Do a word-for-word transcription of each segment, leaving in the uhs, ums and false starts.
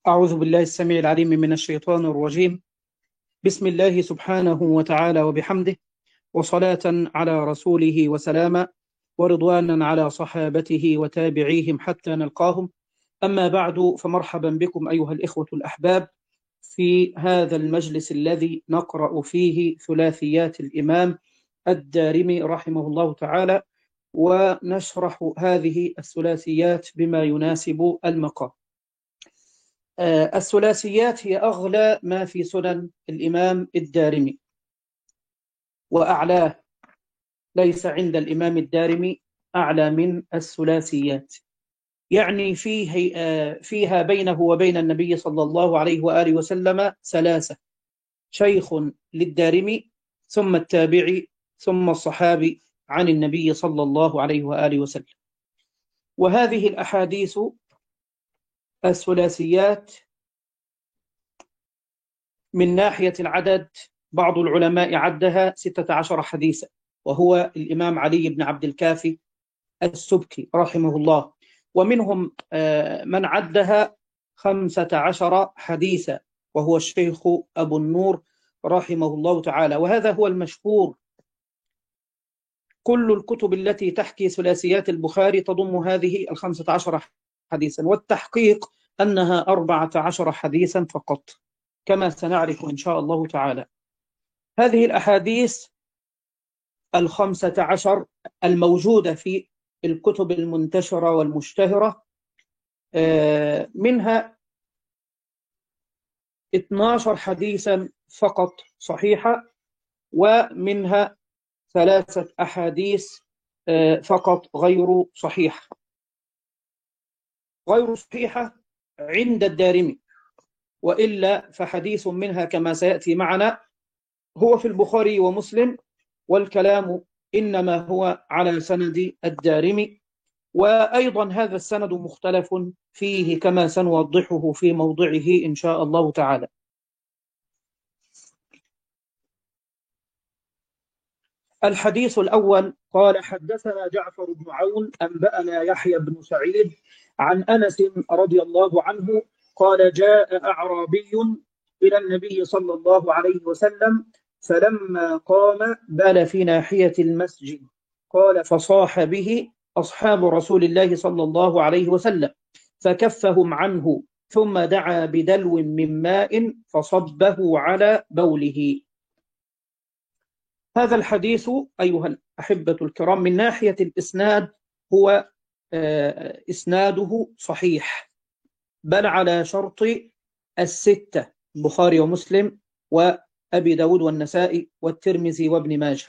أعوذ بالله السميع العليم من الشيطان الرجيم. بسم الله سبحانه وتعالى وبحمده، وصلاة على رسوله وسلاما، ورضوانا على صحابته وتابعيهم حتى نلقاهم. أما بعد، فمرحبا بكم أيها الإخوة الأحباب في هذا المجلس الذي نقرأ فيه ثلاثيات الإمام الدارمي رحمه الله تعالى، ونشرح هذه الثلاثيات بما يناسب المقام. الثلاثيات هي أغلى ما في سنن الإمام الدارمي وأعلاه، ليس عند الإمام الدارمي أعلى من الثلاثيات، يعني فيه فيها بينه وبين النبي صلى الله عليه وآله وسلم ثلاثة: شيخ للدارمي، ثم التابعي، ثم الصحابي عن النبي صلى الله عليه وآله وسلم. وهذه الأحاديث الثلاثيات من ناحية العدد بعض العلماء عدها ستة عشر حديثا، وهو الإمام علي بن عبد الكافي السبكي رحمه الله، ومنهم من عدها خمسة عشر حديثا، وهو الشيخ أبو النور رحمه الله تعالى. وهذا هو المشهور، كل الكتب التي تحكي ثلاثيات البخاري تضم هذه الخمسة عشر حديثا، والتحقيق أنها أربعة عشر حديثا فقط، كما سنعرف إن شاء الله تعالى. هذه الأحاديث الخمسة عشر الموجودة في الكتب المنتشرة والمشتهرة، منها اثني عشر حديثا فقط صحيحة، ومنها ثلاثة أحاديث فقط غير صحيحة غير صحيحة عند الدارمي، وإلا فحديث منها كما سيأتي معنا هو في البخاري ومسلم، والكلام إنما هو على سند الدارمي. وأيضا هذا السند مختلف فيه كما سنوضحه في موضعه إن شاء الله تعالى. الحديث الأول قال: حدثنا جعفر بن عون أنبأنا يحيى بن سعيد عن أنس رضي الله عنه قال: جاء أعرابي إلى النبي صلى الله عليه وسلم، فلما قام بال في ناحية المسجد، قال: فصاح به أصحاب رسول الله صلى الله عليه وسلم، فكفهم عنه، ثم دعا بدلو من ماء فصبه على بوله. هذا الحديث أيها الأحبة الكرام من ناحية الإسناد هو إسناده صحيح، بل على شرط الستة: البخاري ومسلم وأبي داود والنسائي والترمذي وابن ماجه.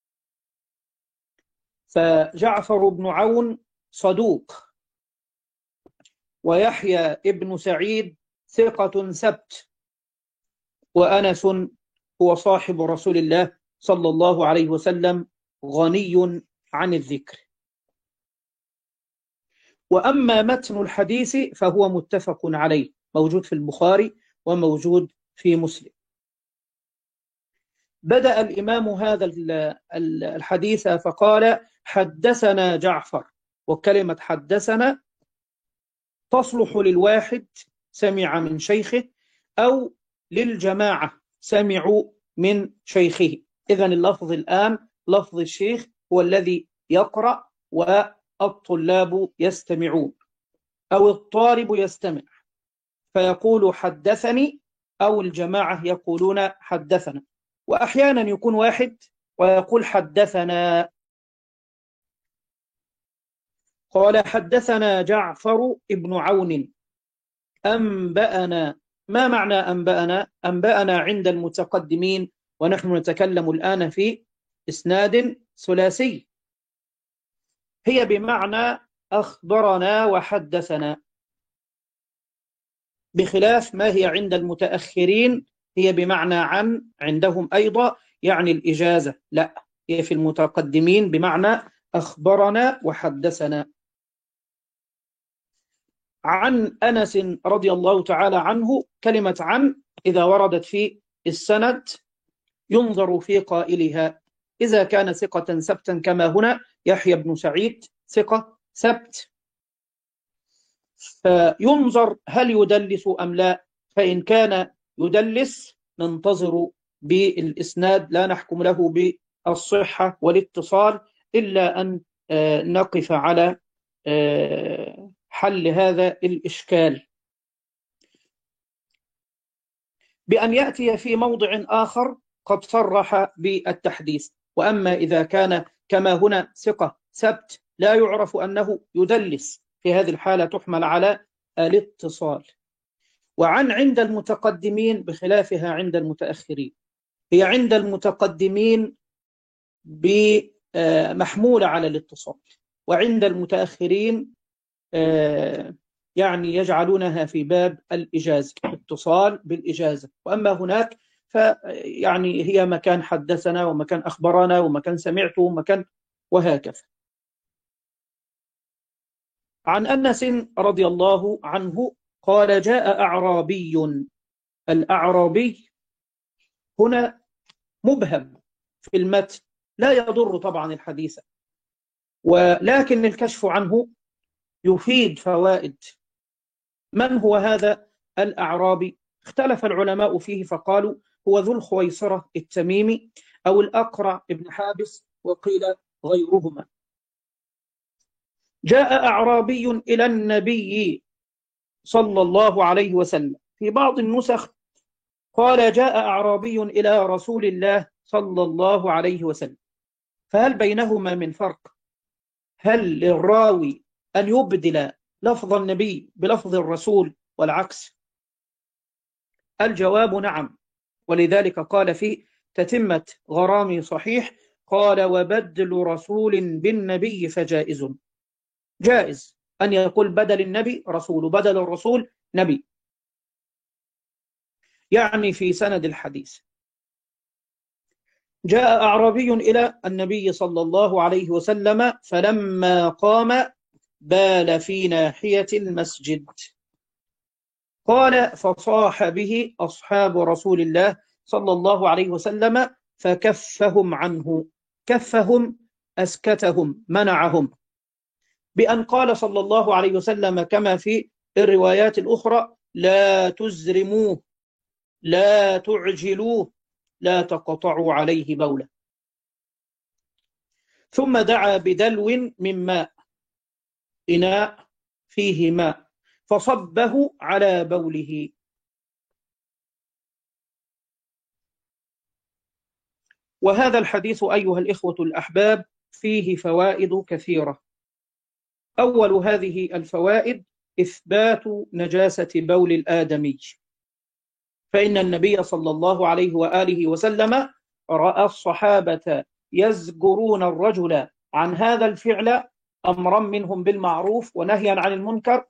فجعفر بن عون صدوق، ويحيى ابن سعيد ثقة ثبت، وأنس هو صاحب رسول الله صلى الله عليه وسلم غني عن الذكر. وأما متن الحديث فهو متفق عليه، موجود في البخاري وموجود في مسلم. بدأ الإمام هذا الحديث فقال: حدثنا جعفر. وكلمة حدثنا تصلح للواحد سمع من شيخه، أو للجماعة سمعوا من شيخه. إذن اللفظ الآن لفظ الشيخ هو الذي يقرأ والطلاب يستمعون، أو الطالب يستمع فيقول حدثني، أو الجماعة يقولون حدثنا. وأحيانا يكون واحد ويقول حدثنا. قال: حدثنا جعفر ابن عون أنبأنا. ما معنى أنبأنا؟ أنبأنا عند المتقدمين، ونحن نتكلم الآن في إسناد ثلاثي، هي بمعنى أخبرنا وحدثنا، بخلاف ما هي عند المتأخرين، هي بمعنى عن عندهم أيضا، يعني الإجازة. لا، هي في المتقدمين بمعنى أخبرنا وحدثنا. عن أنس رضي الله تعالى عنه، كلمة عن إذا وردت في السند ينظر في قائلها، إذا كان ثقة ثبتا كما هنا يحيى بن سعيد ثقة ثبت، فينظر هل يدلس أم لا، فإن كان يدلس ننتظر بالإسناد، لا نحكم له بالصحة والاتصال إلا أن نقف على حل هذا الإشكال بأن يأتي في موضع آخر قد صرح بالتحديث. وأما إذا كان كما هنا ثقة ثبت لا يعرف أنه يدلس، في هذه الحالة تحمل على الاتصال. وعن عند المتقدمين بخلافها عند المتأخرين، هي عند المتقدمين بمحمولة على الاتصال، وعند المتأخرين يعني يجعلونها في باب الإجازة، اتصال بالإجازة. وأما هناك فيعني هي مكان حدثنا ومكان أخبرنا ومكان سمعته ومكان وهكذا. عن أنس رضي الله عنه قال جاء أعرابي. الأعرابي هنا مبهم في المتن، لا يضر طبعا الحديث، ولكن الكشف عنه يفيد فوائد. من هو هذا الأعرابي؟ اختلف العلماء فيه فقالوا هو ذو الخويصرة التميمي أو الأقرع ابن حابس، وقيل غيرهما. جاء أعرابي إلى النبي صلى الله عليه وسلم، في بعض النسخ قال جاء أعرابي إلى رسول الله صلى الله عليه وسلم. فهل بينهما من فرق؟ هل للراوي أن يبدل لفظ النبي بلفظ الرسول والعكس؟ الجواب نعم، ولذلك قال في تتمة غرامي صحيح قال وبدل رسول بالنبي فجائز. جائز أن يقول بدل النبي رسول، بدل الرسول نبي، يعني في سند الحديث. جاء أعرابي إلى النبي صلى الله عليه وسلم فلما قام بال في ناحية المسجد. قال فصاح به أصحاب رسول الله صلى الله عليه وسلم فكفهم عنه. كفهم أسكتهم، منعهم، بأن قال صلى الله عليه وسلم كما في الروايات الأخرى لا تزرموه، لا تعجلوه، لا تقطعوا عليه بوله. ثم دعا بدلو من ماء، إناء فيه ماء، فصبه على بوله. وهذا الحديث أيها الإخوة الأحباب فيه فوائد كثيرة. أول هذه الفوائد إثبات نجاسة بول الآدمي، فإن النبي صلى الله عليه وآله وسلم رأى الصحابة يزجرون الرجل عن هذا الفعل، أمرا منهم بالمعروف ونهيا عن المنكر،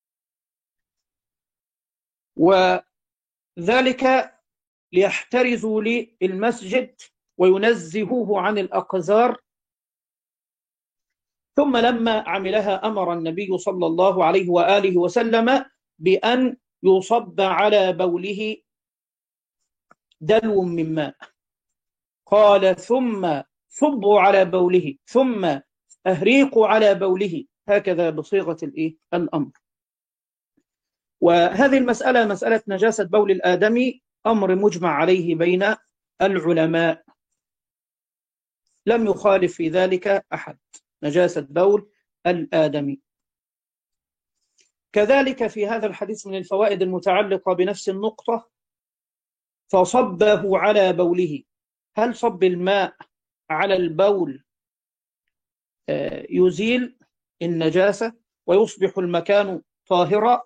وذلك ليحترزوا للمسجد وينزهوه عن الأقذار. ثم لما عملها أمر النبي صلى الله عليه وآله وسلم بأن يصب على بوله دلو من ماء. قال ثم صبوا على بوله ثم أهريقوا على بوله، هكذا بصيغة الإيه؟ الأمر. وهذه المسألة مسألة نجاسة بول الآدمي أمر مجمع عليه بين العلماء، لم يخالف في ذلك أحد، نجاسة بول الآدمي. كذلك في هذا الحديث من الفوائد المتعلقة بنفس النقطة فصبه على بوله. هل صب الماء على البول يزيل النجاسة ويصبح المكان طاهرا؟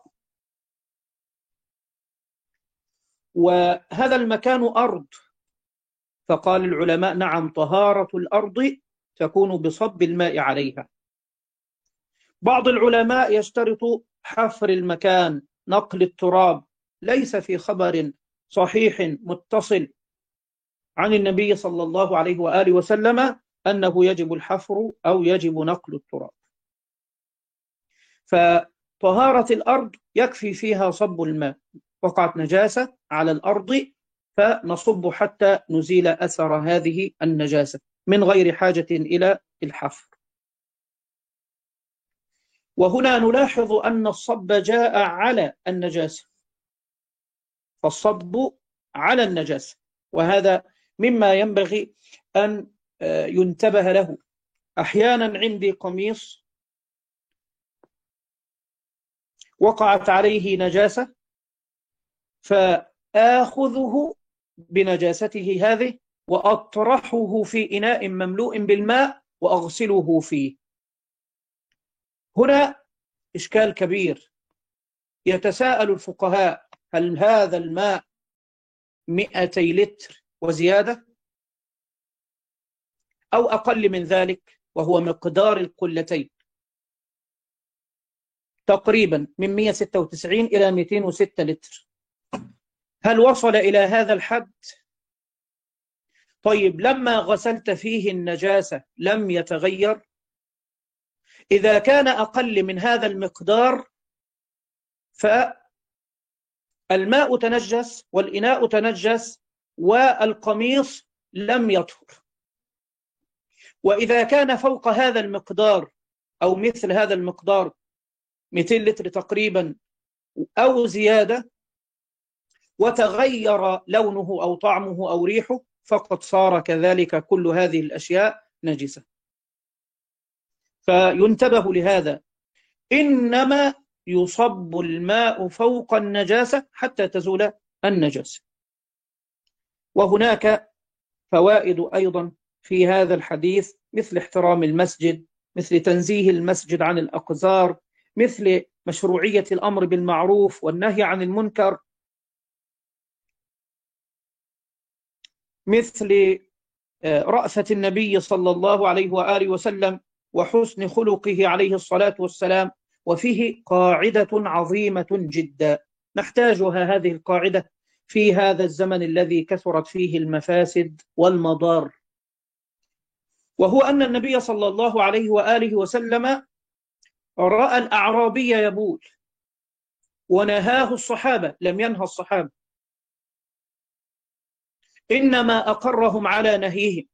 وهذا المكان أرض، فقال العلماء نعم، طهارة الأرض تكون بصب الماء عليها. بعض العلماء يشترط حفر المكان، نقل التراب، ليس في خبر صحيح متصل عن النبي صلى الله عليه وآله وسلم أنه يجب الحفر أو يجب نقل التراب. فطهارة الأرض يكفي فيها صب الماء، وقعت نجاسة على الأرض فنصب حتى نزيل أثر هذه النجاسة من غير حاجة إلى الحفر. وهنا نلاحظ أن الصب جاء على النجاسة، فالصب على النجاسة، وهذا مما ينبغي أن ينتبه له. أحيانا عندي قميص وقعت عليه نجاسة، فآخذه بنجاسته هذه وأطرحه في إناء مملوء بالماء وأغسله فيه. هنا إشكال كبير، يتساءل الفقهاء: هل هذا الماء مئتي لتر وزيادة أو أقل من ذلك، وهو مقدار القلتين تقريبا من مئة وستة وتسعين إلى مئتين وستة لتر؟ هل وصل إلى هذا الحد؟ طيب لما غسلت فيه النجاسة لم يتغير؟ إذا كان أقل من هذا المقدار فالماء تنجس والإناء تنجس والقميص لم يطهر. وإذا كان فوق هذا المقدار أو مثل هذا المقدار مئتين لتر تقريبا أو زيادة وتغير لونه أو طعمه أو ريحه فقد صار كذلك كل هذه الأشياء نجسة. فينتبه لهذا، إنما يصب الماء فوق النجاسة حتى تزول النجاسة. وهناك فوائد أيضا في هذا الحديث، مثل احترام المسجد، مثل تنزيه المسجد عن الأقذار، مثل مشروعية الأمر بالمعروف والنهي عن المنكر، مثل رأفة النبي صلى الله عليه وآله وسلم وحسن خلقه عليه الصلاة والسلام. وفيه قاعدة عظيمة جدا نحتاجها هذه القاعدة في هذا الزمن الذي كثرت فيه المفاسد والمضار، وهو أن النبي صلى الله عليه وآله وسلم رأى الأعرابي يبول ونهاه الصحابة، لم ينهى الصحابة، إنما أقرهم على نهيهم،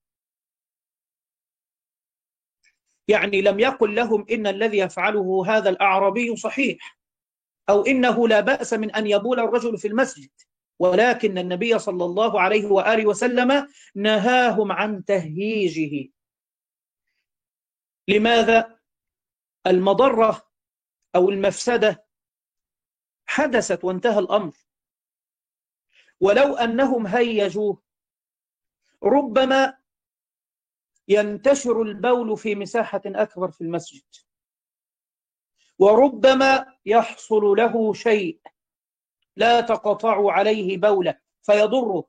يعني لم يقل لهم إن الذي يفعله هذا الأعرابي صحيح أو إنه لا بأس من أن يبول الرجل في المسجد، ولكن النبي صلى الله عليه وآله وسلم نهاهم عن تهييجه. لماذا؟ المضرة أو المفسدة حدثت وانتهى الأمر، ولو أنهم هيجوه ربما ينتشر البول في مساحة أكبر في المسجد، وربما يحصل له شيء لا تقطع عليه بوله فيضره،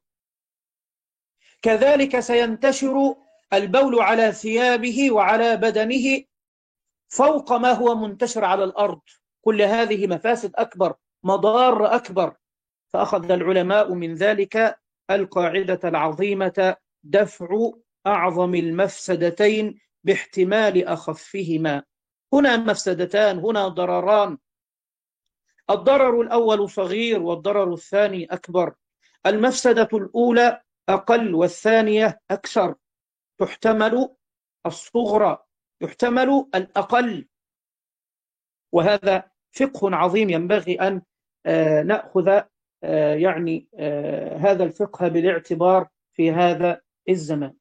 كذلك سينتشر البول على ثيابه وعلى بدنه فوق ما هو منتشر على الأرض. كل هذه مفاسد أكبر، مضار أكبر. فأخذ العلماء من ذلك القاعدة العظيمة: دفع أعظم المفسدتين باحتمال أخفهما. هنا مفسدتان، هنا ضرران، الضرر الأول صغير والضرر الثاني أكبر. المفسدة الأولى أقل والثانية أكثر، تحتمل الصغرى، يحتمل الأقل. وهذا فقه عظيم ينبغي أن نأخذ يعني هذا الفقه بالاعتبار في هذا الزمان.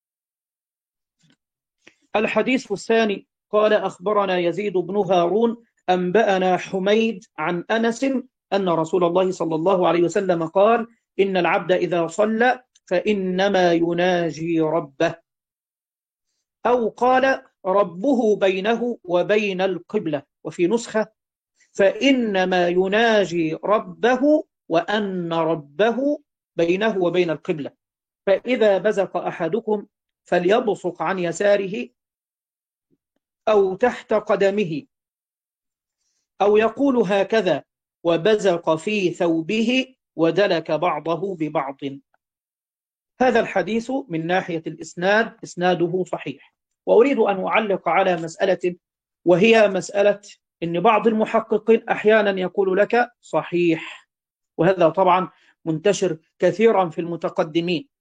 الحديث الثاني قال: أخبرنا يزيد بن هارون أنبأنا حميد عن أنس أن رسول الله صلى الله عليه وسلم قال: إن العبد إذا صلى فإنما يناجي ربه، أو قال ربه بينه وبين القبلة، وفي نسخة فإنما يناجي ربه وأن ربه بينه وبين القبلة، فإذا بزق أحدكم فليبصق عن يساره أو تحت قدمه، أو يقول هكذا: وبزق في ثوبه ودلك بعضه ببعض. هذا الحديث من ناحية الإسناد إسناده صحيح. وأريد أن أعلق على مسألة، وهي مسألة إن بعض المحققين أحيانا يقول لك صحيح، وهذا طبعا منتشر كثيرا في المتقدمين،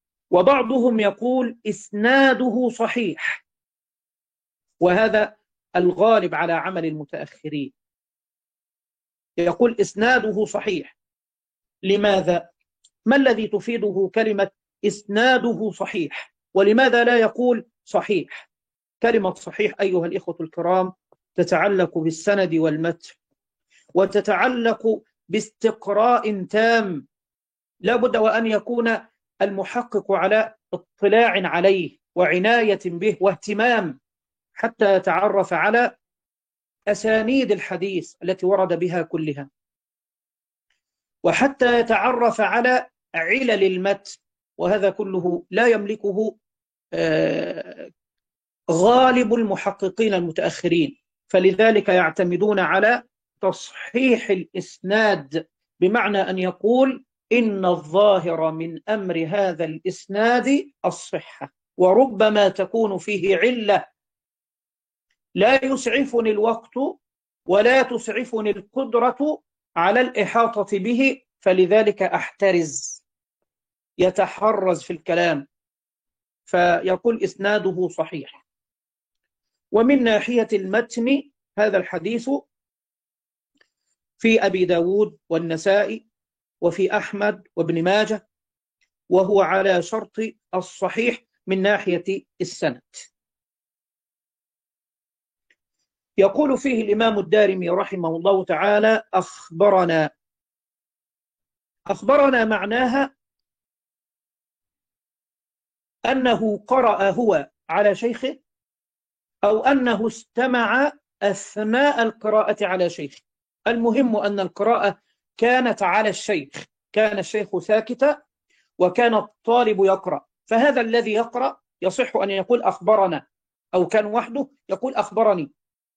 وبعضهم يقول إسناده صحيح، وهذا الغالب على عمل المتأخرين. يقول إسناده صحيح. لماذا؟ ما الذي تفيده كلمة إسناده صحيح؟ ولماذا لا يقول صحيح؟ كلمة صحيح أيها الإخوة الكرام تتعلق بالسند والمتن، وتتعلق باستقراء تام، لا بد وأن يكون المحقق على اطلاع عليه وعناية به واهتمام، حتى يتعرف على أسانيد الحديث التي ورد بها كلها، وحتى يتعرف على علل المتن، وهذا كله لا يملكه غالب المحققين المتأخرين. فلذلك يعتمدون على تصحيح الإسناد، بمعنى أن يقول إن الظاهر من أمر هذا الإسناد الصحة، وربما تكون فيه علة لا يسعفني الوقت ولا تسعفني القدرة على الإحاطة به، فلذلك أحترز، يتحرز في الكلام، فيقول إسناده صحيح. ومن ناحية المتن هذا الحديث في أبي داود والنسائي وفي أحمد وابن ماجه، وهو على شرط الصحيح من ناحية السند. يقول فيه الإمام الدارمي رحمه الله تعالى أخبرنا. أخبرنا معناها أنه قرأ هو على شيخه، أو أنه استمع أثناء القراءة على شيخه. المهم أن القراءة كانت على الشيخ، كان الشيخ ساكتا وكان الطالب يقرأ، فهذا الذي يقرأ يصح أن يقول أخبرنا، أو كان وحده يقول أخبرني،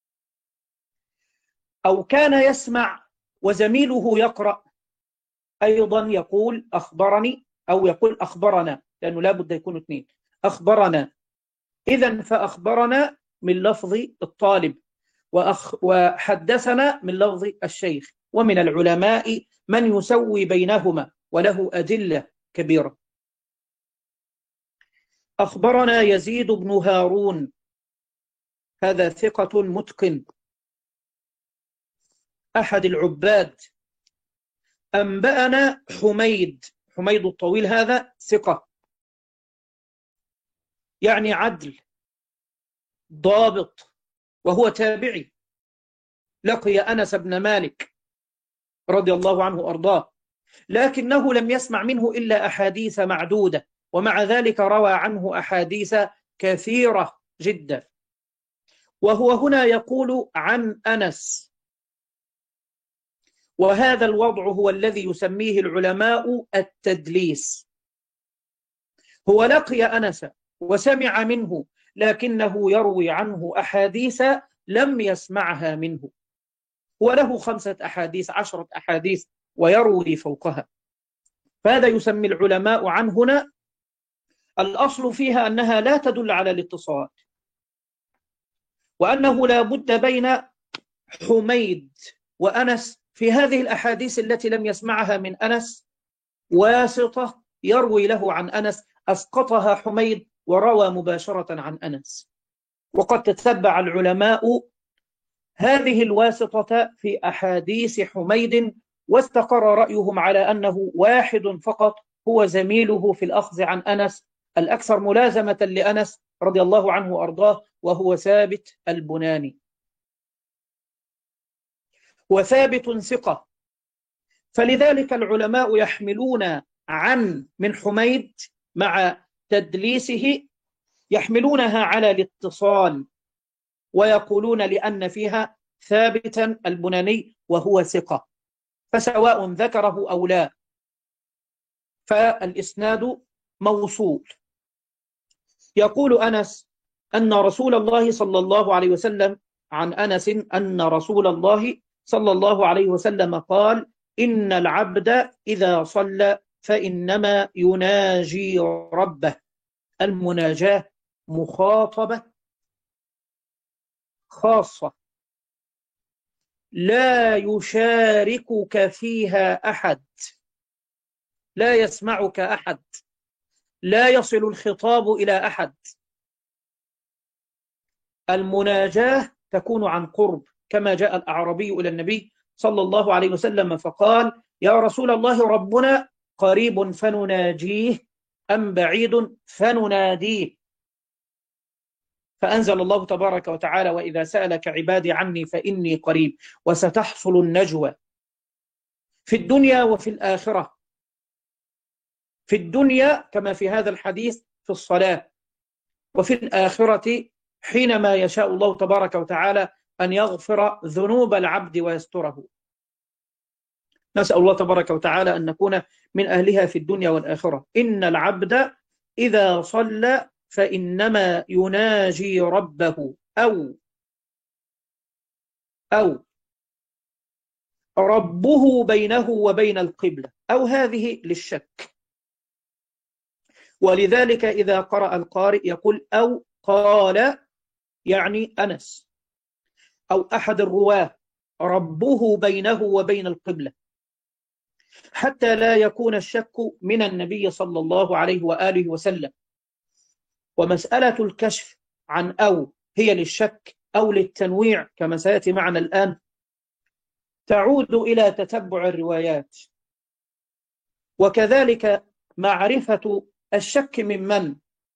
أو كان يسمع وزميله يقرأ أيضا يقول أخبرني، أو يقول أخبرنا، لأنه لا بد يكون اثنين، أخبرنا. إذن فأخبرنا من لفظ الطالب، وأخ وحدثنا من لفظ الشيخ. ومن العلماء من يسوي بينهما وله أدلة كبيرة. أخبرنا يزيد بن هارون، هذا ثقة متقن أحد العباد. أنبأنا حميد، حميد الطويل هذا ثقة، يعني عدل ضابط، وهو تابعي، لقي أنس بن مالك رضي الله عنه وأرضاه، لكنه لم يسمع منه إلا أحاديث معدودة، ومع ذلك روى عنه أحاديث كثيرة جدا. وهو هنا يقول عن أنس، وهذا الوضع هو الذي يسميه العلماء التدليس. هو لقي أنس وسمع منه، لكنه يروي عنه أحاديث لم يسمعها منه، وله خمسة أحاديث عشرة أحاديث ويروي فوقها. فهذا يسمي العلماء عن هنا الأصل فيها أنها لا تدل على الاتصال، وأنه لا بد بين حميد وأنس في هذه الأحاديث التي لم يسمعها من أنس واسطة يروي له عن أنس، أسقطها حميد وروى مباشرة عن أنس. وقد تتبع العلماء هذه الواسطة في أحاديث حميد، واستقر رأيهم على أنه واحد فقط هو زميله في الأخذ عن أنس، الأكثر ملازمة لأنس رضي الله عنه وأرضاه، وهو ثابت البناني. وثابت ثقة، فلذلك العلماء يحملون عن من حميد مع تدليسه، يحملونها على الاتصال، ويقولون لأن فيها ثابتا البناني وهو ثقة، فسواء ذكره أو لا فالإسناد موصول. يقول أنس أن رسول الله صلى الله عليه وسلم، عن أنس أن رسول الله صلى الله عليه وسلم قال: إن العبد إذا صلى فإنما يناجي ربه. المناجاة مخاطبة خاصة لا يشاركك فيها أحد، لا يسمعك أحد، لا يصل الخطاب إلى أحد. المناجاة تكون عن قرب، كما جاء الأعرابي إلى النبي صلى الله عليه وسلم فقال: يا رسول الله، ربنا قريب فنناجيه أم بعيد فنناديه؟ فأنزل الله تبارك وتعالى: وإذا سألك عبادي عني فإني قريب، وستحصل النجوى في الدنيا وفي الآخرة. في الدنيا كما في هذا الحديث في الصلاة، وفي الآخرة حينما يشاء الله تبارك وتعالى أن يغفر ذنوب العبد ويستره. نسأل الله تبارك وتعالى أن نكون من أهلها في الدنيا والآخرة. إن العبد إذا صلى فإنما يناجي ربه، أو أو ربه بينه وبين القبلة، أو هذه للشك. ولذلك إذا قرأ القارئ يقول أو قال، يعني أنس أو أحد الرواه، ربه بينه وبين القبلة، حتى لا يكون الشك من النبي صلى الله عليه وآله وسلم. ومسألة الكشف عن أو هي للشك أو للتنويع كما سيأتي معنا الآن، تعود إلى تتبع الروايات، وكذلك معرفة الشك من من؟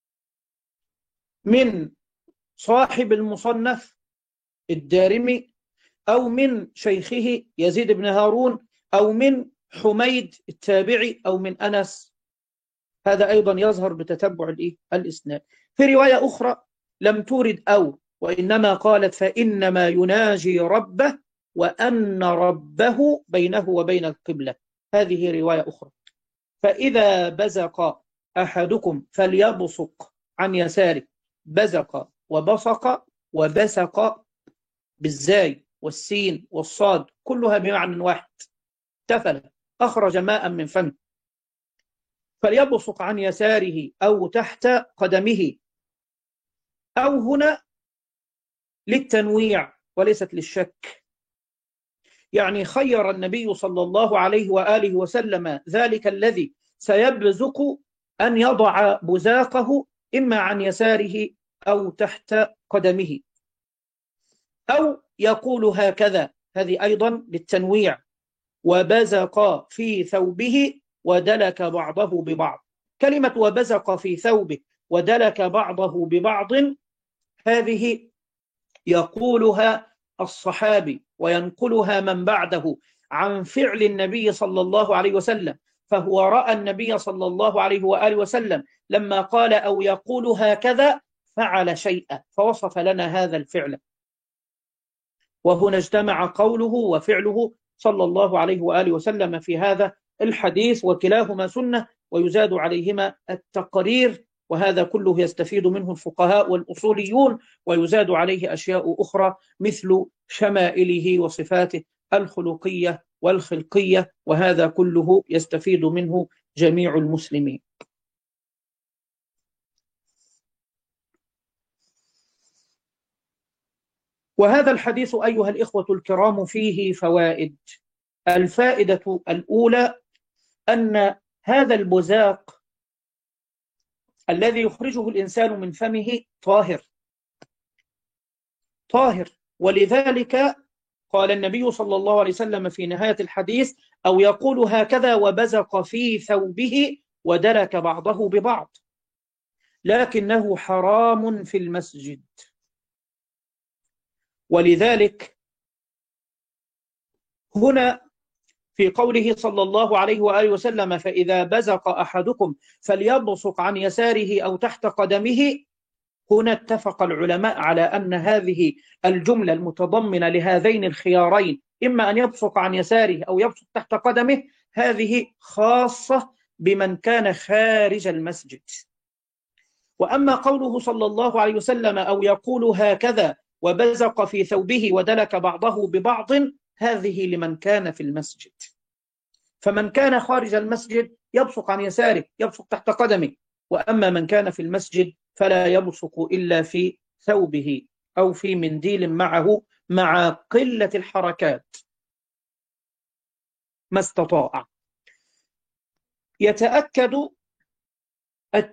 من صاحب المصنف الدارمي، أو من شيخه يزيد بن هارون، أو من حميد التابعي، أو من أنس. هذا أيضا يظهر بتتبع الإسناد. في رواية أخرى لم تورد أو، وإنما قالت فإنما يناجي ربه وأن ربه بينه وبين القبلة. هذه رواية أخرى. فإذا بزق أحدكم فليبصق عن يساره. بزق وبصق وبسق بالزاي والسين والصاد كلها بمعنى واحد. تفل، أخرج ماء من فمه. فليبصق عن يساره أو تحت قدمه. أو هنا للتنويع وليست للشك، يعني خير النبي صلى الله عليه وآله وسلم ذلك الذي سيبزق أن يضع بزاقه إما عن يساره أو تحت قدمه، أو يقول هكذا، هذه أيضا للتنويع: وبزق في ثوبه ودلك بعضه ببعض. كلمة وبزق في ثوبه ودلك بعضه ببعض هذه يقولها الصحابي وينقلها من بعده عن فعل النبي صلى الله عليه وسلم، فهو رأى النبي صلى الله عليه وآله وسلم لما قال أو يقول هكذا فعل شيئا، فوصف لنا هذا الفعل. وهنا اجتمع قوله وفعله صلى الله عليه وآله وسلم في هذا الحديث، وكلاهما سنة ويزاد عليهما التقرير، وهذا كله يستفيد منه الفقهاء والأصوليون، ويزاد عليه أشياء أخرى مثل شمائله وصفاته الخلقية والخلقية، وهذا كله يستفيد منه جميع المسلمين. وهذا الحديث أيها الإخوة الكرام فيه فوائد. الفائدة الأولى أن هذا البزاق الذي يخرجه الإنسان من فمه طاهر طاهر ولذلك قال النبي صلى الله عليه وسلم في نهاية الحديث: أو يقول هكذا وبزق في ثوبه ودلك بعضه ببعض، لكنه حرام في المسجد. ولذلك هنا في قوله صلى الله عليه وآله وسلم: فإذا بزق أحدكم فليبصق عن يساره أو تحت قدمه، هنا اتفق العلماء على أن هذه الجملة المتضمنة لهذين الخيارين، إما أن يبصق عن يساره أو يبصق تحت قدمه، هذه خاصة بمن كان خارج المسجد. وأما قوله صلى الله عليه وسلم: أو يقول هكذا وبزق في ثوبه ودلك بعضه ببعض، هذه لمن كان في المسجد. فمن كان خارج المسجد يبصق عن يساره، يبصق تحت قدمه. وأما من كان في المسجد فلا يبصق إلا في ثوبه أو في منديل معه، مع قلة الحركات ما استطاع. يتأكد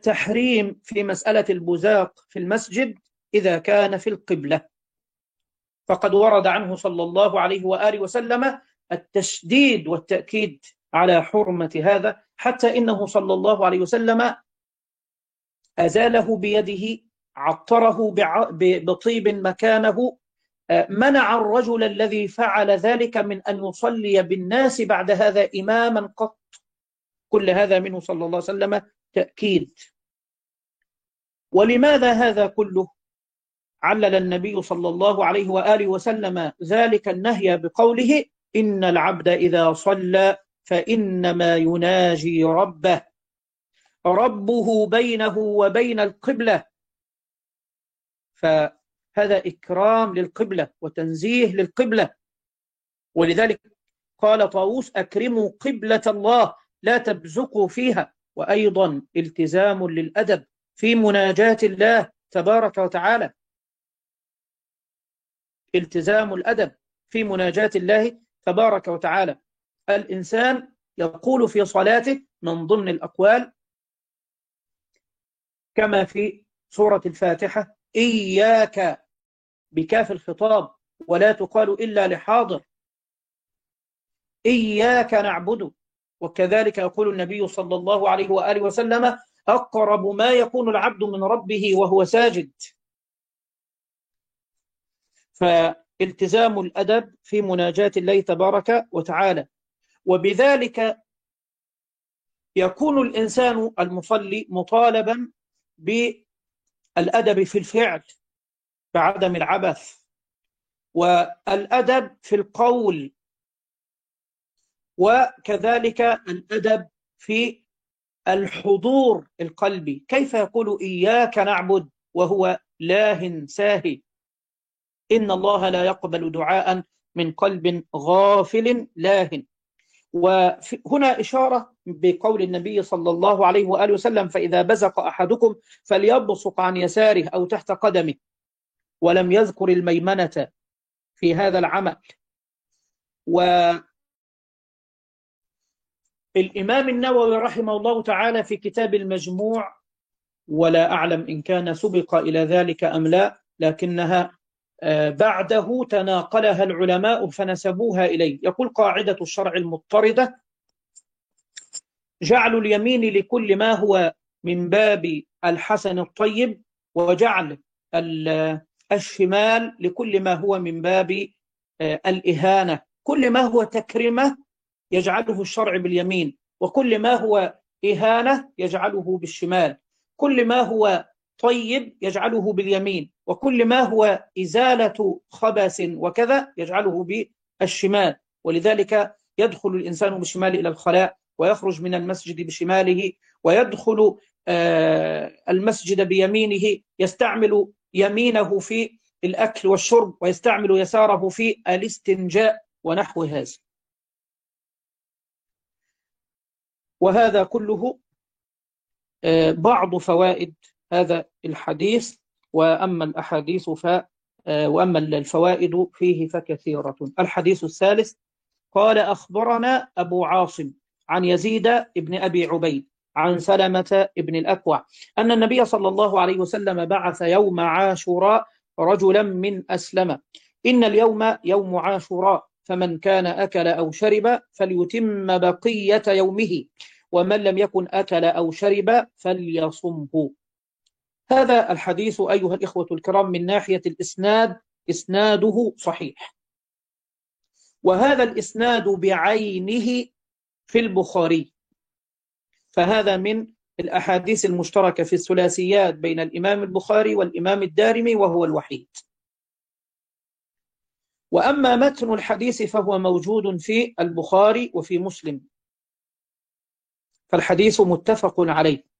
التحريم في مسألة البزاق في المسجد إذا كان في القبلة. فقد ورد عنه صلى الله عليه وآله وسلم التشديد والتأكيد على حرمة هذا، حتى إنه صلى الله عليه وسلم أزاله بيده، عطره بطيب مكانه، منع الرجل الذي فعل ذلك من أن يصلي بالناس بعد هذا إماما قط. كل هذا منه صلى الله عليه وسلم تأكيد. ولماذا هذا كله؟ علل النبي صلى الله عليه وآله وسلم ذلك النهي بقوله: إن العبد إذا صلى فإنما يناجي ربه، ربه بينه وبين القبلة. فهذا إكرام للقبلة وتنزيه للقبلة. ولذلك قال طاووس: أكرموا قبلة الله لا تبزقوا فيها. وأيضا التزام للأدب في مناجاة الله تبارك وتعالى، التزام الأدب في مناجاة الله تبارك وتعالى. الإنسان يقول في صلاته من ضمن الأقوال كما في سورة الفاتحة: إياك، بكاف الخطاب ولا تقال إلا لحاضر، إياك نعبد. وكذلك يقول النبي صلى الله عليه وآله وسلم: أقرب ما يكون العبد من ربه وهو ساجد. فالتزام الأدب في مناجاة الله تبارك وتعالى. وبذلك يكون الإنسان المصلي مطالبا بالأدب في الفعل بعدم العبث، والأدب في القول، وكذلك الأدب في الحضور القلبي. كيف يقول إياك نعبد وهو لاه ساهي؟ إن الله لا يقبل دعاء من قلب غافل لاه. وهنا إشارة بقول النبي صلى الله عليه وآله وسلم: فإذا بزق أحدكم فليبصق عن يساره أو تحت قدمه، ولم يذكر الميمنة في هذا العمل. والإمام النووي رحمه الله تعالى في كتاب المجموع، ولا أعلم إن كان سبق إلى ذلك أم لا، لكنها بعده تناقلها العلماء فنسبوها إليه، يقول: قاعدة الشرع المضطردة جعل اليمين لكل ما هو من باب الحسن الطيب، وجعل الشمال لكل ما هو من باب الإهانة. كل ما هو تكرمة يجعله الشرع باليمين، وكل ما هو إهانة يجعله بالشمال. كل ما هو طيب يجعله باليمين، وكل ما هو إزالة خبث وكذا يجعله بالشمال. ولذلك يدخل الإنسان بالشمال إلى الخلاء، ويخرج من المسجد بشماله، ويدخل المسجد بيمينه، يستعمل يمينه في الأكل والشرب، ويستعمل يساره في الاستنجاء ونحو هذا. وهذا كله بعض فوائد هذا الحديث. وأما الأحاديث ف وأما الفوائد فيه فكثيرة. الحديث الثالث: قال: أخبرنا أبو عاصم عن يزيد ابن أبي عبيد عن سلمة ابن الأكوع أن النبي صلى الله عليه وسلم بعث يوم عاشوراء رجلا من أسلم: إن اليوم يوم عاشوراء، فمن كان أكل أو شرب فليتم بقية يومه، ومن لم يكن أكل أو شرب فليصمه. هذا الحديث أيها الإخوة الكرام من ناحية الإسناد إسناده صحيح، وهذا الإسناد بعينه في البخاري، فهذا من الأحاديث المشتركة في الثلاثيات بين الإمام البخاري والإمام الدارمي، وهو الوحيد. وأما متن الحديث فهو موجود في البخاري وفي مسلم، فالحديث متفق عليه.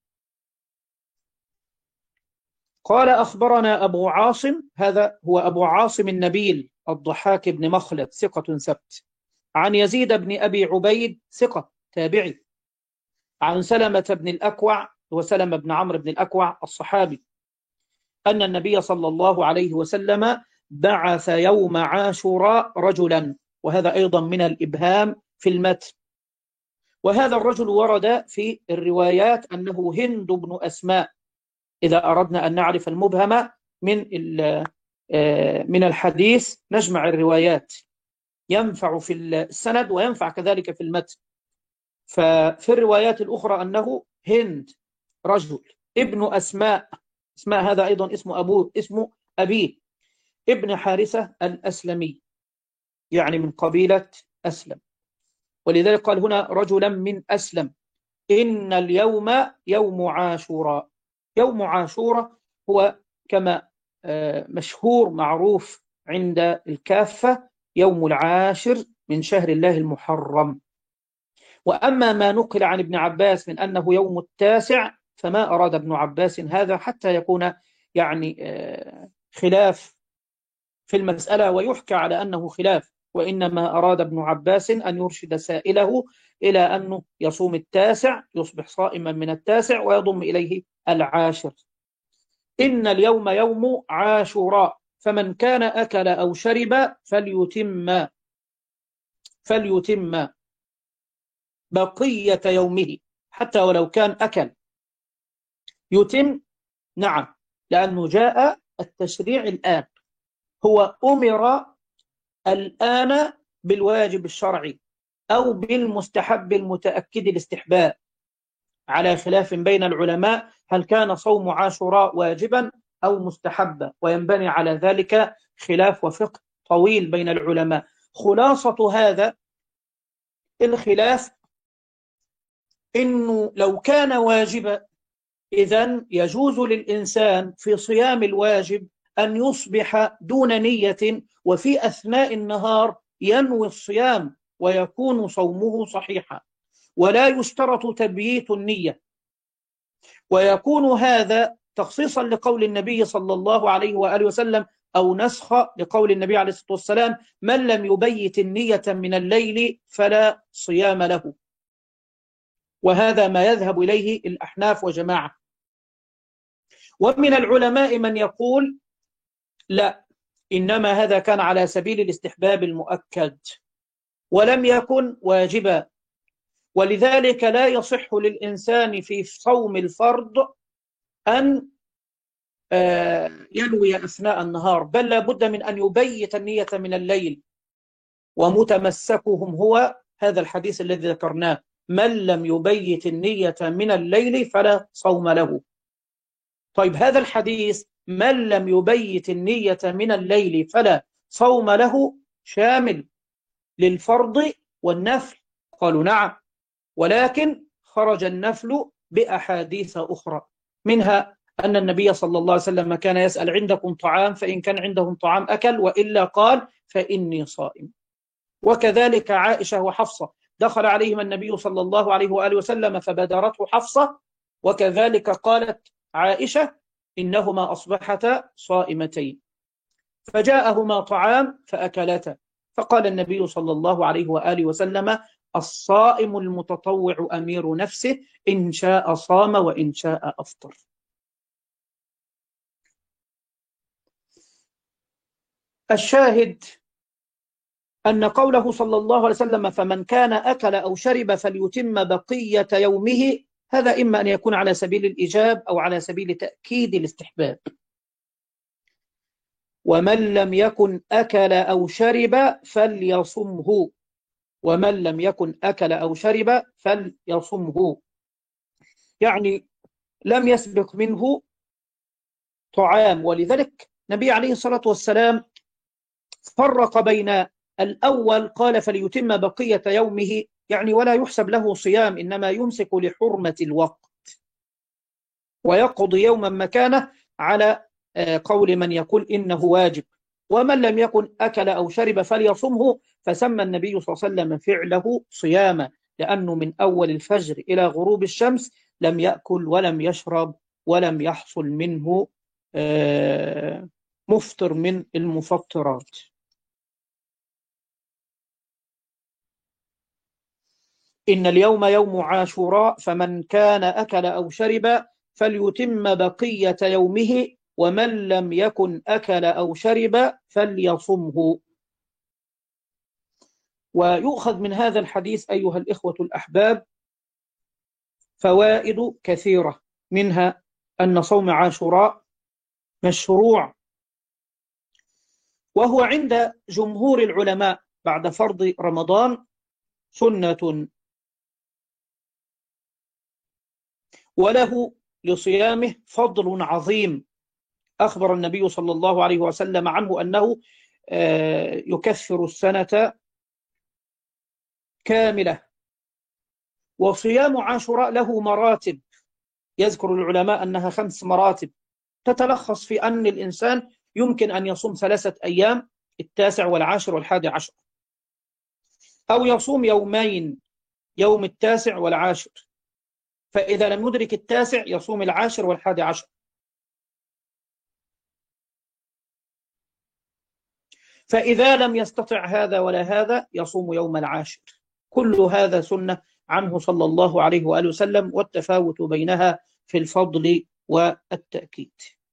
قال: أخبرنا أبو عاصم، هذا هو أبو عاصم النبيل الضحاك بن مخلد ثقة ثبت، عن يزيد بن أبي عبيد ثقة تابعي، عن سلمة بن الأكوع وسلمة بن عمرو بن الأكوع الصحابي، أن النبي صلى الله عليه وسلم بعث يوم عاشوراء رجلا، وهذا أيضا من الإبهام في المتن. وهذا الرجل ورد في الروايات أنه هند بن أسماء، إذا أردنا أن نعرف المبهم من من الحديث نجمع الروايات، ينفع في السند وينفع كذلك في المتن. ففي الروايات الأخرى أنه هند رجل ابن أسماء، اسماء هذا أيضا اسم أبوه اسمه أبيه، ابن حارثة الأسلمي، يعني من قبيلة أسلم، ولذلك قال هنا رجلا من أسلم. إن اليوم يوم عاشوراء. يوم عاشوراء هو كما مشهور معروف عند الكافة يوم العاشر من شهر الله المحرم. وأما ما نقل عن ابن عباس من أنه يوم التاسع فما أراد ابن عباس هذا حتى يكون يعني خلاف في المسألة، ويحكى على أنه خلاف، وإنما أراد ابن عباس أن يرشد سائله إلى أنه يصوم التاسع، يصبح صائما من التاسع ويضم إليه العاشر. إن اليوم يوم عاشوراء فمن كان أكل أو شرب فليتم فليتم بقية يومه، حتى ولو كان أكل يتم. نعم، لأنه جاء التشريع الآن، هو أمر الآن بالواجب الشرعي أو بالمستحب المتأكد الاستحباب، على خلاف بين العلماء هل كان صوم عاشوراء واجبا أو مستحبا، وينبني على ذلك خلاف وفقه طويل بين العلماء. خلاصة هذا الخلاف إنه لو كان واجبا إذن يجوز للإنسان في صيام الواجب أن يصبح دون نية، وفي أثناء النهار ينوي الصيام ويكون صومه صحيحا، ولا يشترط تبييت النية. ويكون هذا تخصيصا لقول النبي صلى الله عليه وآله وسلم، أو نسخ لقول النبي عليه الصلاة والسلام: من لم يبيت النية من الليل فلا صيام له. وهذا ما يذهب إليه الأحناف وجماعة. ومن العلماء من يقول لا، إنما هذا كان على سبيل الاستحباب المؤكد ولم يكن واجبا، ولذلك لا يصح للإنسان في صوم الفرض أن ينوي أثناء النهار، بل لا بد من أن يبيت النية من الليل. ومتمسكهم هو هذا الحديث الذي ذكرناه: من لم يبيت النية من الليل فلا صوم له. طيب هذا الحديث من لم يبيت النية من الليل فلا صوم له شامل للفرض والنفل؟ قالوا نعم، ولكن خرج النفل بأحاديث أخرى، منها أن النبي صلى الله عليه وسلم كان يسأل: عندكم طعام؟ فإن كان عندهم طعام أكل، وإلا قال: فإني صائم. وكذلك عائشة وحفصة، دخل عليهما النبي صلى الله عليه وآله وسلم فبادرته حفصة، وكذلك قالت عائشة: إنهما أصبحتا صائمتين، فجاءهما طعام فأكلتا، فقال النبي صلى الله عليه وآله وسلم: الصائم المتطوع أمير نفسه، إن شاء صام وإن شاء أفطر. الشاهد أن قوله صلى الله عليه وسلم: فمن كان أكل أو شرب فليتم بقية يومه، هذا إما أن يكون على سبيل الإيجاب أو على سبيل تأكيد الاستحباب. ومن لم يكن أكل أو شرب فليصمه، ومن لم يكن أكل أو شرب فليصمه، يعني لم يسبق منه طعام. ولذلك النبي عليه الصلاة والسلام فرق بين الأول، قال: فليتم بقية يومه، يعني ولا يحسب له صيام، إنما يمسك لحرمة الوقت ويقضي يوما مكانه، على قول من يقول إنه واجب. ومن لم يكن أكل أو شرب فليصمه، فسمى النبي صلى الله عليه وسلم فعله صياما، لأنه من أول الفجر إلى غروب الشمس لم يأكل ولم يشرب ولم يحصل منه مفطر من المفطرات. إن اليوم يوم عاشوراء فمن كان أكل أو شرب فليتم بقية يومه، ومن لم يكن أكل أو شرب فليصمه. ويؤخذ من هذا الحديث أيها الإخوة الأحباب فوائد كثيرة، منها أن صوم عاشوراء مشروع وهو عند جمهور العلماء بعد فرض رمضان سنة، وله لصيامه فضل عظيم. أخبر النبي صلى الله عليه وسلم عنه أنه يكفر السنة كاملة. وصيام عاشوراء له مراتب، يذكر العلماء أنها خمس مراتب تتلخص في أن الإنسان يمكن أن يصوم ثلاثة أيام، التاسع والعاشر والحادي عشر، أو يصوم يومين، يوم التاسع والعاشر، فإذا لم يدرك التاسع يصوم العاشر والحادي عشر. فإذا لم يستطع هذا ولا هذا يصوم يوم العاشر. كل هذا سنة عنه صلى الله عليه وآله وسلم، والتفاوت بينها في الفضل والتأكيد.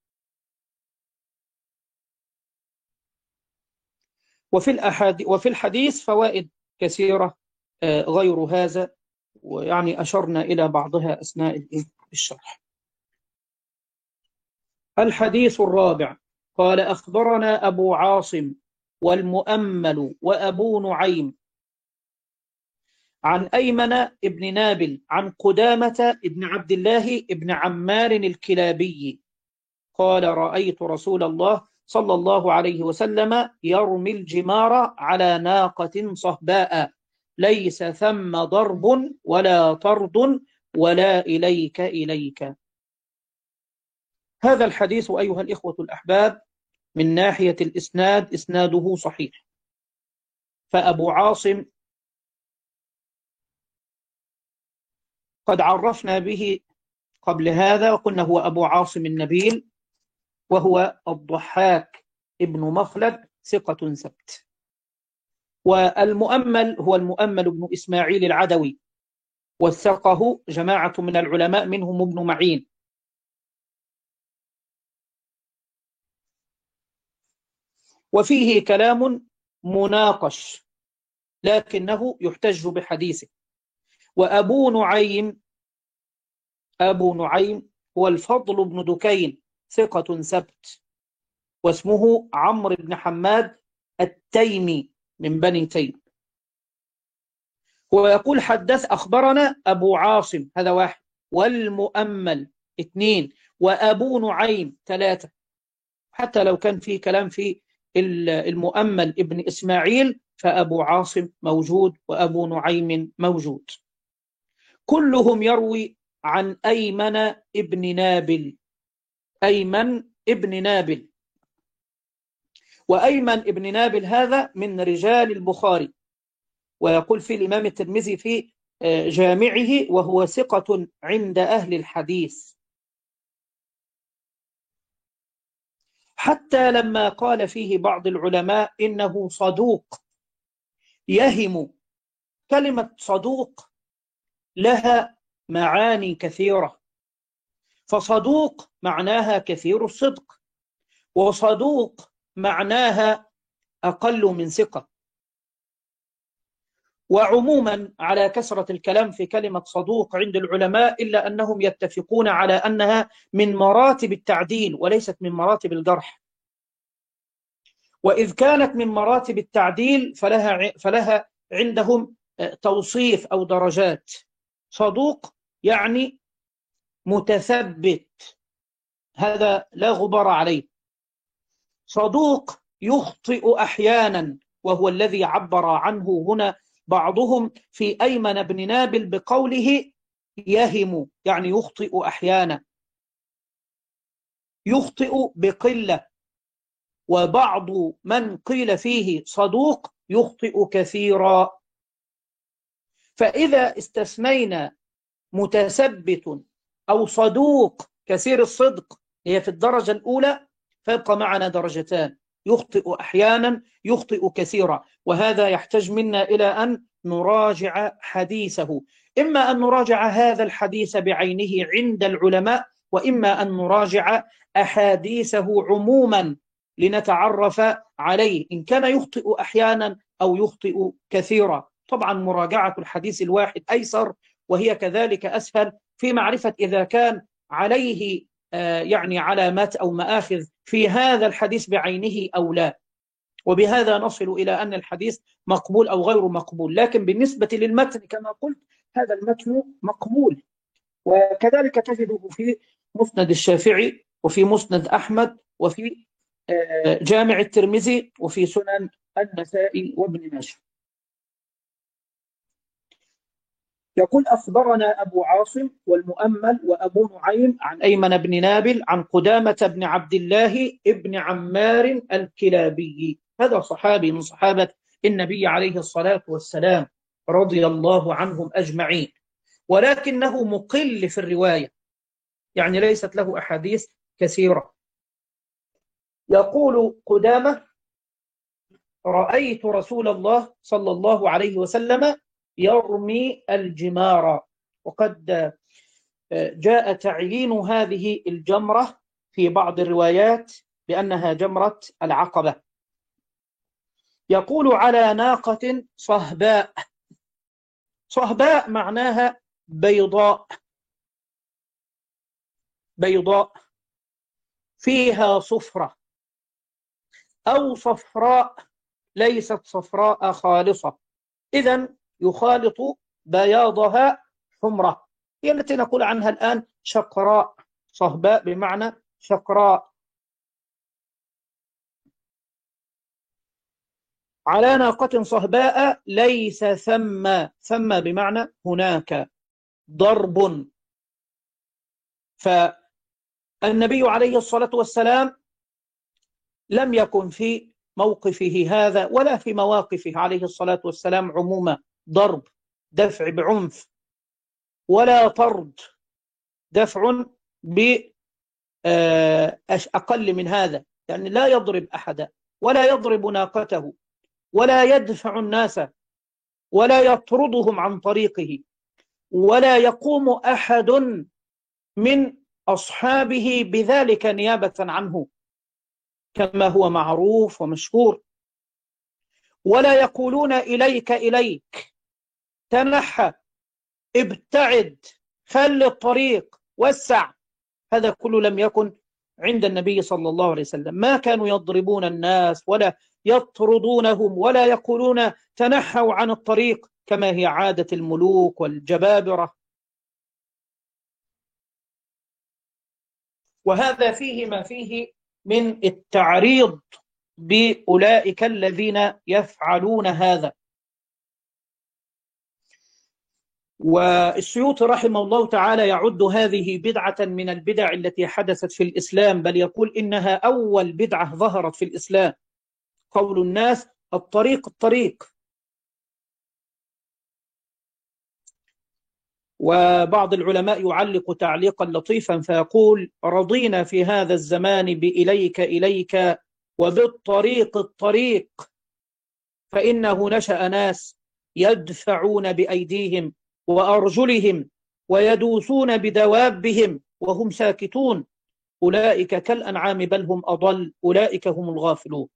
وفي الأحاديث وفي الحديث فوائد كثيرة غير هذا، ويعني أشرنا إلى بعضها أثناء الشرح. الحديث الرابع قال: أخبرنا أبو عاصم والمؤمل وأبو نعيم عن أيمن ابن نابل عن قدامة ابن عبد الله ابن عمار الكلابي قال: رأيت رسول الله صلى الله عليه وسلم يرمي الجمار على ناقة صهباء، ليس ثم ضرب ولا طرد ولا إليك إليك. هذا الحديث أيها الإخوة الأحباب من ناحية الإسناد إسناده صحيح. فأبو عاصم قد عرفنا به قبل هذا وقلنا هو أبو عاصم النبيل، وهو الضحاك ابن مخلد ثقة ثبت. والمؤمل هو المؤمل بن إسماعيل العدوي، وثقه جماعة من العلماء منهم ابن معين. وفيه كلام مناقش لكنه يحتج بحديثه. وأبو نعيم أبو نعيم هو الفضل بن دكين ثقة ثبت، واسمه عمرو بن حماد التيمي من بني تيم. ويقول حدث أخبرنا أبو عاصم، هذا واحد، والمؤمل اثنين، وأبو نعيم ثلاثة. حتى لو كان في كلام في المؤمل ابن إسماعيل فأبو عاصم موجود وأبو نعيم موجود. كلهم يروي عن أيمن ابن نابل. أيمن ابن نابل، وأيمن ابن نابل هذا من رجال البخاري. ويقول في الإمام الترمذي في جامعه: وهو ثقة عند أهل الحديث. حتى لما قال فيه بعض العلماء إنه صدوق يهم. كلمة صدوق لها معاني كثيرة، فصدوق معناها كثير الصدق، وصدوق معناها أقل من ثقة. وعموما على كثرة الكلام في كلمة صدوق عند العلماء، إلا أنهم يتفقون على أنها من مراتب التعديل وليست من مراتب الجرح. وإذ كانت من مراتب التعديل فلها, فلها عندهم توصيف أو درجات. صدوق يعني متثبت، هذا لا غبار عليه. صدوق يخطئ أحيانا، وهو الذي عبر عنه هنا بعضهم في أيمن بن نابل بقوله يهم، يعني يخطئ أحيانا، يخطئ بقلة. وبعض من قيل فيه صدوق يخطئ كثيرا. فإذا استثنينا متثبت أو صدوق كثير الصدق هي في الدرجة الأولى، فيبقى معنا درجتان: يخطئ أحيانا، يخطئ كثيرا. وهذا يحتاج منا إلى أن نراجع حديثه، إما أن نراجع هذا الحديث بعينه عند العلماء، وإما أن نراجع أحاديثه عموما لنتعرف عليه إن كان يخطئ أحيانا أو يخطئ كثيرا. طبعا مراجعة الحديث الواحد أيسر، وهي كذلك أسهل في معرفة إذا كان عليه يعني علامات أو مآخذ في هذا الحديث بعينه أو لا. وبهذا نصل إلى أن الحديث مقبول أو غير مقبول. لكن بالنسبة للمتن كما قلت هذا المتن مقبول، وكذلك تجده في مسند الشافعي وفي مسند أحمد وفي جامع الترمذي وفي سنن النسائي وابن ماجه. يقول أخبرنا أبو عاصم والمؤمل وأبو نعيم عن أيمن بن نابل عن قدامة بن عبد الله ابن عمار الكلابي، هذا صحابي من صحابة النبي عليه الصلاة والسلام رضي الله عنهم أجمعين، ولكنه مقل في الرواية، يعني ليست له أحاديث كثيرة. يقول قدامة: رأيت رسول الله صلى الله عليه وسلم يرمي الجمار. وقد جاء تعيين هذه الجمرة في بعض الروايات بأنها جمرة العقبة. يقول: على ناقة صهباء. صهباء معناها بيضاء، بيضاء فيها صفرة، أو صفراء ليست صفراء خالصة، إذن يخالط بياضها حمرة، هي التي نقول عنها الآن شقراء. صهباء بمعنى شقراء. على ناقة صهباء ليس ثم، ثم بمعنى هناك ضرب. فالنبي عليه الصلاة والسلام لم يكن في موقفه هذا ولا في مواقفه عليه الصلاة والسلام عموما ضرب، دفع بعنف، ولا طرد، دفع بأقل من هذا، يعني لا يضرب أحدا ولا يضرب ناقته ولا يدفع الناس ولا يطردهم عن طريقه، ولا يقوم أحد من أصحابه بذلك نيابة عنه كما هو معروف ومشهور. ولا يقولون إليك إليك، تنحى، ابتعد، خل الطريق، وسع، هذا كله لم يكن عند النبي صلى الله عليه وسلم. ما كانوا يضربون الناس ولا يطردونهم ولا يقولون تنحوا عن الطريق كما هي عادة الملوك والجبابرة. وهذا فيه ما فيه من التعريض بأولئك الذين يفعلون هذا. والسيوطي رحمه الله تعالى يعد هذه بدعة من البدع التي حدثت في الإسلام، بل يقول إنها أول بدعة ظهرت في الإسلام، قول الناس الطريق الطريق. وبعض العلماء يعلق تعليقا لطيفا فيقول: رضينا في هذا الزمان بإليك إليك وبالطريق الطريق، فإنه نشأ ناس يدفعون بأيديهم وأرجلهم ويدوسون بدوابهم وهم ساكتون، أولئك كالأنعام بل هم أضل، أولئك هم الغافلون.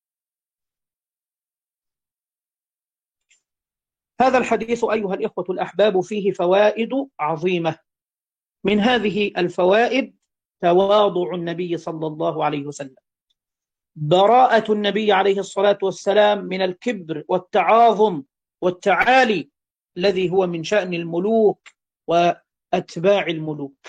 هذا الحديث أيها الإخوة الأحباب فيه فوائد عظيمة. من هذه الفوائد تواضع النبي صلى الله عليه وسلم، براءة النبي عليه الصلاة والسلام من الكبر والتعاظم والتعالي الذي هو من شأن الملوك وأتباع الملوك.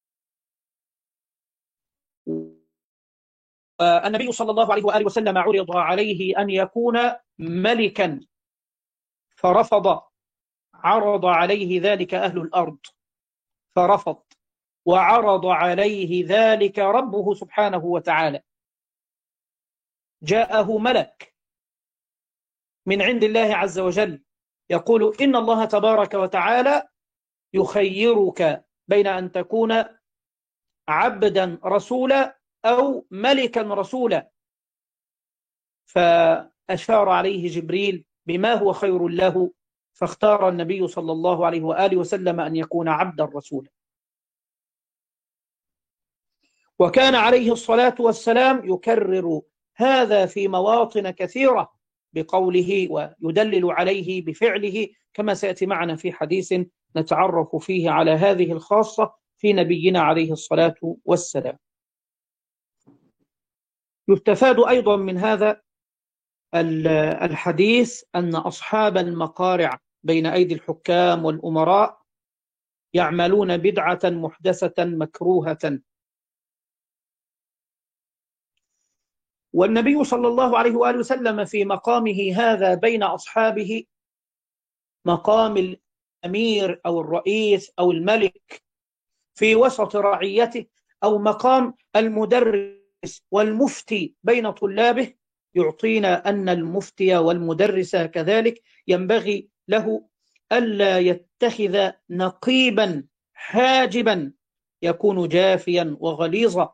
النبي صلى الله عليه وآله وسلم عرض عليه أن يكون ملكا فرفض، عرض عليه ذلك أهل الأرض فرفض، وعرض عليه ذلك ربه سبحانه وتعالى. جاءه ملك من عند الله عز وجل يقول: إن الله تبارك وتعالى يخيرك بين أن تكون عبدا رسولا أو ملكا رسولا. فأشار عليه جبريل بما هو خير له، فاختار النبي صلى الله عليه وآله وسلم أن يكون عبدا رسولا. وكان عليه الصلاة والسلام يكرر هذا في مواطن كثيرة بقوله ويدلل عليه بفعله، كما سيأتي معنا في حديث نتعرف فيه على هذه الخاصة في نبينا عليه الصلاة والسلام. يستفاد أيضا من هذا الحديث أن أصحاب المقارع بين أيدي الحكام والأمراء يعملون بدعة محدثة مكروهة. والنبي صلى الله عليه وآله وسلم في مقامه هذا بين أصحابه مقام الأمير أو الرئيس أو الملك في وسط رعيته، أو مقام المدرس والمفتي بين طلابه، يعطينا أن المفتي والمدرس كذلك ينبغي له ألا يتخذ نقيبا حاجبا يكون جافيا وغليظا.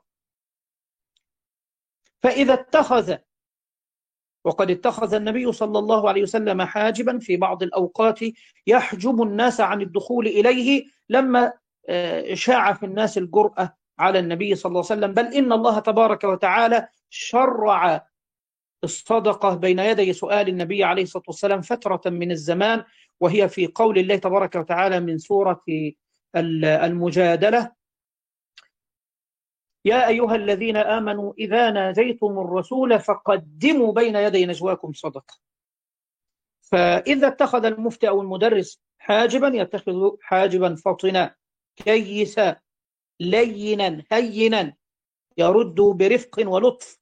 فإذا اتخذ، وقد اتخذ النبي صلى الله عليه وسلم حاجبا في بعض الأوقات يحجب الناس عن الدخول إليه لما شاع في الناس الجرأة على النبي صلى الله عليه وسلم، بل إن الله تبارك وتعالى شرع الصدقة بين يدي سؤال النبي عليه الصلاة والسلام فترة من الزمان، وهي في قول الله تبارك وتعالى من سورة المجادلة: يا أيها الذين آمنوا إذا ناجيتم الرسول فقدموا بين يدي نجواكم صدقة. فإذا اتخذ المفتي أو المدرس حاجبا يتخذ حاجبا فطنا كيسا لينا هينا يرد برفق ولطف.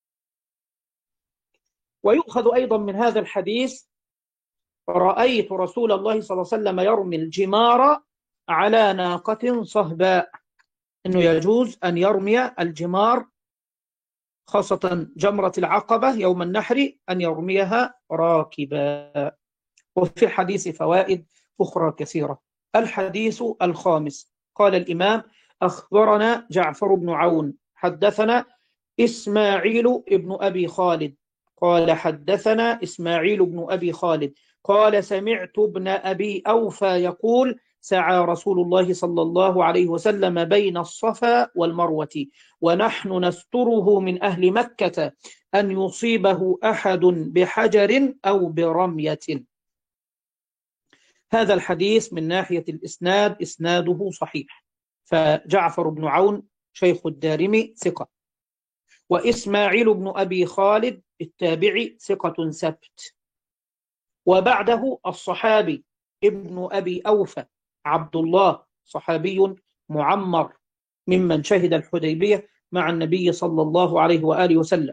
ويؤخذ أيضا من هذا الحديث: رأيت رسول الله صلى الله عليه وسلم يرمي الجمار على ناقة صهباء، أنه يجوز أن يرمي الجمار خاصة جمرة العقبة يوم النحر أن يرميها راكبا. وفي الحديث فوائد أخرى كثيرة. الحديث الخامس: قال الإمام: أخبرنا جعفر بن عون حدثنا إسماعيل بن أبي خالد قال حدثنا إسماعيل بن أبي خالد قال سمعت ابن أبي أوفى يقول: سعى رسول الله صلى الله عليه وسلم بين الصفا والمروة ونحن نستره من أهل مكة أن يصيبه أحد بحجر أو برمية. هذا الحديث من ناحية الإسناد إسناده صحيح، فجعفر بن عون شيخ الدارمي ثقة، وإسماعيل بن أبي خالد التابعي ثقة ثبت، وبعده الصحابي ابن أبي أوفى عبد الله صحابي معمر ممن شهد الحديبية مع النبي صلى الله عليه وآله وسلم.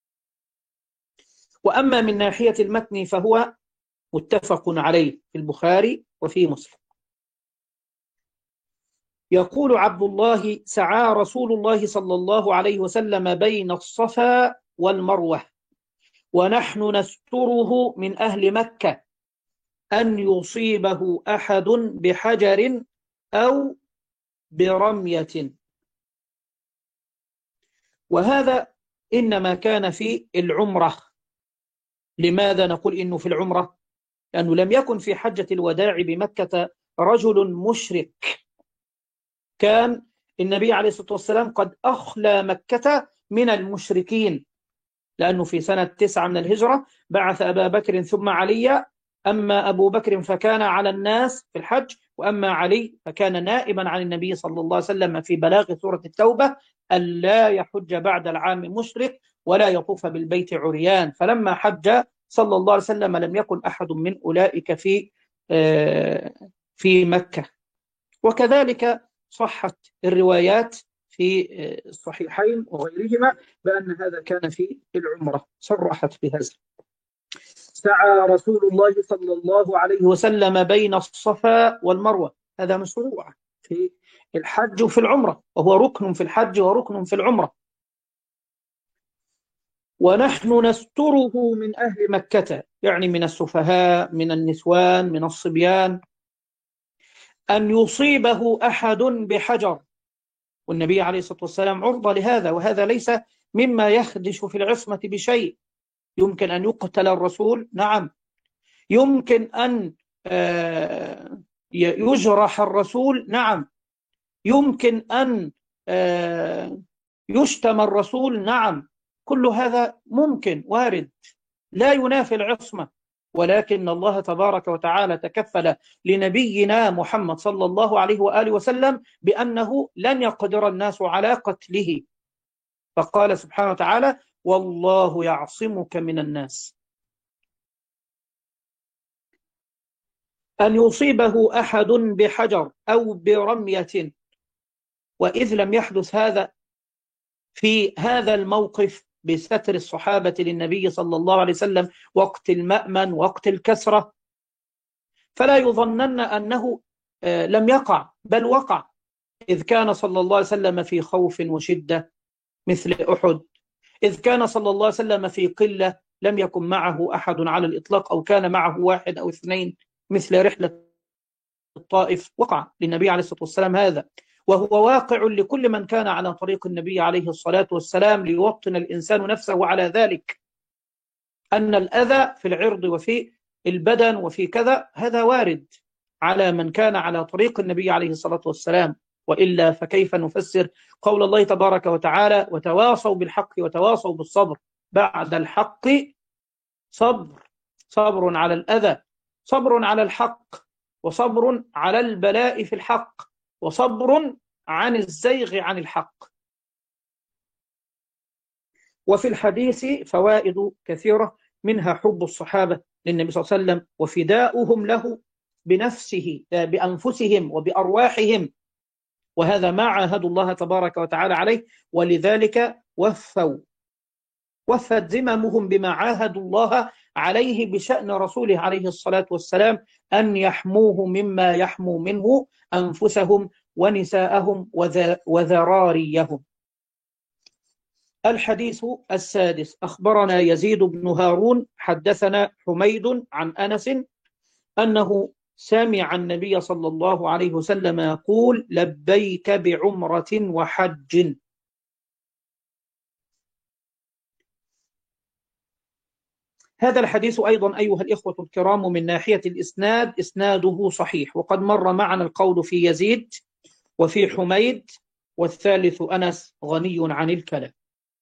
وأما من ناحية المتن فهو متفق عليه في البخاري وفي مسلم. يقول عبد الله: سعى رسول الله صلى الله عليه وسلم بين الصفا والمروة ونحن نستره من أهل مكة أن يصيبه أحد بحجر أو برمية. وهذا إنما كان في العمرة. لماذا نقول إنه في العمرة؟ لأنه لم يكن في حجة الوداع بمكة رجل مشرك. كان النبي عليه الصلاة والسلام قد أخلى مكة من المشركين، لأنه في سنة تسعة من الهجرة بعث أبا بكر ثم علي. أما أبو بكر فكان على الناس في الحج، وأما علي فكان نائبا عن النبي صلى الله عليه وسلم في بلاغ سورة التوبة ألا يحج بعد العام مشرك ولا يطوف بالبيت عريان. فلما حج صلى الله عليه وسلم لم يكن أحد من أولئك في في مكة. وكذلك صحت الروايات في الصحيحين وغيرهما بأن هذا كان في العمرة، صرحت بهذا. سعى رسول الله صلى الله عليه وسلم بين الصفا والمروة، هذا مشروع في الحج وفي العمرة، وهو ركن في الحج وركن في العمرة. ونحن نستره من أهل مكة، يعني من السفهاء، من النسوان، من الصبيان، أن يصيبه أحد بحجر. والنبي عليه الصلاة والسلام عرضة لهذا، وهذا ليس مما يخدش في العصمة بشيء. يمكن أن يقتل الرسول، نعم. يمكن أن يجرح الرسول، نعم. يمكن أن يشتم الرسول، نعم. كل هذا ممكن وارد، لا ينافي العصمة. ولكن الله تبارك وتعالى تكفل لنبينا محمد صلى الله عليه وآله وسلم بأنه لن يقدر الناس على قتله، فقال سبحانه وتعالى: والله يعصمك من الناس. أن يصيبه أحد بحجر أو برمية، وإذ لم يحدث هذا في هذا الموقف بستر الصحابة للنبي صلى الله عليه وسلم وقت المأمن وقت الكسرة، فلا يظنن أنه لم يقع، بل وقع، إذ كان صلى الله عليه وسلم في خوف وشدة مثل أحد، إذ كان صلى الله عليه وسلم في قلة لم يكن معه أحد على الإطلاق، أو كان معه واحد أو اثنين مثل رحلة الطائف، وقع للنبي عليه الصلاة والسلام هذا، وهو واقع لكل من كان على طريق النبي عليه الصلاة والسلام، ليوطن الإنسان نفسه على ذلك، أن الأذى في العرض وفي البدن وفي كذا هذا وارد على من كان على طريق النبي عليه الصلاة والسلام، وإلا فكيف نفسر قول الله تبارك وتعالى: وتواصوا بالحق وتواصوا بالصبر، بعد الحق صبر، صبر على الأذى، صبر على الحق، وصبر على البلاء في الحق، وصبر عن الزيغ عن الحق. وفي الحديث فوائد كثيرة، منها حب الصحابة للنبي صلى الله عليه وسلم وفداؤهم له بنفسه بأنفسهم وبأرواحهم، وهذا ما عاهدوا الله تبارك وتعالى عليه، ولذلك وفوا وفت ذممهم بما عاهدوا الله عليه بشأن رسوله عليه الصلاة والسلام، أن يحموه مما يحمو منه أنفسهم ونساءهم وذراريهم. الحديث السادس: أخبرنا يزيد بن هارون حدثنا حميد عن أنس أنه سمع النبي صلى الله عليه وسلم يقول: لبيك بعمرة وحج. هذا الحديث أيضا أيها الإخوة الكرام من ناحية الإسناد إسناده صحيح، وقد مر معنا القول في يزيد وفي حميد، والثالث أنس غني عن الكلام.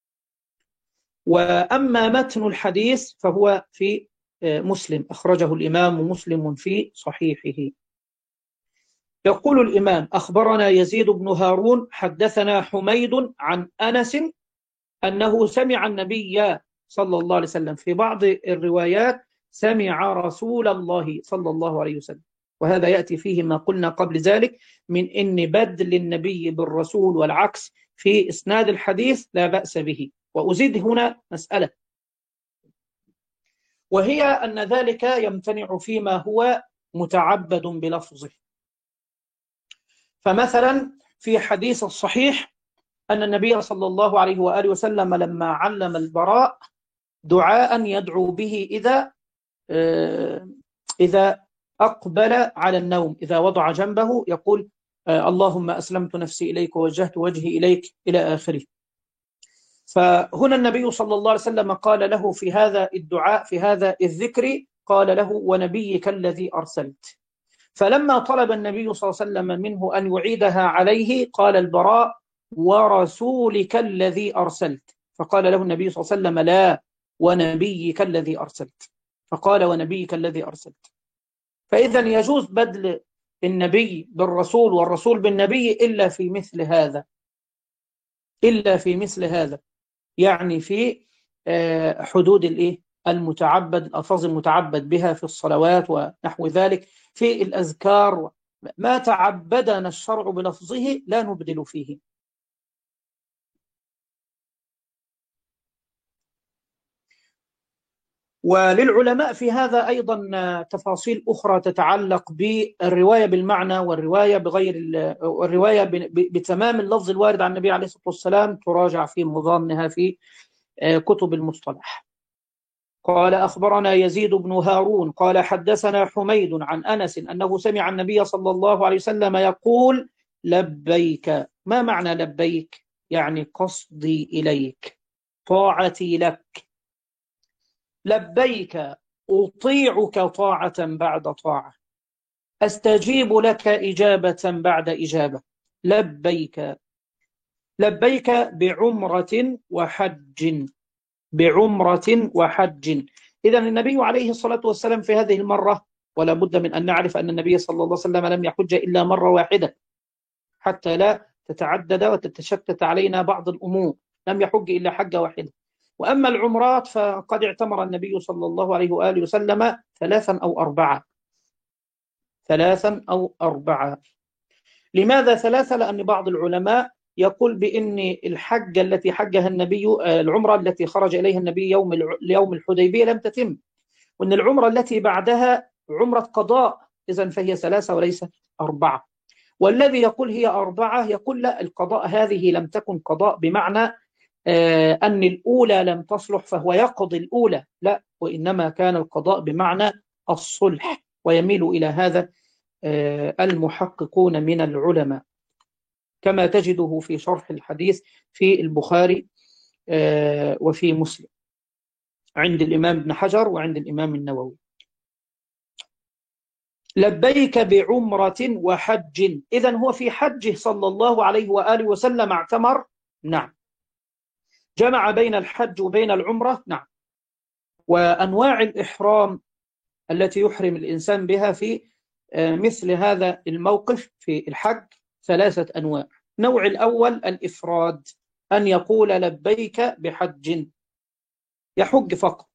وأما متن الحديث فهو في مسلم، أخرجه الإمام مسلم في صحيحه. يقول الإمام: أخبرنا يزيد بن هارون حدثنا حميد عن أنس أنه سمع النبي صلى الله عليه وسلم، في بعض الروايات سمع رسول الله صلى الله عليه وسلم، وهذا يأتي فيه ما قلنا قبل ذلك من إن بدل النبي بالرسول والعكس في إسناد الحديث لا بأس به. وأزيد هنا مسألة، وهي أن ذلك يمتنع فيما هو متعبد بلفظه. فمثلا في حديث الصحيح أن النبي صلى الله عليه وآله وسلم لما علم البراء دعاء يدعو به إذا إذا أقبل على النوم، إذا وضع جنبه يقول: اللهم أسلمت نفسي إليك ووجهت وجهي إليك إلى آخره. فهنا النبي صلى الله عليه وسلم قال له في هذا الدعاء، في هذا الذكر، قال له: ونبيك الذي أرسلت. فلما طلب النبي صلى الله عليه وسلم منه أن يعيدها عليه قال البراء: ورسولك الذي أرسلت. فقال له النبي صلى الله عليه وسلم: لا، ونبيك الذي أرسلت. فقال: ونبيك الذي أرسلت. فإذا يجوز بدل النبي بالرسول والرسول بالنبي إلا في مثل هذا، إلا في مثل هذا، يعني في حدود الإيه المتعبد، الألفاظ المتعبد بها في الصلوات ونحو ذلك، في الأذكار، ما تعبدنا الشرع بلفظه لا نبدل فيه. وللعلماء في هذا أيضا تفاصيل أخرى تتعلق بالرواية بالمعنى والرواية بغير الرواية بتمام اللفظ الوارد عن النبي عليه الصلاة والسلام، تراجع في مضامنها في كتب المصطلح. قال: أخبرنا يزيد بن هارون قال حدثنا حميد عن أنس أنه سمع النبي صلى الله عليه وسلم يقول: لبيك. ما معنى لبيك؟ يعني قصدي إليك، طاعتي لك. لبيك أطيعك طاعة بعد طاعة، أستجيب لك إجابة بعد إجابة. لبيك لبيك بعمرة وحج، بعمرة وحج. إذا النبي عليه الصلاة والسلام في هذه المرة، ولا بد من أن نعرف أن النبي صلى الله عليه وسلم لم يحج إلا مرة واحدة حتى لا تتعدد وتتشتت علينا بعض الأمور، لم يحج إلا حجة واحدة. وأما العمرات فقد اعتمر النبي صلى الله عليه وآله وسلم ثلاثا أو أربعة. ثلاثا أو أربعة. لماذا ثلاثة؟ لأن بعض العلماء يقول بأن الحجة التي حجها النبي، العمرة التي خرج إليها النبي يوم يوم الحديبية لم تتم، وأن العمرة التي بعدها عمرة قضاء، إذن فهي ثلاثة وليست أربعة. والذي يقول هي أربعة يقول لا، القضاء هذه لم تكن قضاء بمعنى آه أن الأولى لم تصلح فهو يقضي الأولى، لا، وإنما كان القضاء بمعنى الصلح، ويميل إلى هذا آه المحققون من العلماء، كما تجده في شرح الحديث في البخاري آه وفي مسلم عند الإمام ابن حجر وعند الإمام النووي. لبيك بعمرة وحج، إذن هو في حجه صلى الله عليه وآله وسلم اعتمر، نعم. جمع بين الحج وبين العمرة، نعم. وأنواع الإحرام التي يحرم الإنسان بها في مثل هذا الموقف في الحج ثلاثة أنواع. نوع الأول الإفراد، أن يقول لبيك بحج، يحج فقط.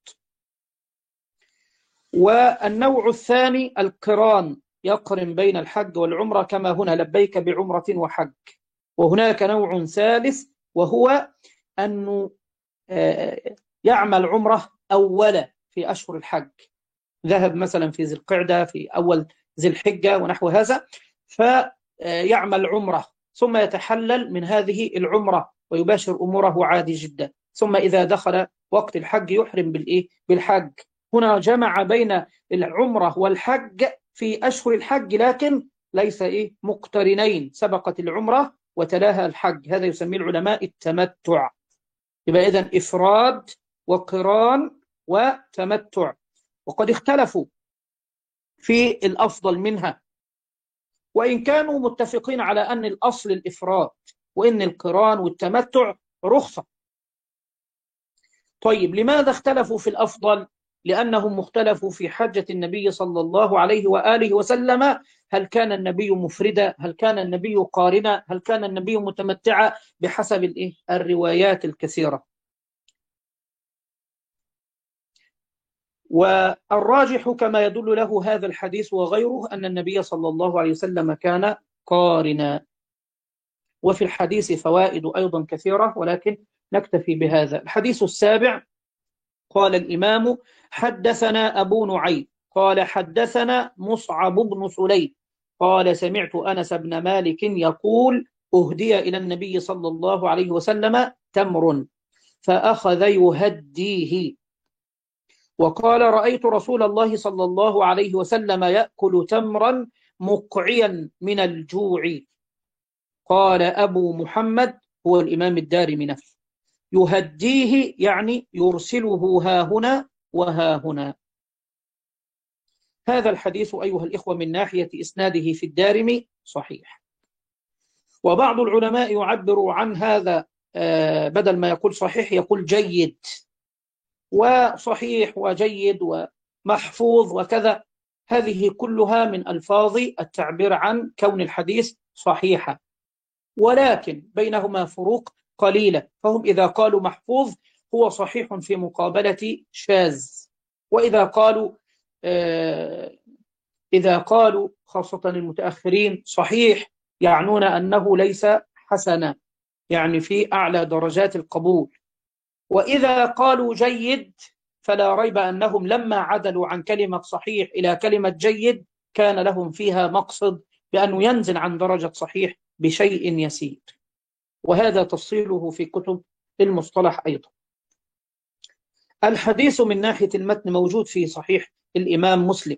والنوع الثاني القران، يقرن بين الحج والعمرة كما هنا لبيك بعمرة وحج. وهناك نوع ثالث وهو أنه يعمل عمرة أولا في أشهر الحج، ذهب مثلا في ذي القعدة في أول ذي الحجة ونحو هذا، فيعمل عمرة ثم يتحلل من هذه العمرة ويباشر أموره عادي جدا، ثم إذا دخل وقت الحج يحرم بالإيه؟ بالحج. هنا جمع بين العمرة والحج في أشهر الحج، لكن ليس إيه؟ مقترنين، سبقت العمرة وتلاها الحج، هذا يسميه العلماء التمتع. يبقى إذن إفراد وقران وتمتع، وقد اختلفوا في الأفضل منها، وإن كانوا متفقين على أن الأصل الإفراد وإن القران والتمتع رخصة. طيب لماذا اختلفوا في الأفضل؟ لأنهم اختلفوا في حجة النبي صلى الله عليه وآله وسلم، هل كان النبي مفردا؟ هل كان النبي قارنا؟ هل كان النبي متمتعا؟ بحسب الإيه؟ الروايات الكثيرة. والراجح كما يدل له هذا الحديث وغيره أن النبي صلى الله عليه وسلم كان قارنا. وفي الحديث فوائد أيضا كثيرة، ولكن نكتفي بهذا. الحديث السابع، قال الإمام حدثنا أبو نعيم قال حدثنا مصعب بن سليم قال سمعت أنس بن مالك يقول أهدي إلى النبي صلى الله عليه وسلم تمر فأخذ يهديه، وقال رأيت رسول الله صلى الله عليه وسلم يأكل تمرا مقعيا من الجوع. قال أبو محمد هو الإمام الدارمي نفسه يهديه يعني يرسله ها هنا وها هنا. هذا الحديث أيها الإخوة من ناحية إسناده في الدارمي صحيح، وبعض العلماء يعبر عن هذا بدل ما يقول صحيح يقول جيد، وصحيح وجيد ومحفوظ وكذا، هذه كلها من ألفاظ التعبير عن كون الحديث صحيحا، ولكن بينهما فروق قليلة. فهم إذا قالوا محفوظ هو صحيح في مقابلة شاذ، وإذا قالوا آه إذا قالوا خاصة المتأخرين صحيح يعنون أنه ليس حسنا، يعني في أعلى درجات القبول. وإذا قالوا جيد فلا ريب أنهم لما عدلوا عن كلمة صحيح إلى كلمة جيد كان لهم فيها مقصد بأنه ينزل عن درجة صحيح بشيء يسير، وهذا تفصيله في كتب المصطلح أيضا. الحديث من ناحية المتن موجود في صحيح الإمام مسلم.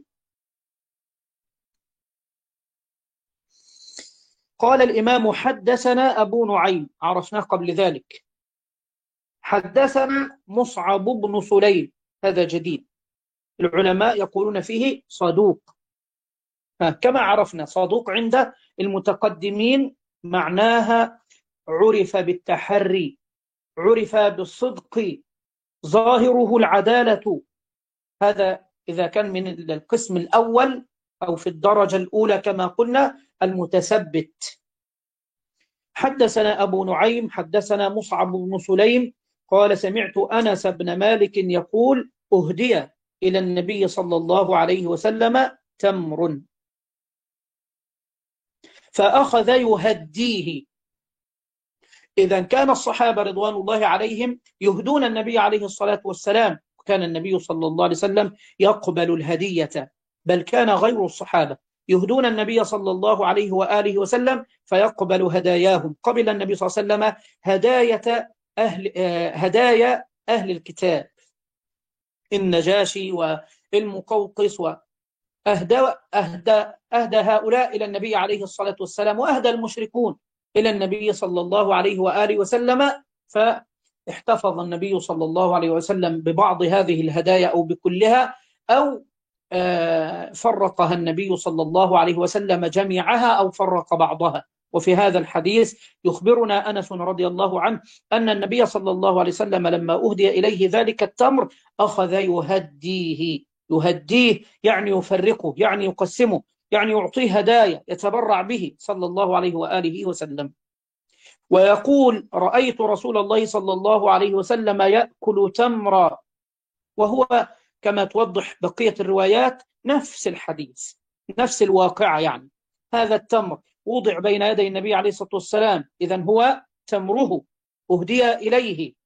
قال الإمام حدثنا أبو نعيم، عرفناه قبل ذلك. حدثنا مصعب بن سليم، هذا جديد، العلماء يقولون فيه صدوق، كما عرفنا صدوق عند المتقدمين معناها عرف بالتحري، عرف بالصدق، ظاهره العدالة. هذا إذا كان من القسم الأول أو في الدرجة الأولى كما قلنا المتثبت. حدثنا أبو نعيم حدثنا مصعب بن سليم قال سمعت أنس بن مالك يقول أهدي إلى النبي صلى الله عليه وسلم تمر. فأخذ يهديه. إذا كان الصحابة رضوان الله عليهم يهدون النبي عليه الصلاة والسلام، وكان النبي صلى الله عليه وسلم يقبل الهدية، بل كان غير الصحابة يهدون النبي صلى الله عليه وآله وسلم فيقبل هداياهم. قبل النبي صلى الله عليه وسلم هداية أهل هدايا أهل الكتاب، النجاشي والمقوقس، وأهدى أهدى أهدى هؤلاء إلى النبي عليه الصلاة والسلام، وأهدى المشركون إلى النبي صلى الله عليه وآله وسلم، فاحتفظ النبي صلى الله عليه وسلم ببعض هذه الهدايا أو بكلها، أو فرقها النبي صلى الله عليه وسلم جميعها أو فرق بعضها. وفي هذا الحديث يخبرنا أنس رضي الله عنه أن النبي صلى الله عليه وسلم لما أهدي إليه ذلك التمر أخذ يهديه. يهديه يعني يفرقه، يعني يقسمه، يعني يعطيه هدايا يتبرع به صلى الله عليه وآله وسلم. ويقول: رأيت رسول الله صلى الله عليه وسلم يأكل تمرا، وهو كما توضح بقية الروايات نفس الحديث، نفس الواقع. يعني هذا التمر وضع بين يدي النبي عليه الصلاة والسلام، إذن هو تمره أهدي إليه،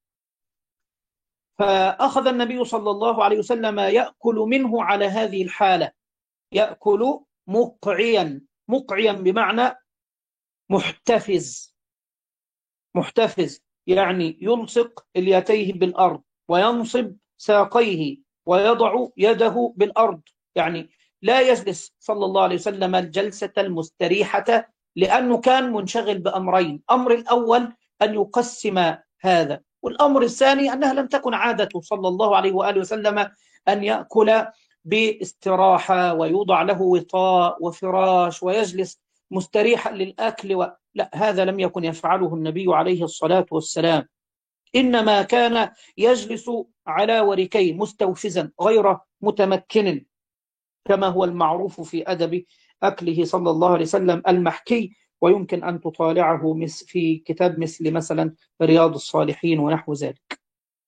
فأخذ النبي صلى الله عليه وسلم يأكل منه على هذه الحالة، يأكل مقعيا. مقعيا بمعنى محتفز. محتفز يعني يلصق اليتيه بالأرض وينصب ساقيه ويضع يده بالأرض، يعني لا يجلس صلى الله عليه وسلم الجلسة المستريحة، لأنه كان منشغل بأمرين: أمر الأول أن يقسم هذا، والأمر الثاني أنها لم تكن عادته صلى الله عليه وآله وسلم أن يأكل باستراحة ويوضع له وطاء وفراش ويجلس مستريحا للأكل و... لا، هذا لم يكن يفعله النبي عليه الصلاة والسلام، إنما كان يجلس على وركيه مستوفزا غير متمكن، كما هو المعروف في أدب أكله صلى الله عليه وسلم المحكي، ويمكن أن تطالعه في كتاب مثل مثلا رياض الصالحين ونحو ذلك.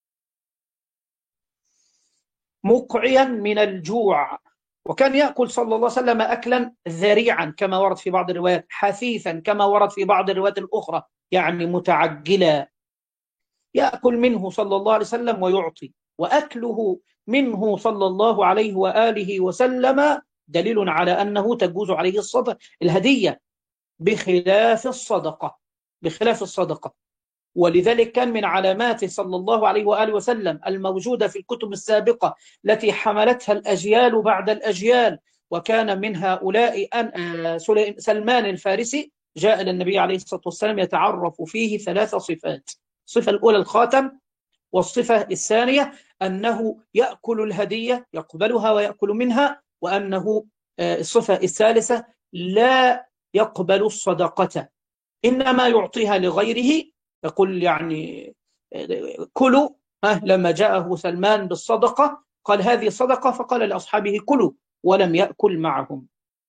مقعيا من الجوع. وكان يأكل صلى الله عليه وسلم أكلا ذريعا كما ورد في بعض الروايات، حثيثا كما ورد في بعض الروايات الأخرى، يعني متعجلا. يأكل منه صلى الله عليه وسلم ويعطي، وأكله منه صلى الله عليه وآله وسلم دليل على أنه تجوز عليه الصدقة الهدية، بخلاف الصدقة بخلاف الصدقة ولذلك كان من علاماته صلى الله عليه وآله وسلم الموجودة في الكتب السابقة التي حملتها الأجيال بعد الأجيال، وكان من هؤلاء أن سلمان الفارسي جاء للنبي عليه الصلاة والسلام يتعرف فيه ثلاث صفات: الصفة الأولى الخاتم، والصفة الثانية أنه يأكل الهدية يقبلها ويأكل منها، وأنه الصفة الثالثة لا يقبل الصدقة إنما يعطيها لغيره. يقول يعني كلوا، لما جاءه سلمان بالصدقة قال هذه صدقة، فقال لأصحابه كلوا ولم يأكل معهم.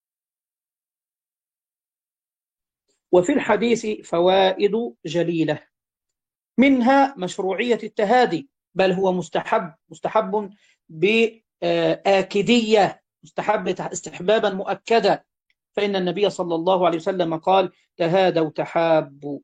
وفي الحديث فوائد جليلة، منها مشروعية التهادي، بل هو مستحب مستحب بآكدية، مستحب استحبابا مؤكدا، فإن النبي صلى الله عليه وسلم قال: تهادوا تحابوا.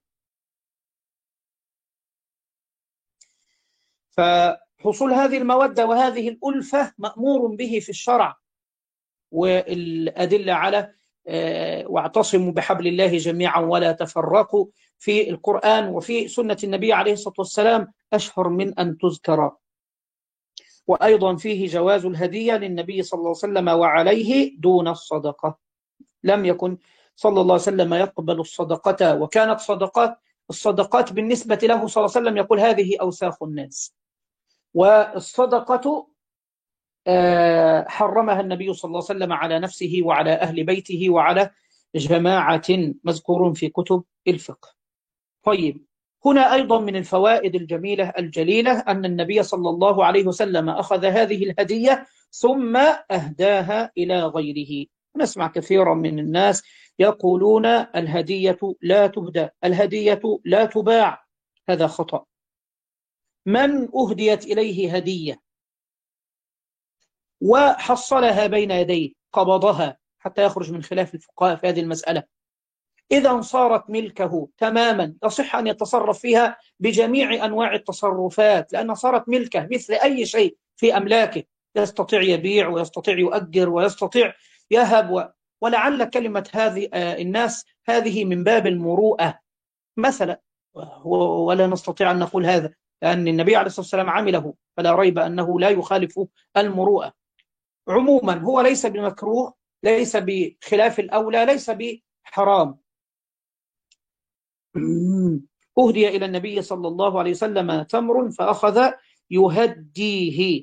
فحصول هذه المودة وهذه الألفة مأمور به في الشرع، والأدلة على واعتصموا بحبل الله جميعا ولا تفرقوا في القرآن وفي سنة النبي عليه الصلاة والسلام أشهر من أن تذكر. وأيضا فيه جواز الهدية للنبي صلى الله عليه وسلم وعليه دون الصدقة. لم يكن صلى الله عليه وسلم يقبل الصدقة، وكانت صدقات الصدقات بالنسبة له صلى الله عليه وسلم يقول هذه أوساخ الناس، والصدقة حرمها النبي صلى الله عليه وسلم على نفسه وعلى أهل بيته وعلى جماعة مذكور في كتب الفقه. طيب، هنا أيضا من الفوائد الجميلة الجليلة أن النبي صلى الله عليه وسلم أخذ هذه الهدية ثم أهداها إلى غيره. نسمع كثيرا من الناس يقولون الهدية لا تهدى، الهدية لا تباع. هذا خطأ. من أهديت إليه هدية وحصلها بين يديه قبضها حتى يخرج من خلاف الفقهاء في هذه المسألة، إذا صارت ملكه تماما يصح أن يتصرف فيها بجميع أنواع التصرفات، لأنها صارت ملكه مثل أي شيء في أملاكه، يستطيع يبيع ويستطيع يؤجر ويستطيع يهب و... ولعل كلمة هذه الناس هذه من باب المروءة مثلا، ولا نستطيع أن نقول هذا لأن النبي عليه الصلاة والسلام عمله، فلا ريب أنه لا يخالف المروءة. عموما هو ليس بمكروه، ليس بخلاف الأولى، ليس بحرام. أهدي إلى النبي صلى الله عليه وسلم تمر فأخذ يهديه،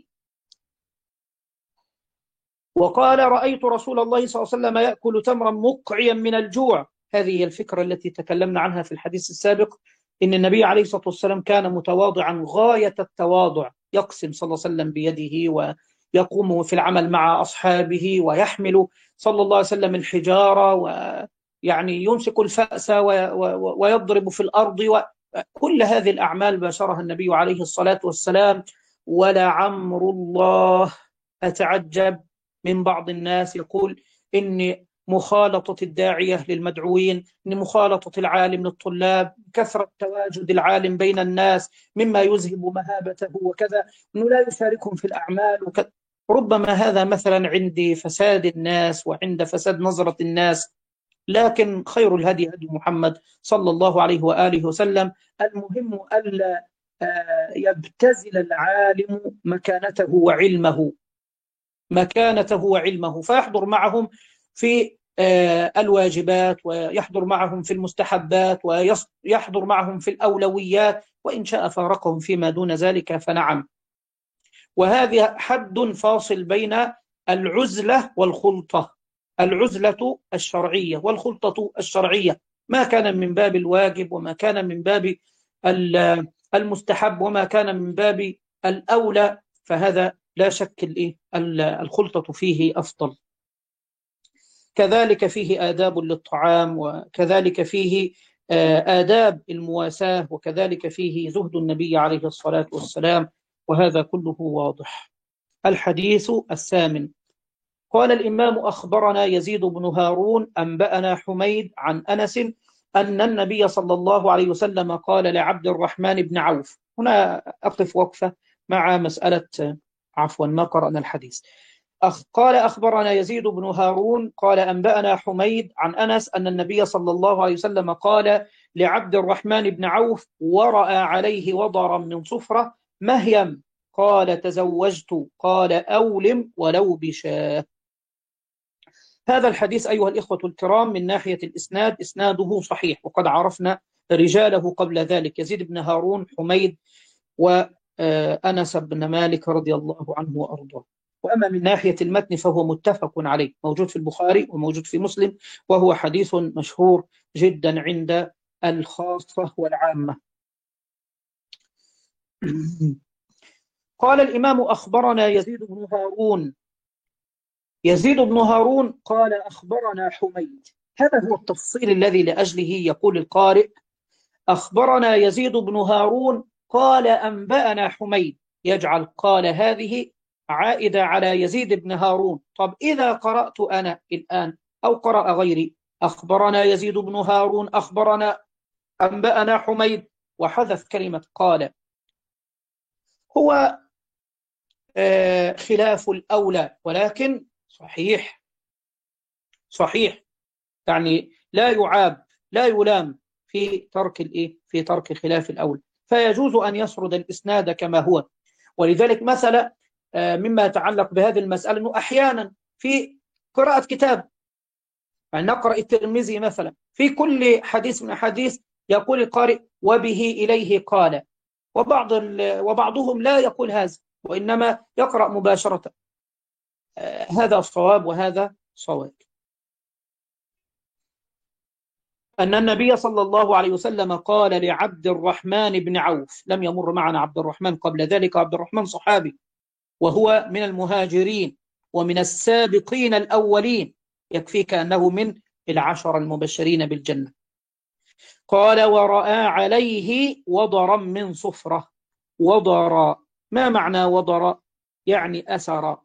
وقال رأيت رسول الله صلى الله عليه وسلم يأكل تمرا مقعيا من الجوع. هذه هي الفكرة التي تكلمنا عنها في الحديث السابق، إن النبي عليه الصلاة والسلام كان متواضعا غاية التواضع، يقسم صلى الله عليه وسلم بيده ويقوم في العمل مع أصحابه، ويحمل صلى الله عليه وسلم الحجارة، ويعني يمسك الفأس ويضرب في الأرض، وكل هذه الأعمال باشرها النبي عليه الصلاة والسلام. ولعمر الله أتعجب من بعض الناس يقول إن مخالطة الداعية للمدعوين، إن مخالطة العالم للطلاب، كثرة تواجد العالم بين الناس مما يذهب مهابته وكذا، أنه لا يشاركهم في الأعمال وكذا. ربما هذا مثلا عند فساد الناس وعند فساد نظرة الناس، لكن خير الهدي هدي محمد صلى الله عليه وآله وسلم. المهم ألا يبتذل العالم مكانته وعلمه مكانته وعلمه فيحضر معهم في الواجبات، ويحضر معهم في المستحبات، ويحضر معهم في الأولويات، وإن شاء فارقهم فيما دون ذلك فنعم. وهذا حد فاصل بين العزلة والخلطة، العزلة الشرعية والخلطة الشرعية، ما كان من باب الواجب وما كان من باب المستحب وما كان من باب الأولى، فهذا لا شك الخلطة فيه أفضل. كذلك فيه آداب للطعام، وكذلك فيه آداب المواساة، وكذلك فيه زهد النبي عليه الصلاة والسلام، وهذا كله واضح. الحديث الثامن. قال الإمام أخبرنا يزيد بن هارون أنبأنا حميد عن أنس أن النبي صلى الله عليه وسلم قال لعبد الرحمن بن عوف. هنا أقف وقفة مع مسألة، عفوا ما قرأنا الحديث. أخ قال أخبرنا يزيد بن هارون قال أنبأنا حميد عن أنس أن النبي صلى الله عليه وسلم قال لعبد الرحمن بن عوف ورأى عليه وضرا من صفرة مهيم، قال تزوجت، قال أولم ولو بشاه. هذا الحديث أيها الإخوة الكرام من ناحية الإسناد إسناده صحيح، وقد عرفنا رجاله قبل ذلك، يزيد بن هارون، حميد، وأنس بن مالك رضي الله عنه وأرضاه. وأما من ناحية المتن فهو متفق عليه، موجود في البخاري وموجود في مسلم، وهو حديث مشهور جدا عند الخاصة والعامة. قال الإمام أخبرنا يزيد بن هارون يزيد بن هارون قال أخبرنا حميد. هذا هو التفصيل الذي لأجله يقول القارئ أخبرنا يزيد بن هارون قال أنبأنا حميد، يجعل قال هذه عائدة على يزيد بن هارون. طب إذا قرأت أنا الآن أو قرأ غيري أخبرنا يزيد بن هارون أخبرنا أنبأنا حميد وحذف كلمة قال، هو آه خلاف الأولى، ولكن صحيح صحيح يعني لا يعاب لا يلام في ترك الإيه في ترك خلاف الأولى، فيجوز أن يسرد الإسناد كما هو. ولذلك مثلا مما يتعلق بهذه المسألة أنه أحيانا في قراءة كتاب، يعني نقرأ الترمذي مثلا، في كل حديث من الحديث يقول القارئ وبه إليه قال، وبعض وبعضهم لا يقول هذا وإنما يقرأ مباشرة. هذا الصواب وهذا صواب. أن النبي صلى الله عليه وسلم قال لعبد الرحمن بن عوف، لم يمر معنا عبد الرحمن قبل ذلك، عبد الرحمن صحابي وهو من المهاجرين ومن السابقين الأولين، يكفيك أنه من العشر المبشرين بالجنة. قال ورأى عليه وضرا من صفرة. وضر، ما معنى وضر؟ يعني أثر.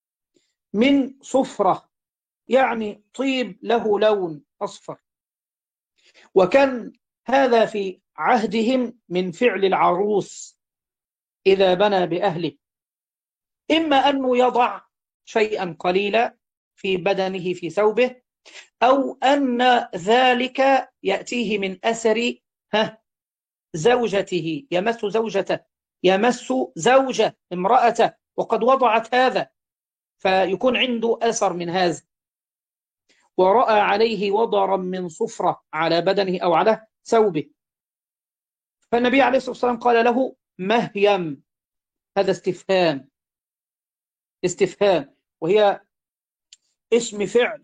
من صفرة يعني طيب له لون أصفر. وكان هذا في عهدهم من فعل العروس إذا بنى بأهله، إما أنه يضع شيئا قليلا في بدنه في ثوبه، أو أن ذلك يأتيه من أثر ها زوجته، يمس زوجته، يمس زوجة امرأته وقد وضعت هذا، فيكون عنده أثر من هذا، ورأى عليه وضرا من صفرة على بدنه أو على ثوبه. فالنبي عليه الصلاة والسلام قال له مهيم. هذا استفهام، استفهام وهي اسم فعل.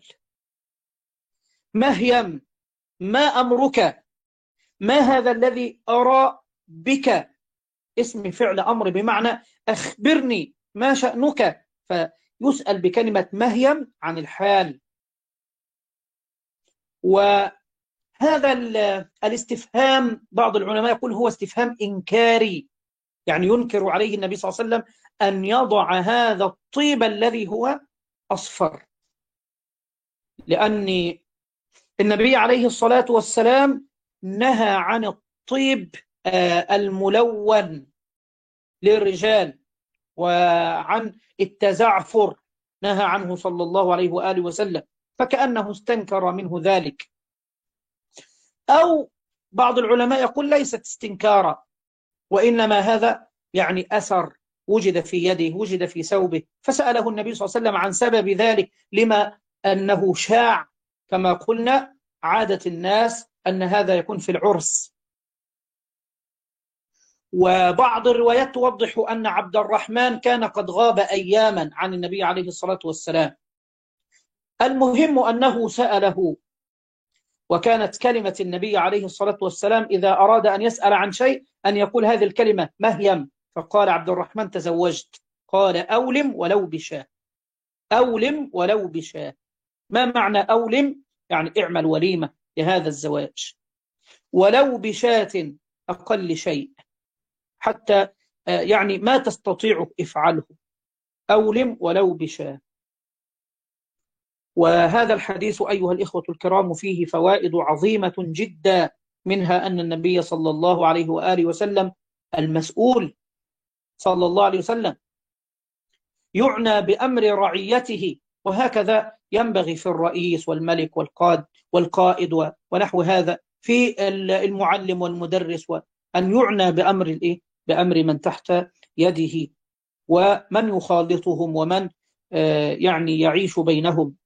مهيم، ما أمرك؟ ما هذا الذي أرى بك؟ اسم فعل أمر بمعنى أخبرني ما شأنك، فيسأل بكلمة مهيم عن الحال. وهذا الاستفهام بعض العلماء يقول هو استفهام إنكاري، يعني ينكر عليه النبي صلى الله عليه وسلم أن يضع هذا الطيب الذي هو أصفر، لأن النبي عليه الصلاة والسلام نهى عن الطيب الملون للرجال، وعن التزعفر نهى عنه صلى الله عليه وآله وسلم، فكأنه استنكر منه ذلك. أو بعض العلماء يقول ليست استنكارا، وإنما هذا يعني أثر وجد في يده، وجد في ثوبه، فسأله النبي صلى الله عليه وسلم عن سبب ذلك، لما أنه شاع كما قلنا عادة الناس أن هذا يكون في العرس. وبعض الروايات توضح أن عبد الرحمن كان قد غاب أياما عن النبي عليه الصلاة والسلام. المهم أنه سأله، وكانت كلمة النبي عليه الصلاة والسلام إذا أراد أن يسأل عن شيء أن يقول هذه الكلمة مهيم. فقال عبد الرحمن تزوجت، قال أولم ولو بشاه، أولم ولو بشاه. ما معنى أولم؟ يعني اعمل وليمة لهذا الزواج، ولو بشاة أقل شيء، حتى يعني ما تستطيع افعله، أولم ولو بشاة. وهذا الحديث أيها الإخوة الكرام فيه فوائد عظيمة جدا، منها أن النبي صلى الله عليه وآله وسلم المسؤول صلى الله عليه وسلم يعنى بأمر رعيته، وهكذا ينبغي في الرئيس والملك والقاد والقائد ونحو هذا، في المعلم والمدرس، وأن يعنى بأمر الإيه؟ بأمر من تحت يده، ومن يخالطهم، ومن يعني يعيش بينهم.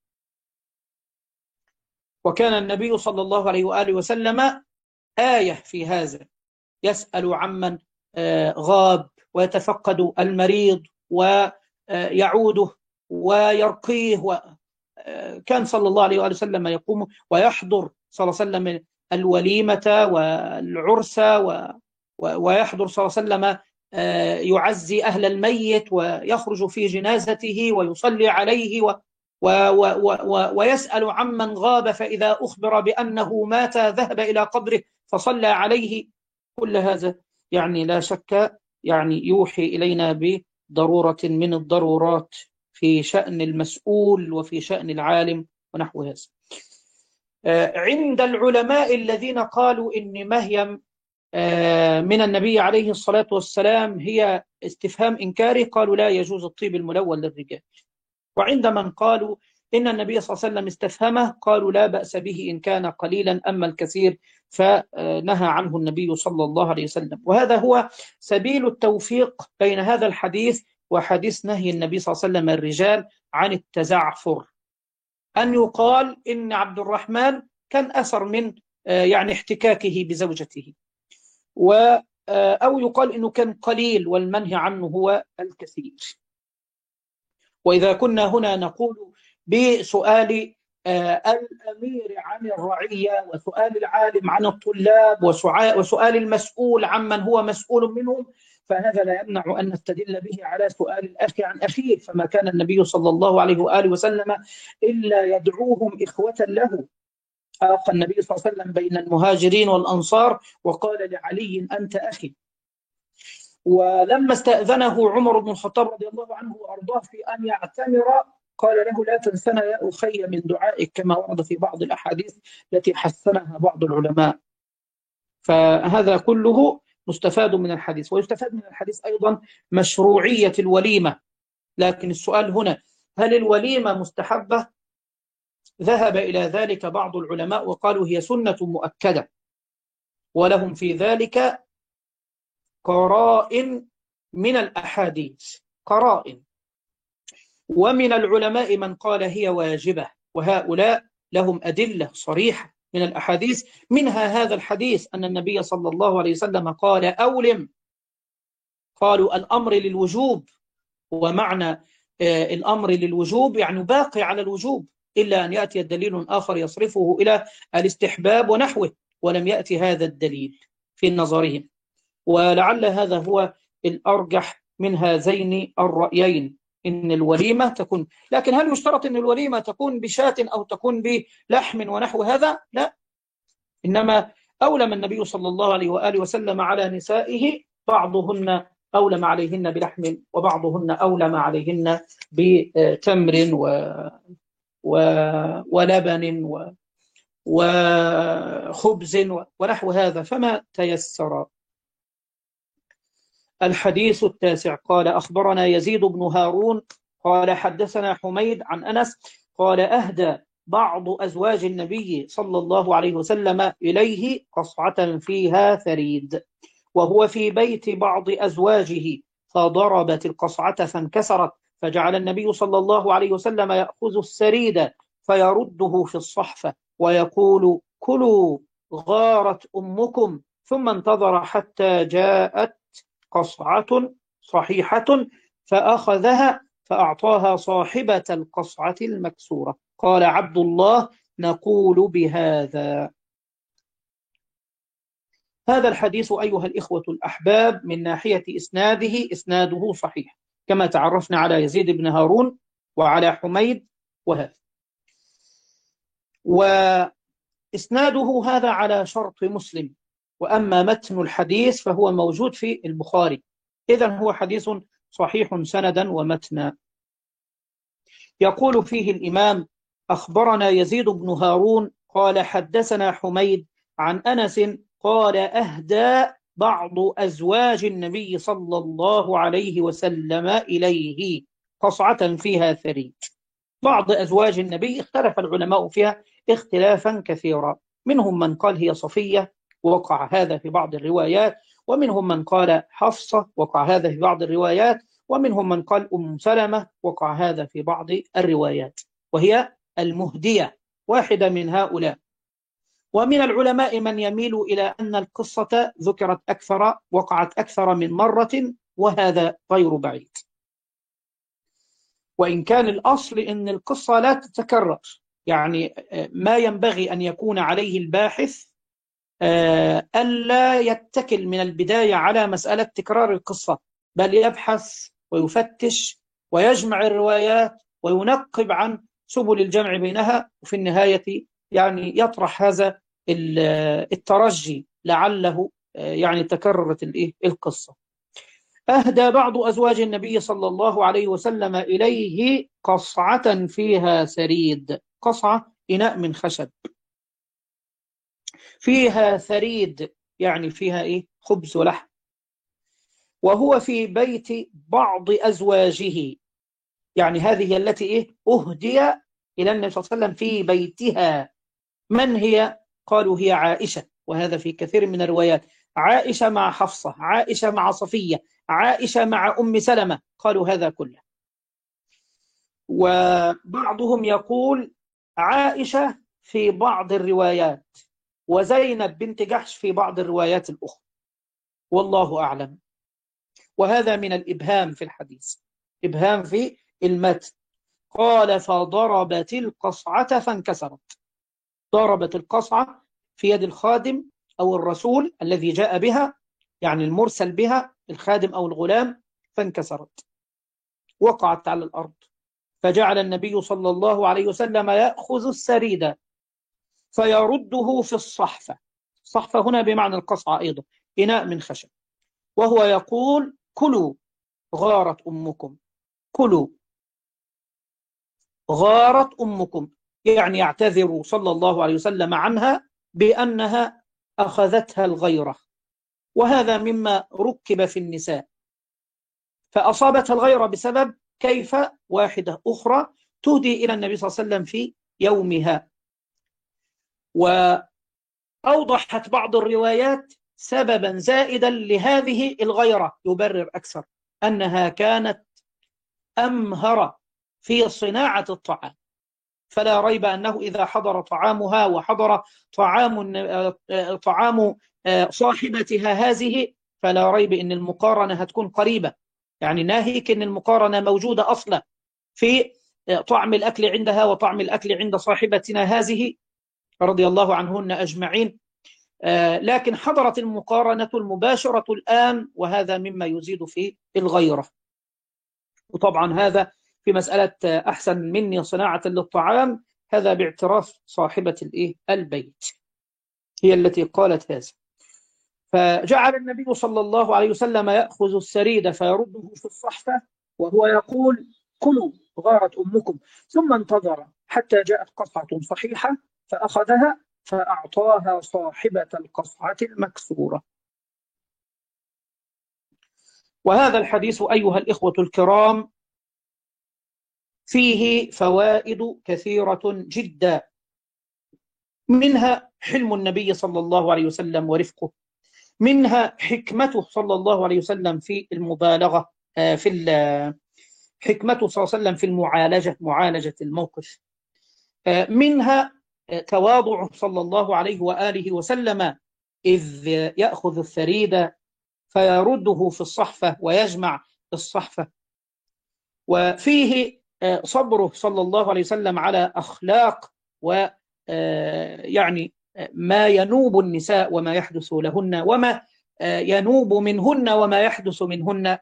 وكان النبي صلى الله عليه وآله وسلم آية في هذا، يسأل عمن غاب، ويتفقد المريض ويعوده ويرقيه. وكان صلى الله عليه وآله وسلم يقوم ويحضر صلى الله عليه وسلم الوليمة والعرس، ويحضر صلى الله عليه وسلم يعزي أهل الميت، ويخرج في جنازته ويصلي عليه، و و و و ويسأل عمن غاب، فإذا أخبر بأنه مات ذهب إلى قبره فصلى عليه. كل هذا يعني لا شك يعني يوحي إلينا بضرورة من الضرورات في شأن المسؤول وفي شأن العالم ونحو هذا. عند العلماء الذين قالوا إن مهيم من النبي عليه الصلاة والسلام هي استفهام إنكاري، قالوا لا يجوز الطيب الملون للرجال. وعند من قالوا إن النبي صلى الله عليه وسلم استفهمه، قالوا لا بأس به إن كان قليلا، أما الكثير فنهى عنه النبي صلى الله عليه وسلم. وهذا هو سبيل التوفيق بين هذا الحديث وحديث نهي النبي صلى الله عليه وسلم الرجال عن التزعفر، أن يقال إن عبد الرحمن كان أثر من يعني احتكاكه بزوجته، و أو يقال إنه كان قليل والمنهي عنه هو الكثير. وإذا كنا هنا نقول بسؤال الأمير عن الرعية، وسؤال العالم عن الطلاب، وسؤال المسؤول عمن هو مسؤول منهم، فهذا لا يمنع أن نستدل به على سؤال الأخ عن أخيه. فما كان النبي صلى الله عليه وآله وسلم إلا يدعوهم إخوة له. آخى النبي صلى الله عليه وسلم بين المهاجرين والأنصار وقال لعلي أنت أخي. ولما استأذنه عمر بن الخطاب رضي الله عنه وأرضاه في أن يعتمر، قال له لا تنسنا يا أخي من دعائك، كما ورد في بعض الأحاديث التي حسنها بعض العلماء. فهذا كله مستفاد من الحديث. ويستفاد من الحديث أيضا مشروعية الوليمة. لكن السؤال هنا، هل الوليمة مستحبة؟ ذهب إلى ذلك بعض العلماء وقالوا هي سنة مؤكدة، ولهم في ذلك قرائن من الأحاديث، قرائن. ومن العلماء من قال هي واجبة، وهؤلاء لهم أدلة صريحة من الأحاديث، منها هذا الحديث أن النبي صلى الله عليه وسلم قال أولم. قالوا الأمر للوجوب، ومعنى الأمر للوجوب يعني باقي على الوجوب، إلا أن يأتي الدليل آخر يصرفه إلى الاستحباب ونحوه، ولم يأتي هذا الدليل في نظرهم. ولعل هذا هو الأرجح من هذين الرأيين، إن الوليمة تكون. لكن هل يشترط أن الوليمة تكون بشاة أو تكون بلحم ونحو هذا؟ لا، إنما أولم النبي صلى الله عليه وآله وسلم على نسائه، بعضهن أولم عليهن بلحم، وبعضهن أولم عليهن بتمر و... و... ولبن و... وخبز ونحو هذا، فما تيسر. الحديث التاسع قال أخبرنا يزيد بن هارون قال حدثنا حميد عن أنس قال أهدى بعض أزواج النبي صلى الله عليه وسلم إليه قصعة فيها ثريد، وهو في بيت بعض أزواجه، فضربت القصعة فانكسرت، فجعل النبي صلى الله عليه وسلم يأخذ السريد فيرده في الصحفة ويقول كلوا غارت أمكم، ثم انتظر حتى جاءت قصعة صحيحة فأخذها فأعطاها صاحبة القصعة المكسورة. قال عبد الله نقول بهذا. هذا الحديث أيها الإخوة الأحباب من ناحية إسناده، إسناده صحيح كما تعرفنا على يزيد بن هارون وعلى حميد وهذا، وإسناده هذا على شرط مسلم. وأما متن الحديث فهو موجود في البخاري، إذن هو حديث صحيح سندا ومتنا. يقول فيه الإمام أخبرنا يزيد بن هارون قال حدثنا حميد عن أنس قال أهدى بعض أزواج النبي صلى الله عليه وسلم إليه قصعة فيها ثريد. بعض أزواج النبي اختلف العلماء فيها اختلافا كثيرا، منهم من قال هي صفية وقع هذا في بعض الروايات، ومنهم من قال حفصة وقع هذا في بعض الروايات، ومنهم من قال أم سلمة وقع هذا في بعض الروايات، وهي المهدية واحدة من هؤلاء. ومن العلماء من يميل إلى أن القصة ذكرت أكثر، وقعت أكثر من مرة، وهذا غير بعيد، وإن كان الأصل أن القصة لا تتكرر. يعني ما ينبغي أن يكون عليه الباحث ألا يتكل من البداية على مسألة تكرار القصة، بل يبحث ويفتش ويجمع الروايات وينقب عن سبل الجمع بينها، وفي النهاية يعني يطرح هذا الترجي لعله يعني تكررت القصة. أهدى بعض أزواج النبي صلى الله عليه وسلم إليه قصعة فيها سريد. قصعة إناء من خشب فيها ثريد، يعني فيها إيه؟ خبز ولحم. وهو في بيت بعض أزواجه، يعني هذه التي إيه؟ أهدي إلى النبي صلى الله عليه وسلم في بيتها. من هي؟ قالوا هي عائشة، وهذا في كثير من الروايات، عائشة مع حفصة، عائشة مع صفية، عائشة مع أم سلمة، قالوا هذا كله. وبعضهم يقول عائشة في بعض الروايات، وزينب بنت جحش في بعض الروايات الأخرى، والله أعلم. وهذا من الإبهام في الحديث، إبهام في المتن. قال فضربت القصعة فانكسرت. ضربت القصعة في يد الخادم أو الرسول الذي جاء بها، يعني المرسل بها الخادم أو الغلام، فانكسرت وقعت على الأرض. فجعل النبي صلى الله عليه وسلم يأخذ السريد فيرده في الصحفة. الصحفة هنا بمعنى القصعة أيضا، إناء من خشب، وهو يقول كلوا غارت أمكم، كلوا. غارت أمكم، يعني يعتذر صلى الله عليه وسلم عنها بأنها أخذتها الغيرة، وهذا مما ركب في النساء، فأصابتها الغيرة بسبب كيف واحدة أخرى تهدي إلى النبي صلى الله عليه وسلم في يومها. وأوضحت بعض الروايات سببا زائدا لهذه الغيرة يبرر أكثر، أنها كانت أمهر في صناعة الطعام، فلا ريب أنه إذا حضر طعامها وحضر طعام طعام صاحبتها هذه، فلا ريب أن المقارنة هتكون قريبة، يعني ناهيك أن المقارنة موجودة أصلا في طعم الأكل عندها وطعم الأكل عند صاحبتنا هذه رضي الله عنهن أجمعين، لكن حضرت المقارنة المباشرة الآن، وهذا مما يزيد في الغيرة. وطبعا هذا في مسألة أحسن مني صناعة للطعام، هذا باعتراف صاحبة الإيه البيت، هي التي قالت هذا. فجعل النبي صلى الله عليه وسلم يأخذ السريد فيرده في الصحفة وهو يقول كلوا غارت أمكم، ثم انتظر حتى جاءت قصعة صحيحة فأخذها فأعطاها صاحبة القصعة المكسورة. وهذا الحديث أيها الإخوة الكرام فيه فوائد كثيرة جدا، منها حلم النبي صلى الله عليه وسلم ورفقه، منها حكمته صلى الله عليه وسلم في المبالغة في حكمته صلى الله عليه وسلم في المعالجة معالجة الموقف، منها تواضعه صلى الله عليه وآله وسلم إذ يأخذ الثريد فيرده في الصحفة ويجمع الصحفة، وفيه صبره صلى الله عليه وسلم على أخلاق ويعني ما ينوب النساء وما يحدث لهن وما ينوب منهن وما يحدث منهن،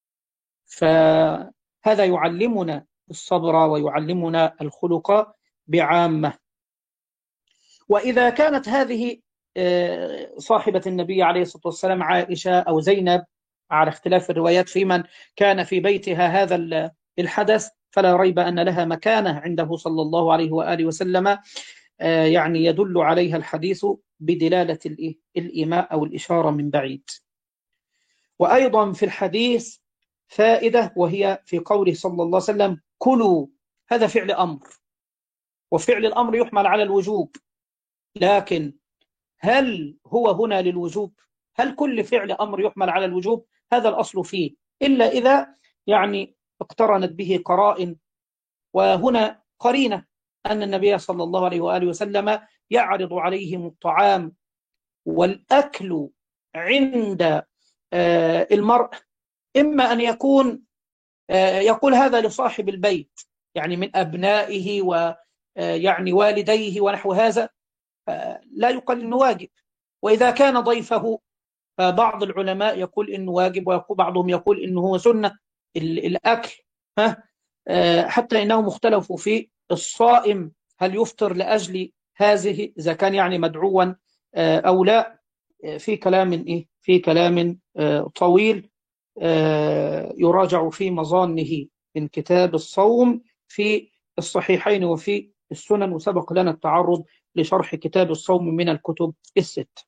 فهذا يعلمنا الصبر ويعلمنا الخلق بعامة. وإذا كانت هذه صاحبة النبي عليه الصلاة والسلام عائشة أو زينب على اختلاف الروايات في من كان في بيتها هذا الحدث، فلا ريب أن لها مكانة عنده صلى الله عليه وآله وسلم، يعني يدل عليها الحديث بدلالة الإيماء أو الإشارة من بعيد. وأيضا في الحديث فائدة، وهي في قوله صلى الله عليه وسلم كلوا، هذا فعل أمر، وفعل الأمر يحمل على الوجوب، لكن هل هو هنا للوجوب؟ هل كل فعل أمر يحمل على الوجوب؟ هذا الأصل فيه، إلا إذا يعني اقترنت به قرائن، وهنا قرينة أن النبي صلى الله عليه وآله وسلم يعرض عليهم الطعام والأكل عند المرء، إما أن يكون يقول هذا لصاحب البيت يعني من أبنائه ويعني والديه ونحو هذا، لا يقال إنه واجب، وإذا كان ضيفه فبعض العلماء يقول إنه واجب، وبعضهم يقول إنه هو سنة الأكل، ها حتى إنهم اختلفوا في الصائم هل يفطر لأجل هذه إذا كان يعني مدعوا أو لا، في كلام إيه في كلام طويل يراجع في مظانه من كتاب الصوم في الصحيحين وفي السنن، وسبق لنا التعرض لشرح كتاب الصوم من الكتب الست.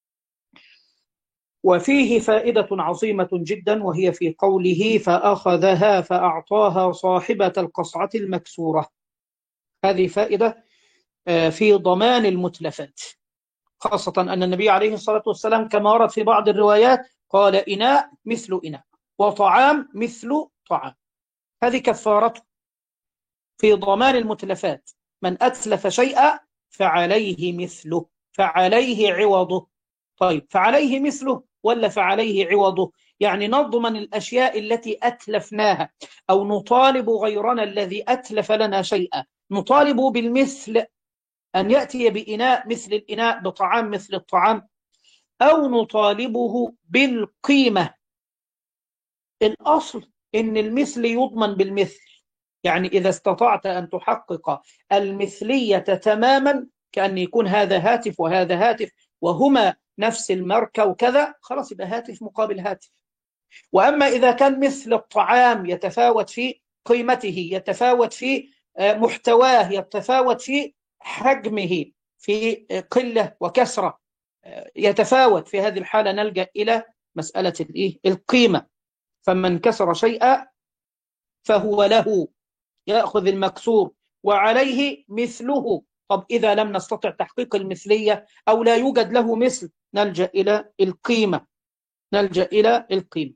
وفيه فائدة عظيمة جدا، وهي في قوله فأخذها فأعطاها صاحبة القصعة المكسورة. هذه فائدة في ضمان المتلفات، خاصة أن النبي عليه الصلاة والسلام كما ورد في بعض الروايات قال إناء مثل إناء وطعام مثل طعام، هذه كفارته في ضمان المتلفات، من أتلف شيئا فعليه مثله فعليه عوضه. طيب فعليه مثله ولا فعليه عوضه؟ يعني نضمن الأشياء التي أتلفناها، أو نطالب غيرنا الذي أتلف لنا شيئا نطالب بالمثل، أن يأتي بإناء مثل الإناء بطعام مثل الطعام، أو نطالبه بالقيمة. الأصل إن المثل يضمن بالمثل، يعني إذا استطعت أن تحقق المثلية تماما، كأن يكون هذا هاتف وهذا هاتف وهما نفس الماركة وكذا، خلاص يبقى هاتف مقابل هاتف. وأما إذا كان مثل الطعام يتفاوت في قيمته، يتفاوت في محتواه يتفاوت في حجمه، في قلة وكثرة، يتفاوت، في هذه الحالة نلجأ إلى مسألة القيمة. فمن كسر شيئا فهو له، يأخذ المكسور وعليه مثله. طب إذا لم نستطع تحقيق المثلية أو لا يوجد له مثل، نلجأ إلى القيمة، نلجأ إلى القيمة.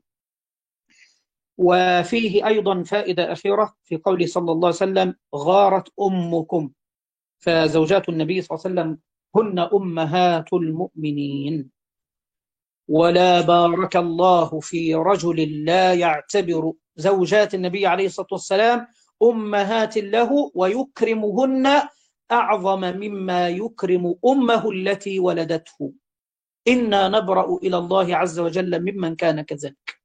وفيه أيضا فائدة أخيرة في قوله صلى الله عليه وسلم: غارت أمكم. فزوجات النبي صلى الله عليه وسلم هن أمهات المؤمنين. ولا بارك الله في رجل لا يعتبر زوجات النبي عليه الصلاة والسلام أمهات له ويكرمهن أعظم مما يكرم أمه التي ولدته. إنا نبرأ إلى الله عز وجل ممن كان كذلك.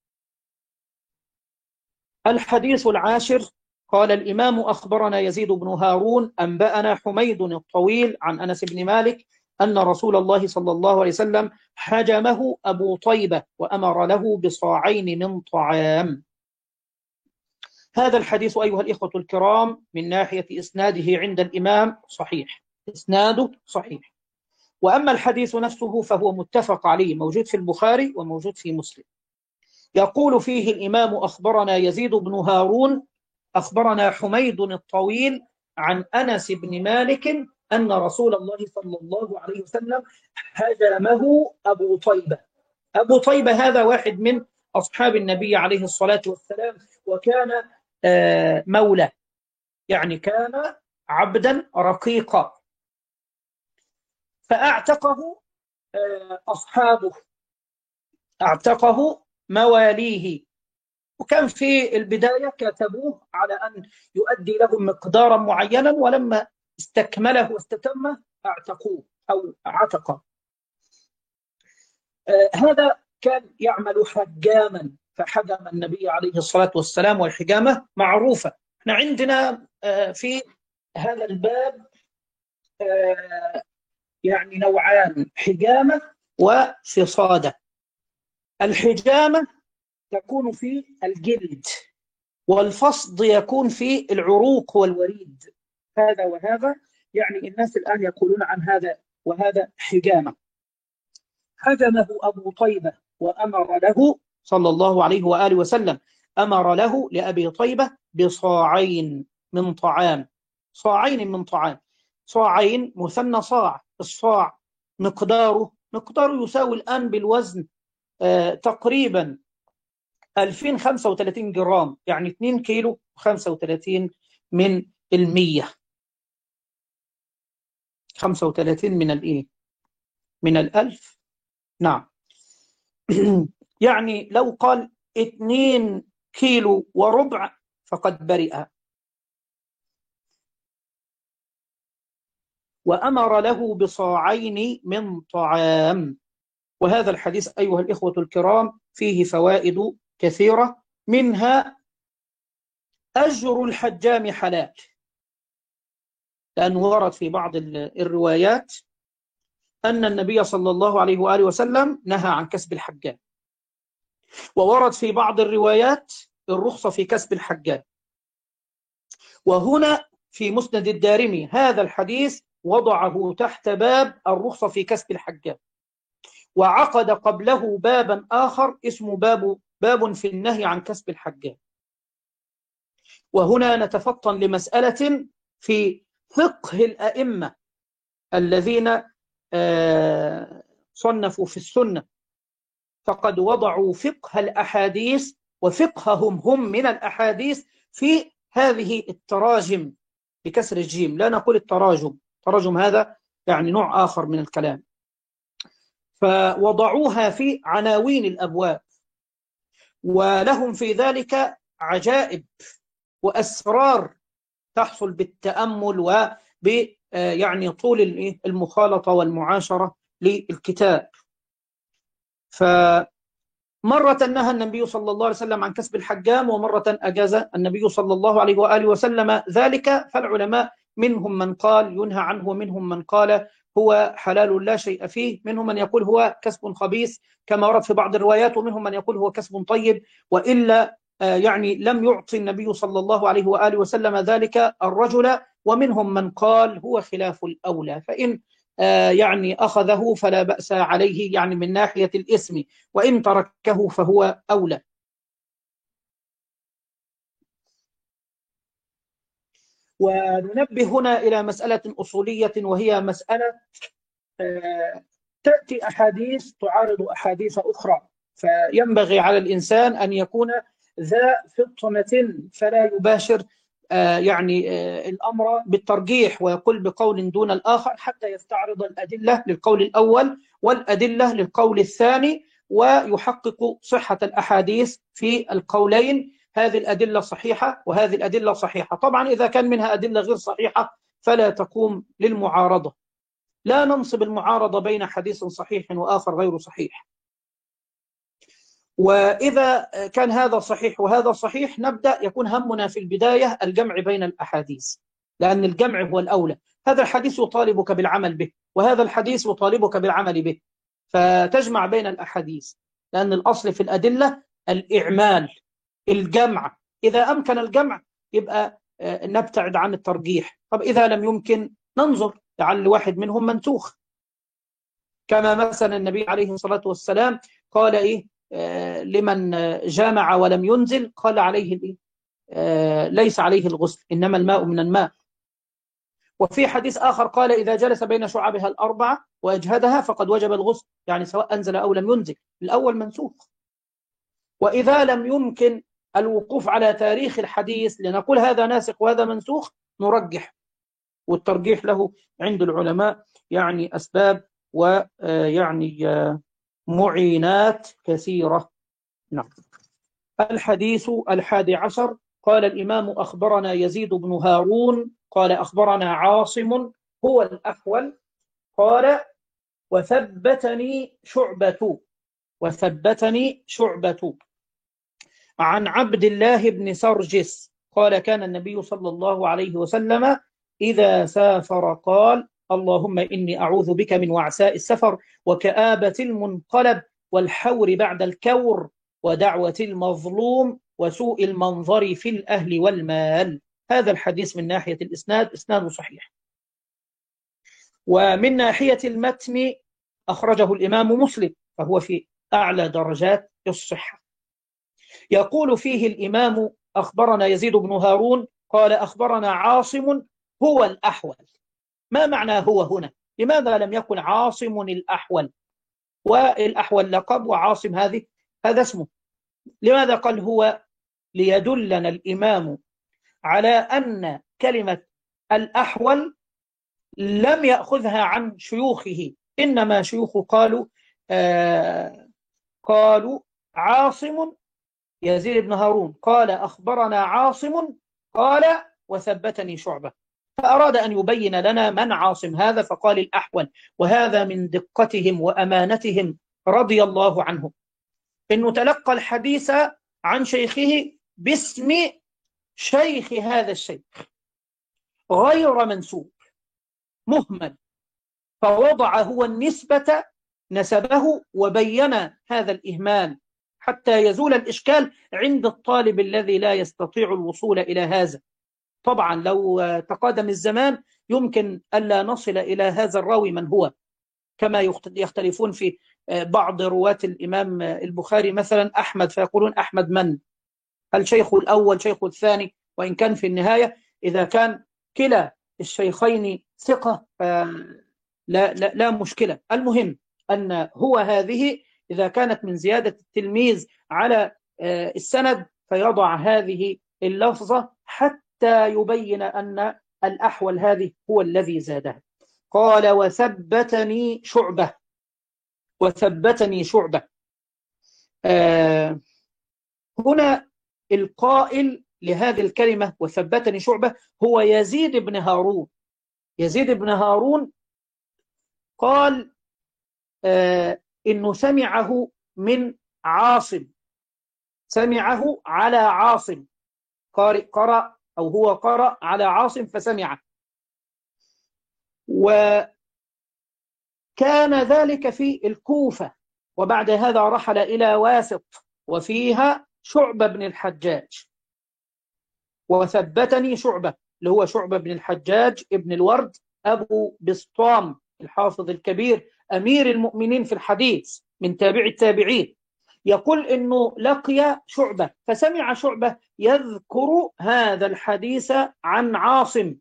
الحديث العاشر: قال الإمام أخبرنا يزيد بن هارون أنبأنا حميد الطويل عن أنس بن مالك أن رسول الله صلى الله عليه وسلم حجمه أبو طيبة وأمر له بصاعين من طعام. هذا الحديث أيها الإخوة الكرام من ناحية إسناده عند الإمام صحيح، إسناده صحيح. وأما الحديث نفسه فهو متفق عليه، موجود في البخاري وموجود في مسلم. يقول فيه الإمام أخبرنا يزيد بن هارون أخبرنا حميد الطويل عن أنس بن مالك أن رسول الله صلى الله عليه وسلم هجمه أبو طيبة. أبو طيبة هذا واحد من أصحاب النبي عليه الصلاة والسلام، وكان مولى، يعني كان عبدا رقيقا، فأعتقه أصحابه، أعتقه مواليه. وكان في البداية كتبوه على أن يؤدي لهم مقدارا معينا، ولما استكمله واستتمه اعتقوه أو عتقه. آه هذا كان يعمل حجاما، فحجم النبي عليه الصلاة والسلام، والحجامة معروفة. احنا عندنا آه في هذا الباب آه يعني نوعان: حجامة وفصادة. الحجامة تكون في الجلد، والفصد يكون في العروق والوريد. هذا وهذا، يعني الناس الآن يقولون عن هذا وهذا حجامة. حجمه أبو طيبة وأمر له صلى الله عليه وآله وسلم، أمر له لأبي طيبة بصاعين من طعام. صاعين من طعام، صاعين مثنى صاع. الصاع مقداره مقداره يساوي الآن بالوزن آه تقريبا ألفين وخمسة وثلاثين جرام، يعني اثنين كيلو وخمسة وثلاثين من المية. خمسة وثلاثين من الايه؟ من الألف. نعم. يعني لو قال اثنين كيلو وربع فقد برئ. وأمر له بصاعين من طعام. وهذا الحديث أيها الإخوة الكرام فيه فوائد كثيرة، منها أجر الحجام حلال، لأنه ورد في بعض الروايات أن النبي صلى الله عليه وآله وسلم نهى عن كسب الحجام، وورد في بعض الروايات الرخصة في كسب الحجام. وهنا في مسند الدارمي هذا الحديث وضعه تحت باب الرخصة في كسب الحجام، وعقد قبله بابا آخر اسمه باب باب في النهي عن كسب الحجام. وهنا نتفطن لمسألة في فقه الأئمة الذين صنفوا في السنة، فقد وضعوا فقه الأحاديث وفقههم هم من الأحاديث في هذه التراجم بكسر الجيم، لا نقول التراجم، تراجم هذا يعني نوع آخر من الكلام. فوضعوها في عناوين الأبواب، ولهم في ذلك عجائب وأسرار تحصل بالتأمل وب يعني طول المخالطة والمعاشرة للكتاب. فمرة نهى النبي صلى الله عليه وسلم عن كسب الحجام، ومرة أجاز النبي صلى الله عليه وآله وسلم ذلك. فالعلماء منهم من قال ينهى عنه، ومنهم من قال هو حلال لا شيء فيه، منهم من يقول هو كسب خبيث كما ورد في بعض الروايات، ومنهم من يقول هو كسب طيب. وإلا يعني لم يعطي النبي صلى الله عليه وآله وسلم ذلك الرجل، ومنهم من قال هو خلاف الأولى، فإن يعني أخذه فلا بأس عليه يعني من ناحية الإسم، وإن تركه فهو أولى. وننبه هنا إلى مسألة أصولية، وهي مسألة تأتي أحاديث تعارض أحاديث أخرى، فينبغي على الإنسان أن يكون ذا فطنة فلا يباشر يعني الأمر بالترجيح ويقول بقول دون الآخر حتى يستعرض الأدلة للقول الأول والأدلة للقول الثاني، ويحقق صحة الأحاديث في القولين. هذه الأدلة صحيحة وهذه الأدلة صحيحة. طبعا إذا كان منها أدلة غير صحيحة فلا تقوم للمعارضة. لا ننصب المعارضة بين حديث صحيح وآخر غير صحيح. وإذا كان هذا صحيح وهذا صحيح نبدأ يكون همنا في البداية الجمع بين الأحاديث، لأن الجمع هو الأولى. هذا الحديث يطالبك بالعمل به، وهذا الحديث يطالبك بالعمل به، فتجمع بين الأحاديث، لأن الأصل في الأدلة الإعمال، الجمع. إذا أمكن الجمع يبقى نبتعد عن الترجيح. طب إذا لم يمكن ننظر لعل واحد منهم منسوخ، كما مثلا النبي عليه الصلاة والسلام قال إيه آه لمن جامع ولم ينزل، قال عليه الإيه آه ليس عليه الغسل، إنما الماء من الماء. وفي حديث آخر قال إذا جلس بين شعبها الأربعة وأجهدها فقد وجب الغسل، يعني سواء أنزل أو لم ينزل، الأول منسوخ. وإذا لم يمكن الوقوف على تاريخ الحديث لنقول هذا ناسخ وهذا منسوخ، نرجح، والترجيح له عند العلماء يعني أسباب ويعني معينات كثيرة. نعم. الحديث الحادي عشر. قال الإمام أخبرنا يزيد بن هارون قال أخبرنا عاصم هو الأحول قال وثبتني شعبة وثبتني شعبة عن عبد الله بن سرجس قال كان النبي صلى الله عليه وسلم إذا سافر قال اللهم إني أعوذ بك من وعساء السفر وكآبة المنقلب والحور بعد الكور ودعوة المظلوم وسوء المنظر في الأهل والمال. هذا الحديث من ناحية الإسناد إسناد صحيح، ومن ناحية المتن أخرجه الإمام مسلم فهو في أعلى درجات الصحة. يقول فيه الإمام أخبرنا يزيد بن هارون قال أخبرنا عاصم هو الأحول. ما معنى هو هنا؟ لماذا لم يكن عاصم الأحول؟ والأحول لقب وعاصم هذه هذا اسمه. لماذا قال هو؟ ليدلنا الإمام على أن كلمة الأحول لم يأخذها عن شيوخه، إنما شيوخه قالوا آه قالوا عاصم يزيد بن هارون قال أخبرنا عاصم قال وثبتني شعبة، فأراد أن يبين لنا من عاصم هذا فقال الأحول. وهذا من دقتهم وأمانتهم رضي الله عنهم، إنه تلقى الحديث عن شيخه باسم شيخ هذا الشيخ غير منسوب مهمل، فوضع هو النسبة نسبه وبين هذا الإهمال حتى يزول الإشكال عند الطالب الذي لا يستطيع الوصول إلى هذا. طبعا لو تقادم الزمان يمكن ألا نصل إلى هذا الراوي من هو، كما يختلفون في بعض رواة الإمام البخاري مثلا أحمد فيقولون أحمد من؟ هل شيخه الأول شيخه الثاني؟ وإن كان في النهاية إذا كان كلا الشيخين ثقة لا, لا, لا مشكلة. المهم أن هو هذه إذا كانت من زيادة التلميذ على السند فيضع هذه اللفظة حتى يبين أن الأحول هذه هو الذي زادها. قال وثبتني شعبة وثبتني شعبة. آه هنا القائل لهذه الكلمة وثبتني شعبة هو يزيد بن هارون. يزيد بن هارون قال آه إنه سمعه من عاصم، سمعه على عاصم، قرأ أو هو قرأ على عاصم فسمعه، وكان ذلك في الكوفة، وبعد هذا رحل إلى واسط وفيها شعبة بن الحجاج، وثبتني شعبة اللي هو شعبة بن الحجاج ابن الورد أبو بسطام الحافظ الكبير أمير المؤمنين في الحديث من تابع التابعين، يقول إنه لقي شعبة فسمع شعبة يذكر هذا الحديث عن عاصم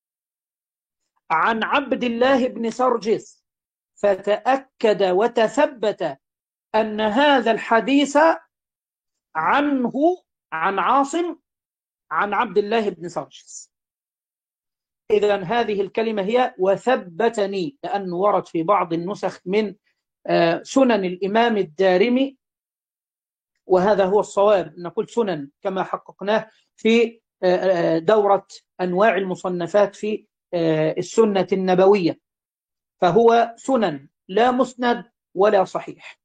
عن عبد الله بن سرجس، فتأكد وتثبت أن هذا الحديث عنه عن عاصم عن عبد الله بن سرجس. إذن هذه الكلمة هي وثبتني، لأنه ورد في بعض النسخ من سنن الإمام الدارمي، وهذا هو الصواب، نقول سنن كما حققناه في دورة أنواع المصنفات في السنة النبوية، فهو سنن لا مسند ولا صحيح.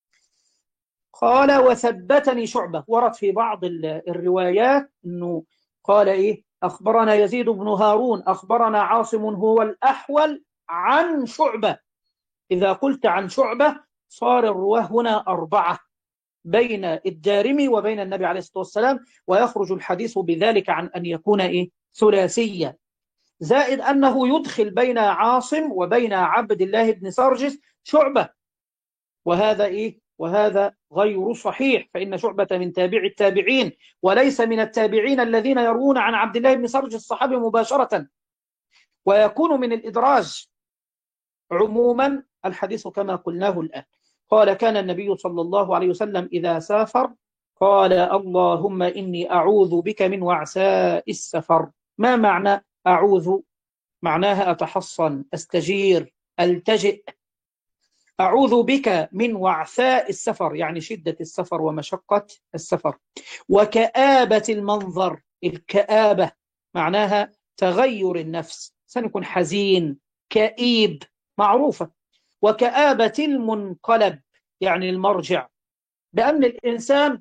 قال وثبتني شعبة، ورد في بعض الروايات أنه قال إيه أخبرنا يزيد بن هارون أخبرنا عاصم هو الأحول عن شعبة. إذا قلت عن شعبة صار الرواه هنا أربعة بين الدارمي وبين النبي عليه الصلاة والسلام، ويخرج الحديث بذلك عن أن يكون إيه ثلاثيا، زائد أنه يدخل بين عاصم وبين عبد الله بن سرجس شعبة، وهذا إيه وهذا غير صحيح، فإن شعبة من تابع التابعين وليس من التابعين الذين يروون عن عبد الله بن سرجس الصحابي مباشرة، ويكون من الإدراج. عموما الحديث كما قلناه الآن. قال كان النبي صلى الله عليه وسلم إذا سافر قال اللهم إني أعوذ بك من وعساء السفر. ما معنى أعوذ؟ معناها أتحصن، أستجير، ألتجئ. أعوذ بك من وعثاء السفر يعني شدة السفر ومشقة السفر، وكآبة المنظر. الكآبة معناها تغير النفس، سنكون حزين كئيب معروفة. وكآبة المنقلب يعني المرجع، بأن الإنسان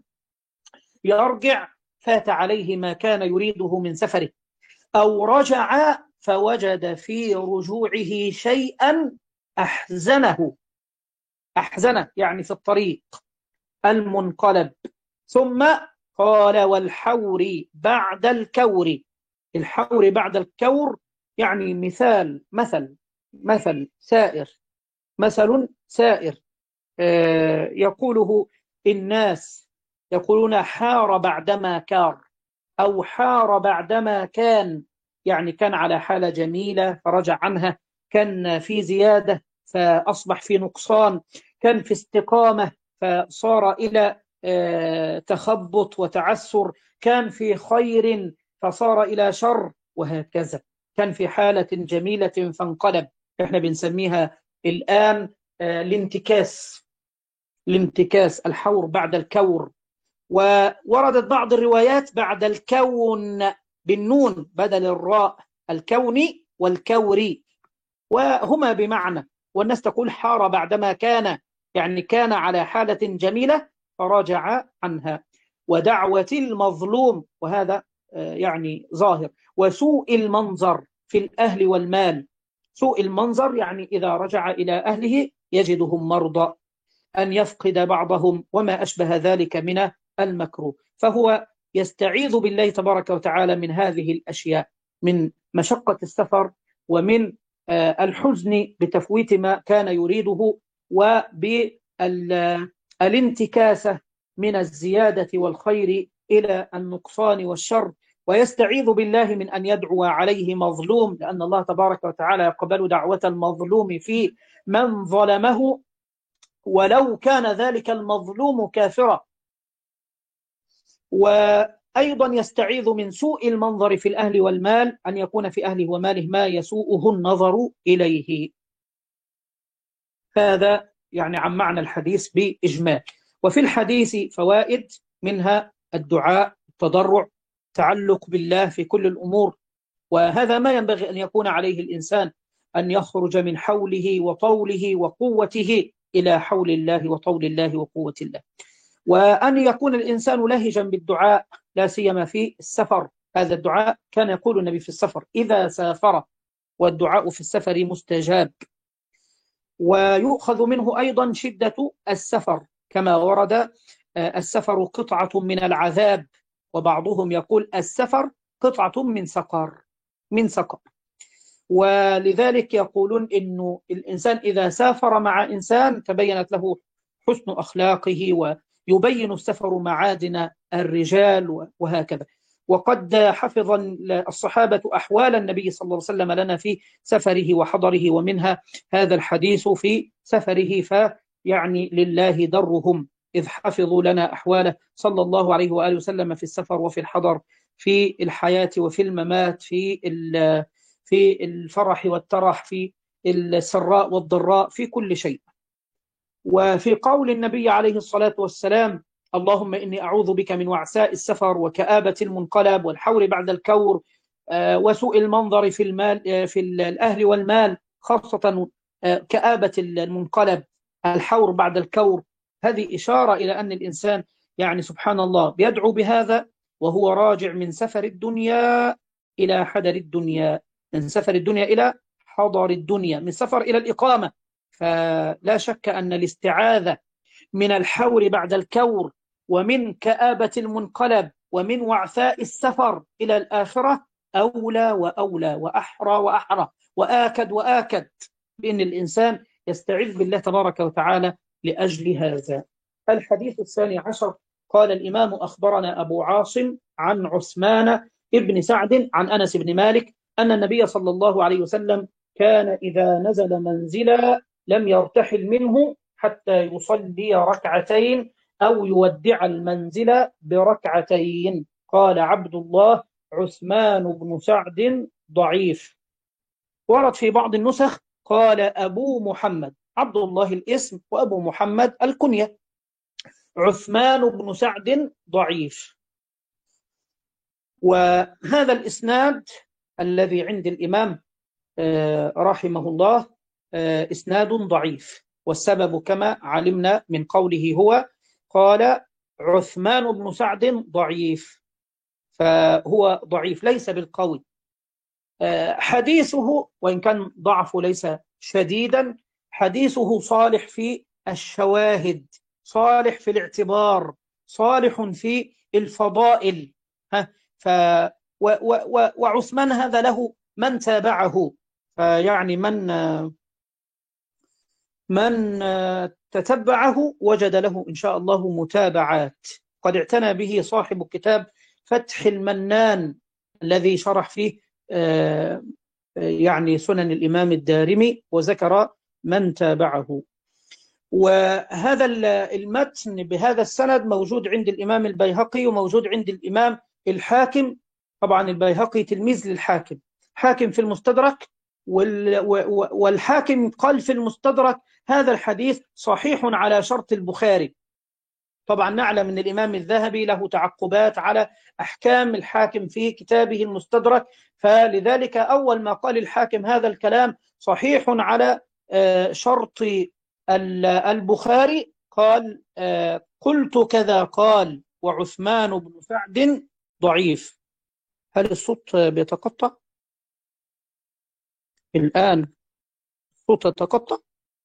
يرجع فات عليه ما كان يريده من سفره، أو رجع فوجد في رجوعه شيئا أحزنه، أحزنه يعني في الطريق المنقلب. ثم قال والحور بعد الكور. الحور بعد الكور يعني مثال مثل مثل سائر مثل سائر آه يقوله الناس، يقولون حار بعدما كار، أو حار بعدما كان، يعني كان على حالة جميلة فرجع عنها، كان في زيادة فأصبح في نقصان، كان في استقامة فصار إلى تخبط وتعسر، كان في خير فصار إلى شر، وهكذا. كان في حالة جميلة فانقلب. احنا بنسميها الآن الانتكاس، الانتكاس الحور بعد الكور. ووردت بعض الروايات بعد الكون بالنون بدل الراء، الكوني والكوري، وهما بمعنى. والناس تقول حار بعدما كان، يعني كان على حالة جميلة فرجع عنها. ودعوة المظلوم، وهذا يعني ظاهر. وسوء المنظر في الأهل والمال. سوء المنظر يعني إذا رجع إلى أهله يجدهم مرضى، أن يفقد بعضهم وما أشبه ذلك من المكروه. فهو يستعيذ بالله تبارك وتعالى من هذه الأشياء، من مشقة السفر ومن الحزن بتفويت ما كان يريده، وبالانتكاسة من الزيادة والخير إلى النقصان والشر. ويستعيذ بالله من أن يدعو عليه مظلوم، لأن الله تبارك وتعالى يقبل دعوة المظلوم في من ظلمه ولو كان ذلك المظلوم كافرا. وأيضا يستعيذ من سوء المنظر في الأهل والمال، أن يكون في أهله وماله ما يسوءه النظر إليه. هذا يعني عن معنى الحديث بإجمال. وفي الحديث فوائد، منها الدعاء، التضرع، تعلق بالله في كل الأمور. وهذا ما ينبغي أن يكون عليه الإنسان، أن يخرج من حوله وطوله وقوته إلى حول الله وطول الله وقوة الله. وأن يكون الإنسان لهجا بالدعاء، لا سيما في السفر. هذا الدعاء كان يقول النبي في السفر إذا سافر، والدعاء في السفر مستجاب. ويؤخذ منه أيضا شدة السفر، كما ورد السفر قطعة من العذاب، وبعضهم يقول السفر قطعة من سقر من سقر. ولذلك يقولون إنه الإنسان إذا سافر مع إنسان تبينت له حسن أخلاقه، ويبين السفر معادن الرجال وهكذا. وقد حفظ الصحابة أحوال النبي صلى الله عليه وسلم لنا في سفره وحضره، ومنها هذا الحديث في سفره، فيعني لله درهم إذ حفظوا لنا أحواله صلى الله عليه وآله وسلم في السفر وفي الحضر، في الحياة وفي الممات، في في الفرح والترح، في السراء والضراء، في كل شيء. وفي قول النبي عليه الصلاة والسلام: اللهم إني أعوذ بك من وعساء السفر وكآبة المنقلب والحور بعد الكور وسوء المنظر في المال في الأهل والمال، خاصة كآبة المنقلب، الحور بعد الكور. هذه إشارة إلى أن الإنسان يعني سبحان الله بيدعو بهذا وهو راجع من سفر الدنيا إلى حضر الدنيا، من سفر الدنيا إلى حضر الدنيا، من سفر إلى الإقامة. فلا شك أن الاستعاذة من الحور بعد الكور، ومن كآبة المنقلب، ومن وعثاء السفر إلى الآخرة أولى وأولى وأحرى وأحرى وآكد وآكد بأن الإنسان يستعذ بالله تبارك وتعالى لأجل هذا. الحديث الثاني عشر، قال الإمام: أخبرنا أبو عاصم عن عثمان ابن سعد عن أنس بن مالك أن النبي صلى الله عليه وسلم كان إذا نزل منزلا لم يرتحل منه حتى يصلي ركعتين أو يودع المنزل بركعتين. قال عبد الله: عثمان بن سعد ضعيف. ورد في بعض النسخ قال أبو محمد، عبد الله الاسم وأبو محمد الكنية. عثمان بن سعد ضعيف. وهذا الإسناد الذي عند الإمام رحمه الله إسناد ضعيف، والسبب كما علمنا من قوله هو قال عثمان بن سعد ضعيف، فهو ضعيف ليس بالقوي. حديثه وإن كان ضعفه ليس شديدا، حديثه صالح في الشواهد، صالح في الاعتبار، صالح في الفضائل. ها ف و و و وعثمان هذا له من تابعه، فيعني من من تتبعه وجد له إن شاء الله متابعات. قد اعتنى به صاحب كتاب فتح المنان الذي شرح فيه يعني سنن الإمام الدارمي، وذكر من تابعه. وهذا المتن بهذا السند موجود عند الإمام البيهقي وموجود عند الإمام الحاكم. طبعا البيهقي تلميذ للحاكم، حاكم في المستدرك، والحاكم قال في المستدرك هذا الحديث صحيح على شرط البخاري. طبعا نعلم أن الإمام الذهبي له تعقبات على أحكام الحاكم في كتابه المستدرك، فلذلك أول ما قال الحاكم هذا الكلام صحيح على شرط البخاري قال قلت كذا قال وعثمان بن سعد ضعيف. هل الصوت بيتقطع الآن؟ الصوت يتقطع.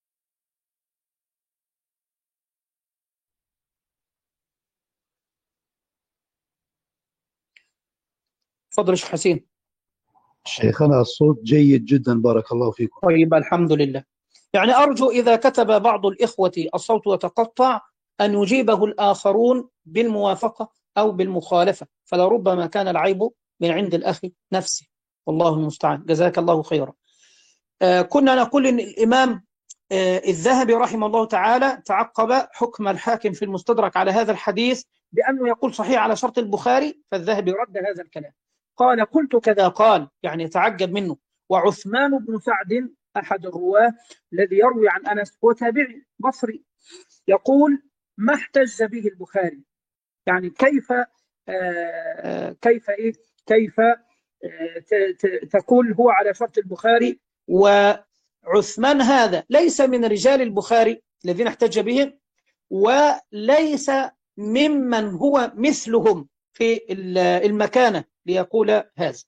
تفضل شيخ حسين. شيخنا الصوت جيد جدا بارك الله فيكم. طيب الحمد لله. يعني أرجو إذا كتب بعض الإخوة الصوت يتقطع أن يجيبه الآخرون بالموافقة أو بالمخالفة، فلربما كان العيب من عند الأخ نفسه، والله المستعان. جزاك الله خيرا. آه كنا نقول إن الإمام آه الذهبي رحمه الله تعالى تعقب حكم الحاكم في المستدرك على هذا الحديث بأنه يقول صحيح على شرط البخاري، فالذهبي رد هذا الكلام، قال قلت كذا قال، يعني يتعجب منه. وعثمان بن سعد أحد الرواة الذي يروي عن أنس هو تابعي بصري، يقول ما احتج به البخاري، يعني كيف آه كيف إيه كيف آه تقول هو على شرط البخاري، وعثمان هذا ليس من رجال البخاري الذين احتج بهم، وليس ممن هو مثلهم في المكانة ليقول هذا.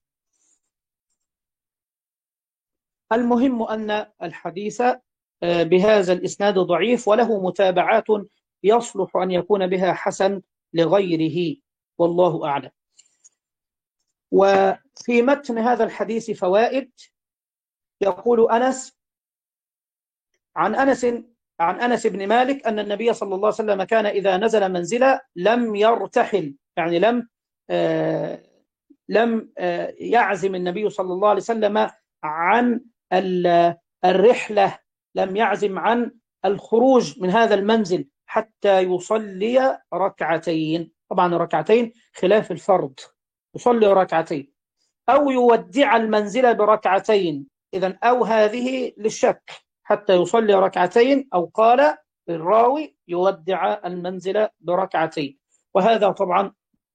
المهم أن الحديث بهذا الإسناد ضعيف، وله متابعات يصلح أن يكون بها حسن لغيره، والله أعلم. وفي متن هذا الحديث فوائد. يقول أنس عن أنس عن أنس بن مالك أن النبي صلى الله عليه وسلم كان إذا نزل منزلا لم يرتحل، يعني لم آه لم آه يعزم النبي صلى الله عليه وسلم عن الرحلة، لم يعزم عن الخروج من هذا المنزل حتى يصلي ركعتين. طبعا ركعتين خلاف الفرض، يصلي ركعتين أو يودع المنزل بركعتين. إذن أو هذه للشك، حتى يصلي ركعتين، أو قال الراوي يودع المنزل بركعتين. وهذا طبعا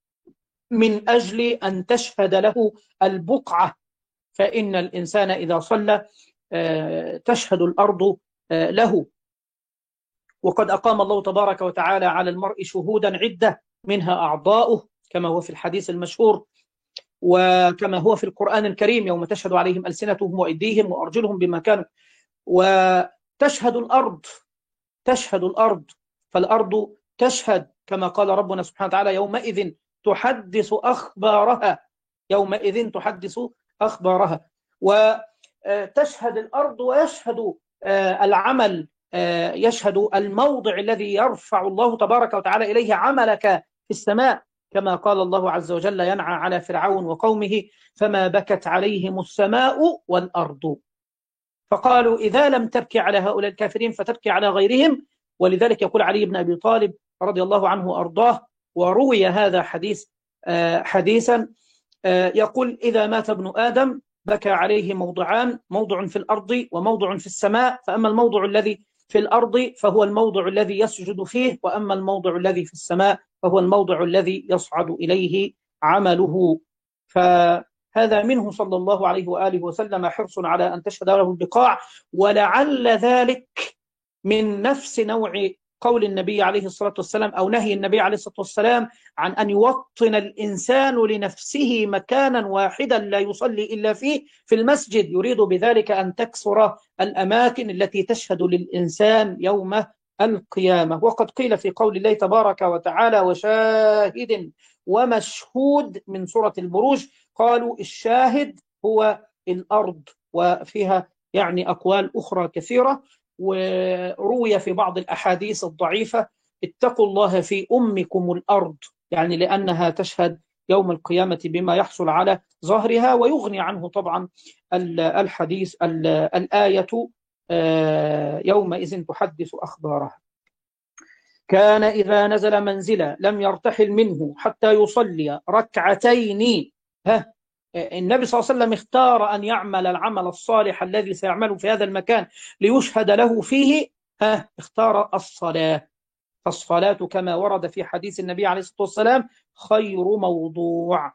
من أجل أن تشهد له البقعة، فإن الإنسان إذا صلى تشهد الأرض له. وقد أقام الله تبارك وتعالى على المرء شهودا عدة، منها أعضاؤه كما هو في الحديث المشهور، وكما هو في القرآن الكريم: يوم تشهد عليهم ألسنتهم وأيديهم وأرجلهم بما كانوا. وتشهد الأرض، تشهد الأرض فالأرض تشهد كما قال ربنا سبحانه وتعالى: يومئذ تحدث أخبارها، يومئذ تحدث أخبارها. وتشهد الأرض ويشهد العمل، يشهد الموضع الذي يرفع الله تبارك وتعالى إليه عملك في السماء، كما قال الله عز وجل: ينعى على فرعون وقومه فما بكت عليهم السماء والأرض. فقالوا: إذا لم تبكي على هؤلاء الكافرين فتبكي على غيرهم. ولذلك يقول علي بن أبي طالب رضي الله عنه وأرضاه، وروي هذا حديث حديثا، يقول: إذا مات ابن آدم بكى عليه موضعان، موضع في الأرض وموضع في السماء، فأما الموضع الذي في الأرض فهو الموضع الذي يسجد فيه، وأما الموضع الذي في السماء فهو الموضع الذي يصعد إليه عمله. فهذا منه صلى الله عليه وآله وسلم حرص على أن تشهد له البقاع. ولعل ذلك من نفس نوع قول النبي عليه الصلاة والسلام، أو نهي النبي عليه الصلاة والسلام عن أن يوطن الإنسان لنفسه مكانا واحدا لا يصلي إلا فيه في المسجد، يريد بذلك أن تكثر الأماكن التي تشهد للإنسان يوم القيامة. وقد قيل في قول الله تبارك وتعالى: وشاهد ومشهود، من سورة البروج، قالوا الشاهد هو الأرض، وفيها يعني أقوال أخرى كثيرة. وروي في بعض الأحاديث الضعيفة: اتقوا الله في أمكم الأرض، يعني لأنها تشهد يوم القيامة بما يحصل على ظهرها. ويغني عنه طبعا الحديث الآية: يومئذ تحدث أخبارها. كان إذا نزل منزلا لم يرتحل منه حتى يصلي ركعتين. ها النبي صلى الله عليه وسلم اختار أن يعمل العمل الصالح الذي سيعمله في هذا المكان ليشهد له فيه، ها اختار الصلاة. فالصلاة كما ورد في حديث النبي عليه الصلاة والسلام خير موضوع،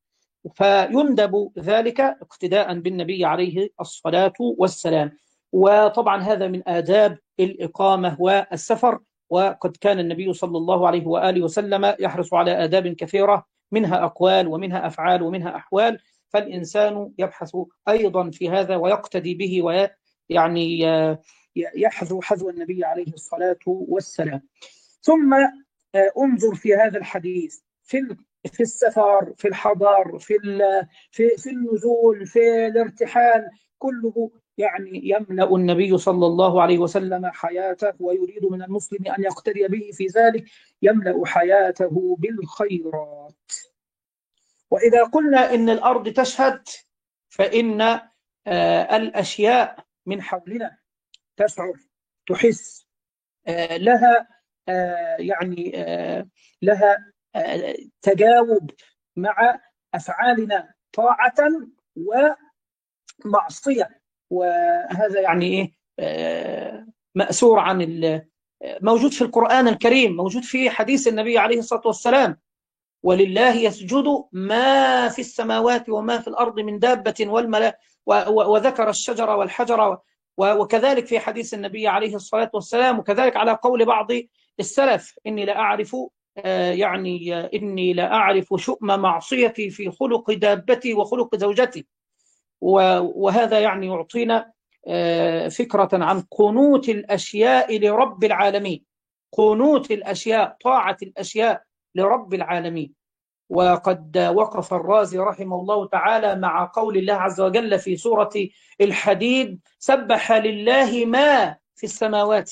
فيندب ذلك اقتداء بالنبي عليه الصلاة والسلام. وطبعا هذا من آداب الإقامة والسفر، وقد كان النبي صلى الله عليه وآله وسلم يحرص على آداب كثيرة، منها أقوال ومنها أفعال ومنها أحوال. فالإنسان يبحث أيضا في هذا ويقتدي به، ويعني يحذو حذو النبي عليه الصلاة والسلام. ثم انظر في هذا الحديث في في السفر، في الحضر، في في في النزول، في الارتحال، كله يعني يملأ النبي صلى الله عليه وسلم حياته، ويريد من المسلم أن يقتدي به في ذلك، يملأ حياته بالخيرات. وإذا قلنا إن الأرض تشهد، فإن آه الأشياء من حولنا تشعر، تحس، آه لها آه يعني آه لها آه تجاوب مع أفعالنا، طاعة ومعصية. وهذا يعني إيه آه مأثور عن موجود في القرآن الكريم، موجود في حديث النبي عليه الصلاة والسلام: ولله يسجد ما في السماوات وما في الأرض من دابة والملائكة، وذكر الشجر والحجر. وكذلك في حديث النبي عليه الصلاة والسلام، وكذلك على قول بعض السلف: إني لا أعرف يعني إني لا أعرف شؤم معصيتي في خلق دابتي وخلق زوجتي. وهذا يعني يعطينا فكرة عن قنوت الأشياء لرب العالمين، قنوت الأشياء، طاعة الأشياء لرب العالمين. وقد وقف الرازي رحمه الله تعالى مع قول الله عز وجل في سورة الحديد: سبح لله ما في السماوات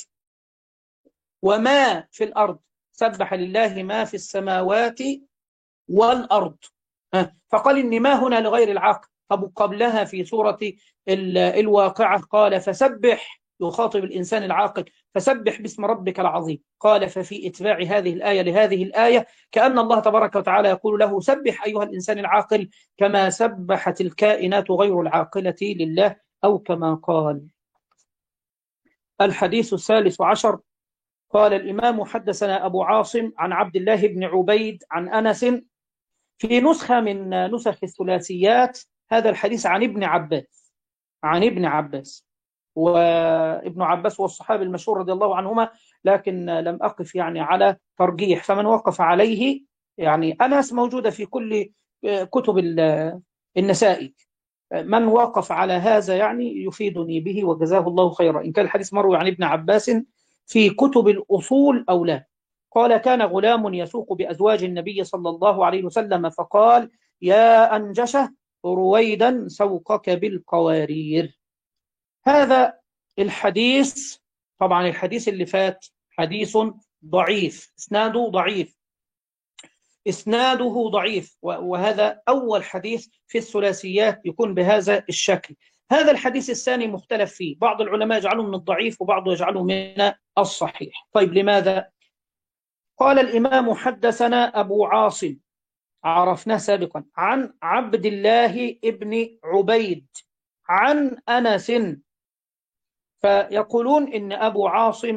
وما في الأرض. سبح لله ما في السماوات والأرض. فقال إن ما هنا لغير العاقل. طب قبلها في سورة الواقعة قال: فسبح، يخاطب الإنسان العاقل، فسبح باسم ربك العظيم. قال: ففي إتباع هذه الآية لهذه الآية كأن الله تبارك وتعالى يقول له: سبح أيها الإنسان العاقل كما سبحت الكائنات غير العاقلة لله، أو كما قال. الحديث الثالث عشر. قال الإمام: حدثنا أبو عاصم عن عبد الله بن عبيد عن أنس. في نسخة من نسخ الثلاثيات هذا الحديث عن ابن عباس، عن ابن عباس، وابن عباس هو الصحابي المشهور رضي الله عنهما، لكن لم أقف يعني على ترجيح، فمن وقف عليه يعني أنس موجودة في كل كتب النسائي، من وقف على هذا يعني يفيدني به وجزاه الله خيرا، إن كان الحديث مروي عن ابن عباس في كتب الأصول أو لا. قال: كان غلام يسوق بأزواج النبي صلى الله عليه وسلم فقال: يا أنجشة رويدا سوقك بالقوارير. هذا الحديث طبعا الحديث اللي فات حديث ضعيف، إسناده ضعيف، إسناده ضعيف، وهذا أول حديث في الثلاثيات يكون بهذا الشكل. هذا الحديث الثاني مختلف فيه، بعض العلماء يجعله من الضعيف وبعض يجعله من الصحيح. طيب لماذا؟ قال الإمام: حدثنا أبو عاصم، عرفناه سابقا، عن عبد الله ابن عبيد عن أنس. فيقولون إن أبو عاصم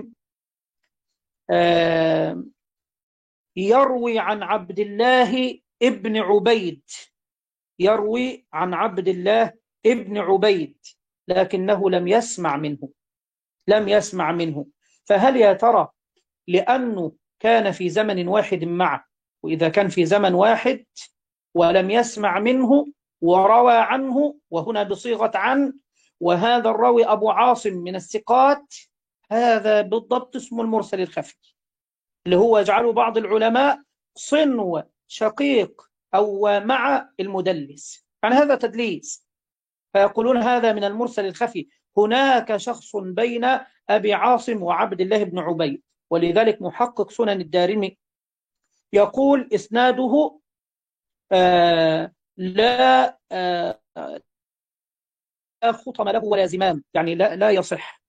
آه يروي عن عبد الله ابن عبيد، يروي عن عبد الله ابن عبيد، لكنه لم يسمع منه، لم يسمع منه. فهل يا ترى لأنه كان في زمن واحد معه، وإذا كان في زمن واحد ولم يسمع منه وروى عنه، وهنا بصيغة عن، وهذا الراوي أبو عاصم من الثقات، هذا بالضبط اسمه المرسل الخفي، اللي هو يجعله بعض العلماء صنو شقيق أو مع المدلس، يعني هذا تدليس، فيقولون هذا من المرسل الخفي. هناك شخص بين أبي عاصم وعبد الله بن عبيد، ولذلك محقق سنن الدارمي يقول: إسناده آه لا آه لا خطم له ولا زمام، يعني لا, لا يصح.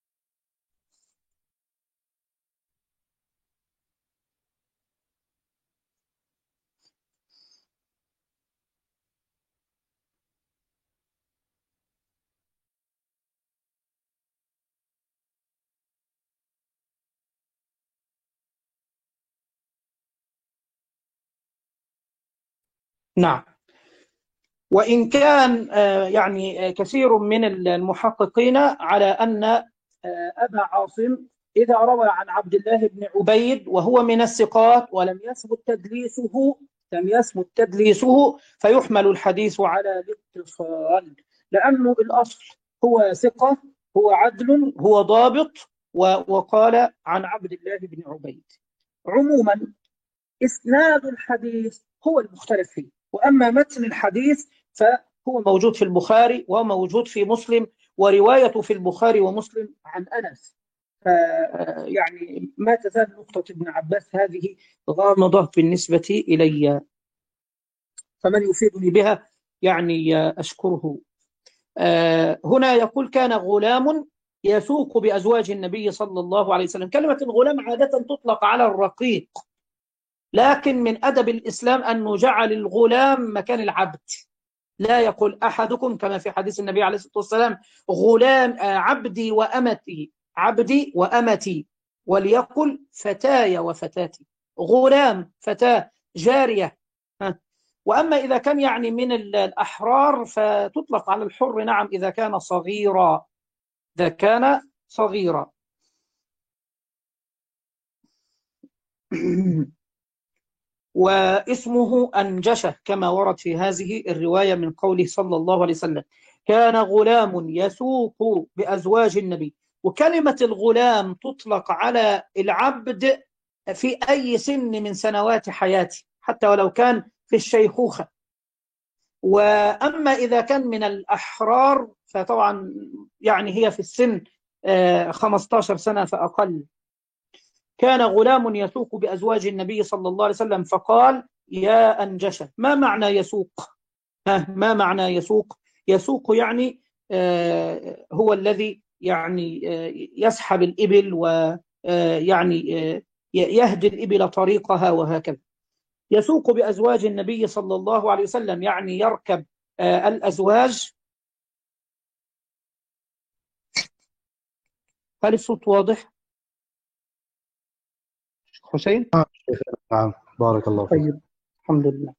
نعم. وإن كان يعني كثير من المحققين على أن أبا عاصم إذا روى عن عبد الله بن عبيد وهو من الثقات ولم يثبت تدليسه، لم يثبت تدليسه فيحمل الحديث على الاتصال، لأنه الأصل هو ثقة، هو عدل، هو ضابط، وقال عن عبد الله بن عبيد. عموما إسناد الحديث هو المختلف فيه، وأما متن الحديث فهو موجود في البخاري وموجود في مسلم، وروايته في البخاري ومسلم عن أنس. يعني ما تزال نقطة ابن عباس هذه غامضة بالنسبة إلي، فمن يفيدني بها يعني أشكره. هنا يقول: كان غلام يسوق بأزواج النبي صلى الله عليه وسلم. كلمة الغلام عادة تطلق على الرقيق، لكن من أدب الإسلام أنه جعل الغلام مكان العبد، لا يقول أحدكم كما في حديث النبي عليه الصلاة والسلام: غلام عبدي وأمتي، عبدي وأمتي، وليقل فتاي وفتاتي، غلام، فتاة، جارية. وأما إذا كان يعني من الأحرار فتطلق على الحر، نعم، إذا كان صغيرا، إذا كان صغيرا. واسمه أنجشة كما ورد في هذه الرواية من قوله صلى الله عليه وسلم: كان غلام يسوق بأزواج النبي. وكلمة الغلام تطلق على العبد في أي سن من سنوات حياته حتى ولو كان في الشيخوخة. وأما إذا كان من الأحرار فطبعا يعني هي في السن خمسة عشر سنة فأقل. كان غلام يسوق بأزواج النبي صلى الله عليه وسلم فقال يا أنجشة. ما معنى يسوق؟ ما معنى يسوق؟ يسوق يعني هو الذي يعني يسحب الإبل ويعني يهدي الإبل طريقها وهكذا. يسوق بأزواج النبي صلى الله عليه وسلم يعني يركب الأزواج. هل الصوت واضح؟ حسين؟ نعم بارك الله فيك. طيب الحمد لله.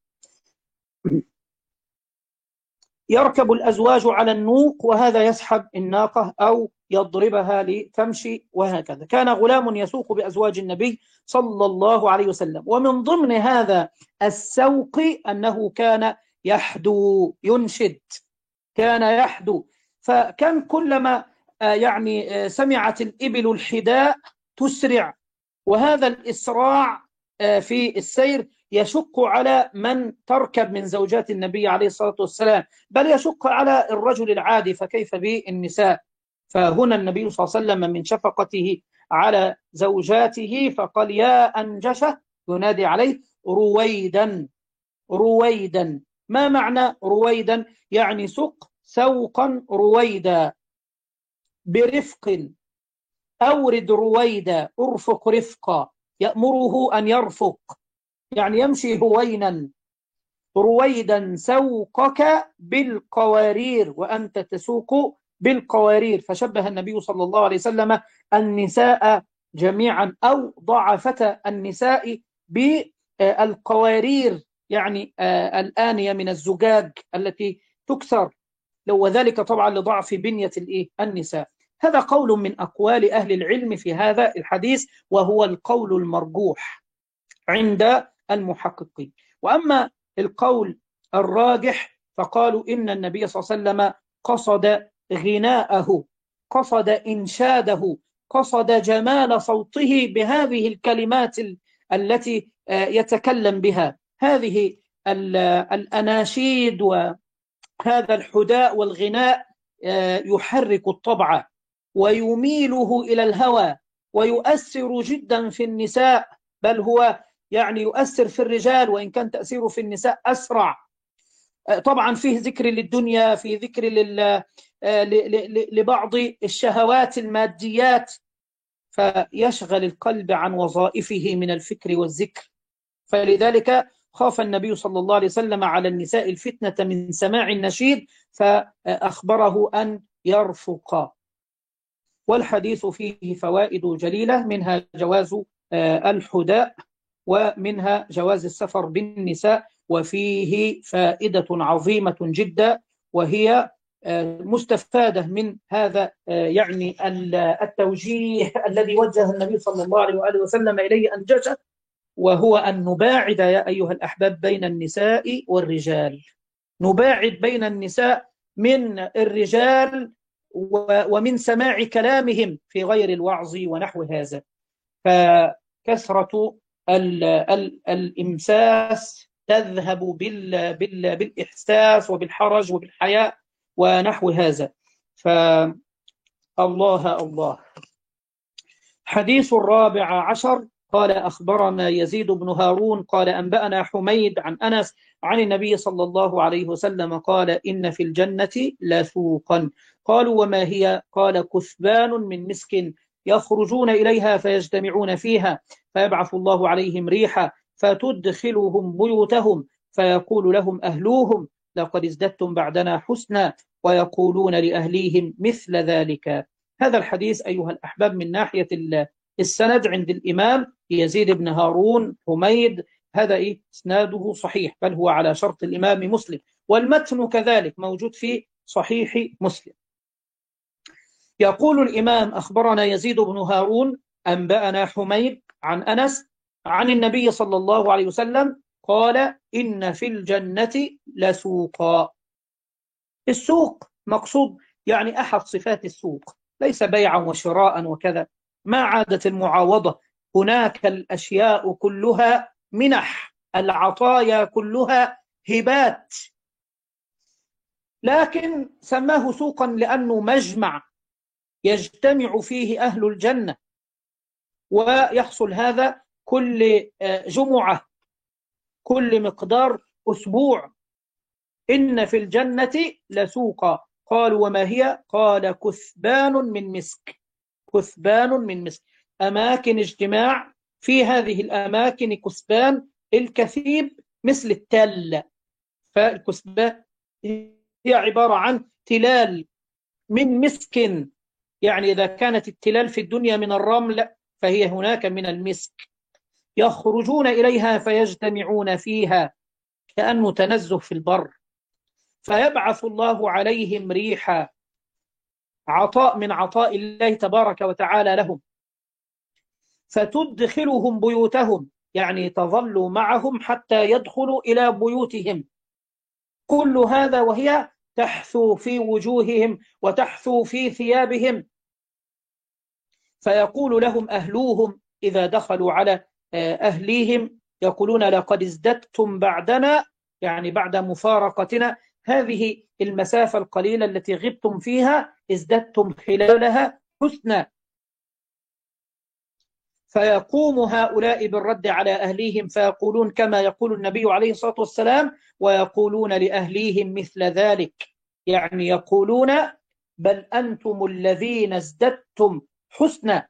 يركب الأزواج على النوق وهذا يسحب الناقة أو يضربها لتمشي وهكذا. كان غلام يسوق بأزواج النبي صلى الله عليه وسلم. ومن ضمن هذا السوق أنه كان يحدو ينشد، كان يحدو. فكان كلما يعني سمعت الإبل الحداء تسرع، وهذا الإسراع في السير يشق على من تركب من زوجات النبي عليه الصلاة والسلام، بل يشق على الرجل العادي، فكيف بالنساء؟ فهنا النبي صلى الله عليه وسلم من شفقته على زوجاته فقال يا أنجشة، ينادي عليه رويدا رويدا. ما معنى رويدا؟ يعني سق سوقا رويدا برفق، أورد رويدا، أرفق رفقا، يأمره أن يرفق يعني يمشي هوينا. رويدا سوقك بالقوارير وأنت تسوق بالقوارير. فشبه النبي صلى الله عليه وسلم النساء جميعا أو ضعفة النساء بالقوارير، يعني الآنية من الزجاج التي تكسر، وذلك طبعا لضعف بنية النساء. هذا قول من أقوال أهل العلم في هذا الحديث، وهو القول المرجوح عند المحققين. وأما القول الراجح فقالوا إن النبي صلى الله عليه وسلم قصد غناءه، قصد إنشاده، قصد جمال صوته بهذه الكلمات التي يتكلم بها، هذه الأناشيد وهذا الحداء والغناء يحرك الطبع ويميله إلى الهوى ويؤثر جدا في النساء، بل هو يعني يؤثر في الرجال وإن كان تأثيره في النساء أسرع. طبعا فيه ذكر للدنيا، في ذكر لل... لبعض الشهوات الماديات، فيشغل القلب عن وظائفه من الفكر والذكر. فلذلك خاف النبي صلى الله عليه وسلم على النساء الفتنة من سماع النشيد فأخبره أن يرفق. والحديث فيه فوائد جليلة، منها جواز الحداء ومنها جواز السفر بالنساء، وفيه فائدة عظيمة جدا وهي مستفادة من هذا يعني التوجيه الذي وجه النبي صلى الله عليه وآله وسلم إليه أنجشة، وهو أن نباعد يا أيها الأحباب بين النساء والرجال، نباعد بين النساء من الرجال ومن سماع كلامهم في غير الوعظ ونحو هذا. فكثرة ال ال الإمساس تذهب بال بال بالإحساس وبالحرج وبالحياء ونحو هذا. فالله الله. حديث الرابع عشر قال أخبرنا يزيد بن هارون قال أنبأنا حميد عن أنس عن النبي صلى الله عليه وسلم قال إن في الجنة لسوقا. قالوا وما هي؟ قال كثبان من مسك يخرجون إليها فيجتمعون فيها فيبعث الله عليهم ريحا فتدخلهم بيوتهم فيقول لهم أهلوهم لقد ازددتم بعدنا حسنا ويقولون لأهليهم مثل ذلك. هذا الحديث أيها الأحباب من ناحية السند عند الإمام يزيد بن هارون حميد هذا إيه؟ إسناده صحيح، بل هو على شرط الإمام مسلم، والمتن كذلك موجود في صحيح مسلم. يقول الإمام أخبرنا يزيد بن هارون أنبأنا حميد عن أنس عن النبي صلى الله عليه وسلم قال إن في الجنة لسوقا. السوق مقصود يعني أحد صفات السوق، ليس بيعا وشراء وكذا، ما عادت المعاوضة. هناك الأشياء كلها منح، العطايا كلها هبات. لكن سماه سوقا لأنه مجمع يجتمع فيه أهل الجنة، ويحصل هذا كل جمعة، كل مقدار أسبوع. إن في الجنة لسوقا. قالوا وما هي؟ قال كثبان من مسك. كثبان من مسك، أماكن اجتماع. في هذه الأماكن كثبان، الكثيب مثل التل، فالكثبان هي عبارة عن تلال من مسك. يعني إذا كانت التلال في الدنيا من الرمل، فهي هناك من المسك. يخرجون إليها فيجتمعون فيها كأنه تنزه في البر، فيبعث الله عليهم ريحا، عطاء من عطاء الله تبارك وتعالى لهم، فتدخلهم بيوتهم، يعني تظل معهم حتى يدخلوا إلى بيوتهم. كل هذا وهي تحثو في وجوههم وتحثو في ثيابهم. فيقول لهم أهلوهم إذا دخلوا على أهليهم، يقولون لقد ازددتم بعدنا، يعني بعد مفارقتنا هذه المسافة القليلة التي غبتم فيها، ازددتم خلالها حسنا. فيقوم هؤلاء بالرد على أهليهم فيقولون كما يقول النبي عليه الصلاة والسلام: ويقولون لأهليهم مثل ذلك، يعني يقولون بل أنتم الذين ازددتم حسنا.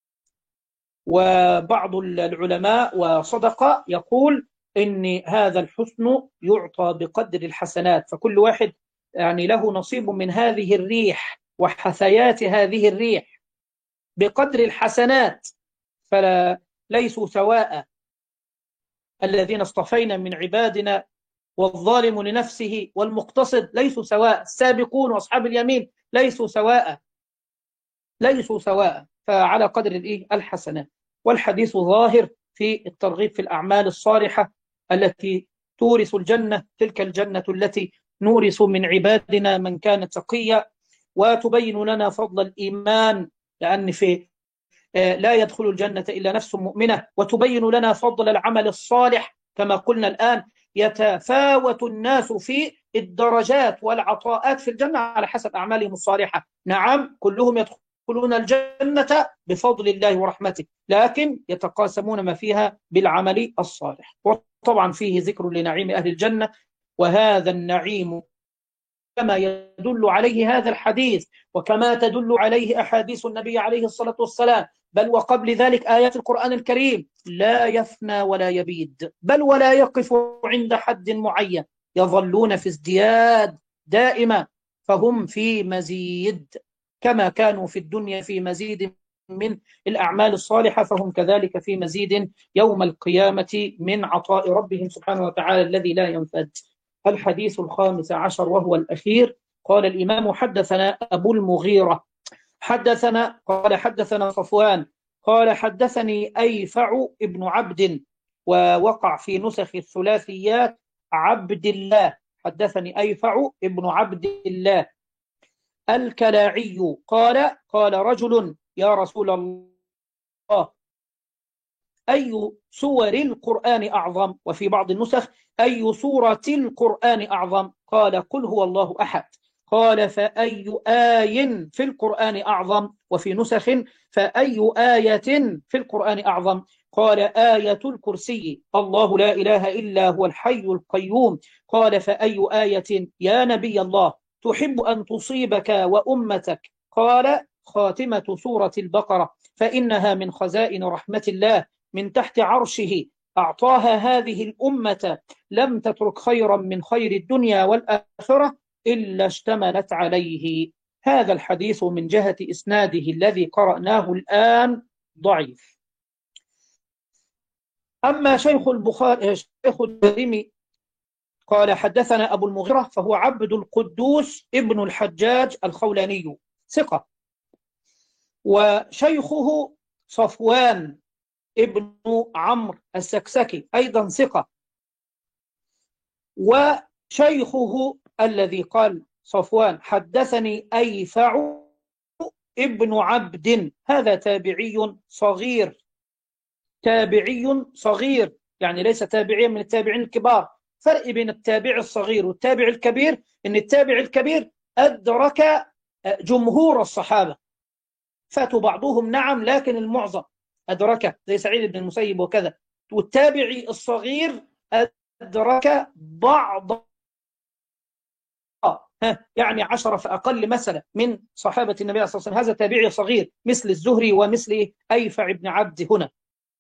وبعض العلماء وصدق يقول إن هذا الحسن يعطى بقدر الحسنات، فكل واحد يعني له نصيب من هذه الريح وحثيات هذه الريح بقدر الحسنات، فلا ليسوا سواء. الذين اصطفينا من عبادنا والظالم لنفسه والمقتصد ليسوا سواء، السابقون وأصحاب اليمين ليسوا سواء، ليسوا سواء، فعلى قدر الحسنات. والحديث ظاهر في الترغيب في الأعمال الصالحة التي تورث الجنة، تلك الجنة التي نورث من عبادنا من كان تقيا، وتبين لنا فضل الإيمان، لأن في لا يدخل الجنة إلا نفس مؤمنة، وتبين لنا فضل العمل الصالح. كما قلنا الآن يتفاوت الناس في الدرجات والعطاءات في الجنة على حسب أعمالهم الصالحة. نعم كلهم يدخلون الجنة بفضل الله ورحمته، لكن يتقاسمون ما فيها بالعمل الصالح. وطبعا فيه ذكر لنعيم أهل الجنة، وهذا النعيم كما يدل عليه هذا الحديث وكما تدل عليه أحاديث النبي عليه الصلاة والسلام، بل وقبل ذلك آيات القرآن الكريم، لا يفنى ولا يبيد، بل ولا يقف عند حد معين، يظلون في ازدياد دائما، فهم في مزيد كما كانوا في الدنيا في مزيد من الأعمال الصالحة، فهم كذلك في مزيد يوم القيامة من عطاء ربهم سبحانه وتعالى الذي لا ينفد. الحديث الخامس عشر وهو الأخير. قال الإمام: حدثنا أبو المغيرة حدثنا قال حدثنا صفوان قال حدثني أيفع ابن عبد، ووقع في نسخ الثلاثيات عبد الله، حدثني أيفع ابن عبد الله الكلاعي قال: قال رجل: يا رسول الله، أي سور القرآن أعظم؟ وفي بعض النسخ: أي سورة القرآن أعظم؟ قال: قل هو الله أحد. قال: فأي آي في القرآن أعظم؟ وفي نسخ: فأي آية في القرآن أعظم؟ قال: آية الكرسي، الله لا إله إلا هو الحي القيوم. قال: فأي آية يا نبي الله تحب أن تصيبك وأمتك؟ قال: خاتمة سورة البقرة، فإنها من خزائن رحمة الله، من تحت عرشه أعطاها هذه الأمة، لم تترك خيرا من خير الدنيا والآخرة إلا اشتملت عليه. هذا الحديث من جهة إسناده الذي قرأناه الآن ضعيف. أما شيخ البخاري شيخ الدارمي قال: حدثنا أبو المغيرة، فهو عبد القدوس ابن الحجاج الخولاني ثقة، وشيخه صفوان ابن عمرو السكسكي أيضا ثقة، وشيخه الذي قال صفوان حدثني أيفع ابن عبد، هذا تابعي صغير، تابعي صغير، يعني ليس تابعيا من التابعين الكبار. فرق بين التابع الصغير والتابع الكبير ان التابع الكبير أدرك جمهور الصحابة، فاتوا بعضهم نعم لكن المعظم أدرك، زي سعيد بن المسيب وكذا. والتابعي الصغير أدرك بعض، يعني عشرة فأقل مثلا من صحابة النبي صلى الله عليه وسلم، هذا تابعي صغير مثل الزهري ومثل أيفع بن عبد. هنا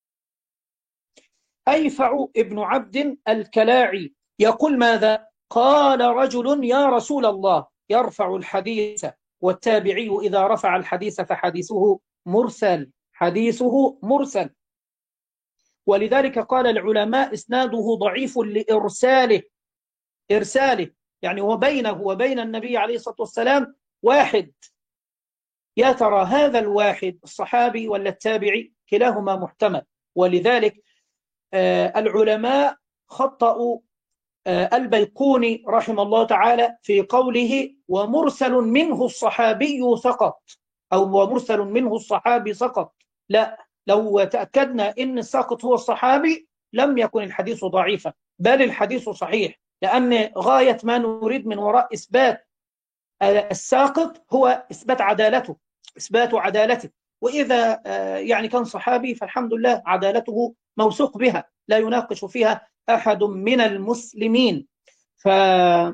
أيفع ابن عبد الكلاعي يقول ماذا؟ قال رجل يا رسول الله، يرفع الحديث، والتابعي إذا رفع الحديث فحديثه مرسل، حديثه مرسل. ولذلك قال العلماء إسناده ضعيف لإرساله، إرساله يعني وبينه وبين النبي عليه الصلاة والسلام واحد، يا ترى هذا الواحد الصحابي ولا التابعي؟ كلاهما محتمل. ولذلك آه العلماء خطأوا آه البيقوني رحمه الله تعالى في قوله ومرسل منه الصحابي سقط، أو ومرسل منه الصحابي سقط. لا، لو تأكدنا إن الساقط هو الصحابي لم يكن الحديث ضعيفا، بل الحديث صحيح، لأن غاية ما نريد من وراء إثبات الساقط هو إثبات عدالته، إثبات عدالته. وإذا يعني كان صحابي فالحمد لله عدالته موثوق بها، لا يناقش فيها أحد من المسلمين. فهنا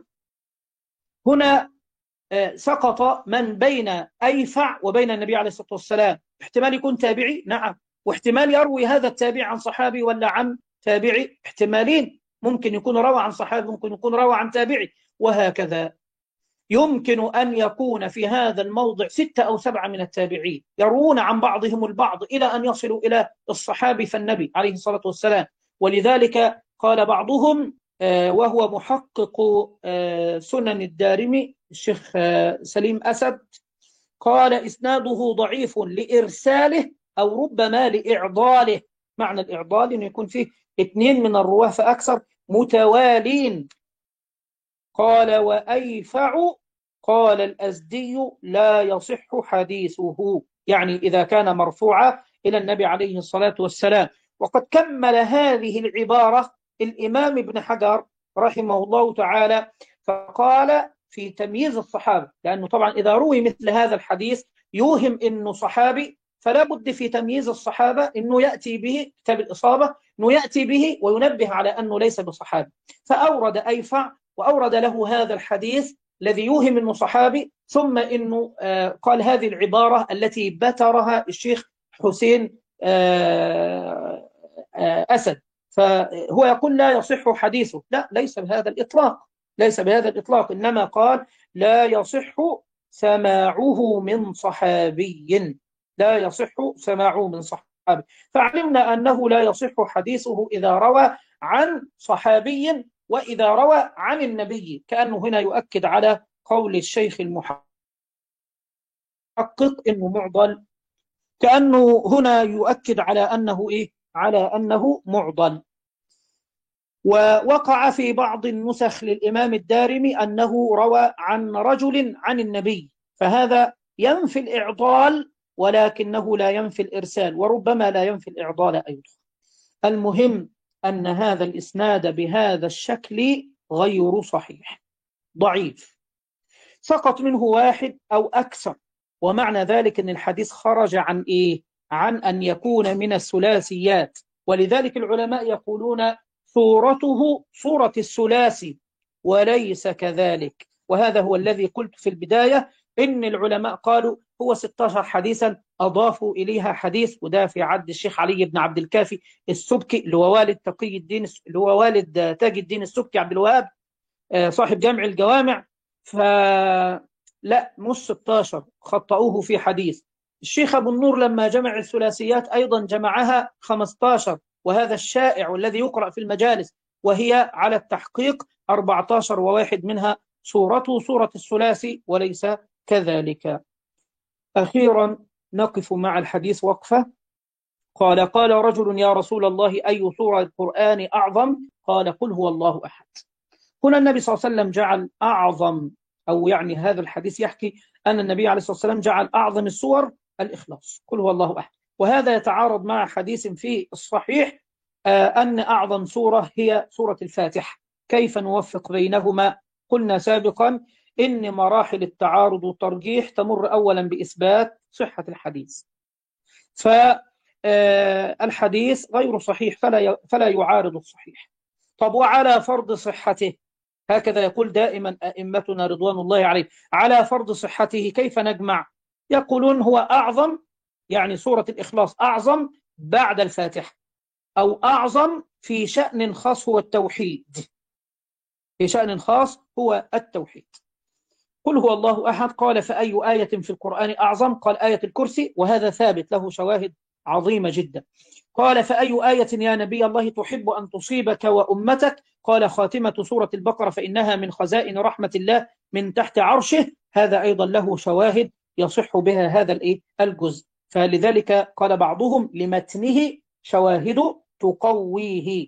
سقط من بين أيفع وبين النبي عليه الصلاة والسلام. احتمال يكون تابعي، نعم، واحتمال يروي هذا التابعي عن صحابي ولا عن تابعي، احتمالين، ممكن يكون روى عن صحابي، ممكن يكون روى عن تابعي، وهكذا. يمكن أن يكون في هذا الموضع ستة أو سبعة من التابعين يروون عن بعضهم البعض إلى أن يصلوا إلى الصحابي فالنبي عليه الصلاة والسلام. ولذلك قال بعضهم وهو محقق سنن الدارمي الشيخ سليم أسد، قال إسناده ضعيف لإرساله أو ربما لإعضاله. معنى الإعضال أن يكون فيه اثنين من الرواه فأكثر متوالين. قال وأيفع، قال الأزدي لا يصح حديثه، يعني إذا كان مرفوعا إلى النبي عليه الصلاة والسلام. وقد كمل هذه العبارة الإمام ابن حجر رحمه الله تعالى، فقال في تمييز الصحابة، لأنه طبعا إذا روي مثل هذا الحديث يوهم أنه صحابي، فلا بد في تمييز الصحابة أنه يأتي به كتاب الإصابة، أنه يأتي به وينبه على أنه ليس بصحابي. فأورد أيفع وأورد له هذا الحديث الذي يوهم أنه صحابي، ثم أنه قال هذه العبارة التي بترها الشيخ حسين أسد. فهو يقول لا يصح حديثه، لا، ليس بهذا الإطلاق، ليس بهذا الإطلاق، إنما قال لا يصح سماعه من صحابي، لا يصح سماعه من صحابي. فعلمنا أنه لا يصح حديثه إذا روى عن صحابي وإذا روى عن النبي، كأنه هنا يؤكد على قول الشيخ المحقق إنه معضل، كأنه هنا يؤكد على أنه إيه؟ على أنه معضل. ووقع في بعض النسخ للإمام الدارمي أنه روى عن رجل عن النبي، فهذا ينفي الإعضال ولكنه لا ينفي الإرسال، وربما لا ينفي الإعضال أيضا. المهم أن هذا الإسناد بهذا الشكل غير صحيح، ضعيف، سقط منه واحد أو أكثر. ومعنى ذلك أن الحديث خرج عن إيه؟ عن أن يكون من الثلاثيات. ولذلك العلماء يقولون صورته صورة الثلاثي وليس كذلك. وهذا هو الذي قلت في البداية، إن العلماء قالوا هو ستة عشر حديثا أضافوا إليها حديث، وده في عهد الشيخ علي بن عبد الكافي السبكي اللي هو والد تقي الدين، اللي هو والد تاج الدين السبكي عبد الوهاب صاحب جامع الجوامع. فلا، مش ستة عشر، خطأوه في حديث. الشيخ أبو النور لما جمع الثلاثيات أيضا جمعها خمسة عشر، وهذا الشائع والذي يقرأ في المجالس، وهي على التحقيق أربعة عشر، وواحد منها صورته صورة الثلاثي وليس كذلك. أخيرا نقف مع الحديث وقفة. قال قال رجل يا رسول الله أي سورة القرآن أعظم؟ قال قل هو الله أحد. هنا النبي صلى الله عليه وسلم جعل أعظم أو يعني هذا الحديث يحكي أن النبي عليه الصلاة والسلام جعل أعظم السور الإخلاص، قل هو الله أحد. وهذا يتعارض مع حديث في الصحيح أن أعظم سورة هي سورة الفاتحة. كيف نوفق بينهما؟ قلنا سابقا إن مراحل التعارض والترجيح تمر أولا بإثبات صحة الحديث، فالحديث غير صحيح فلا فلا يعارض الصحيح. طب وعلى فرض صحته، هكذا يقول دائما أئمتنا رضوان الله عليه، على فرض صحته كيف نجمع؟ يقولون هو أعظم، يعني سورة الإخلاص أعظم بعد الفاتحة، أو أعظم في شأن خاص هو التوحيد، في شأن خاص هو التوحيد. قل هو الله أحد، قال فأي آية في القرآن أعظم؟ قال آية الكرسي، وهذا ثابت له شواهد عظيمة جدا. قال فأي آية يا نبي الله تحب أن تصيبك وأمتك؟ قال خاتمة سورة البقرة فإنها من خزائن رحمة الله من تحت عرشه، هذا أيضا له شواهد يصح بها هذا الإيه الجزء. فلذلك قال بعضهم لمتنه شواهد تقويه.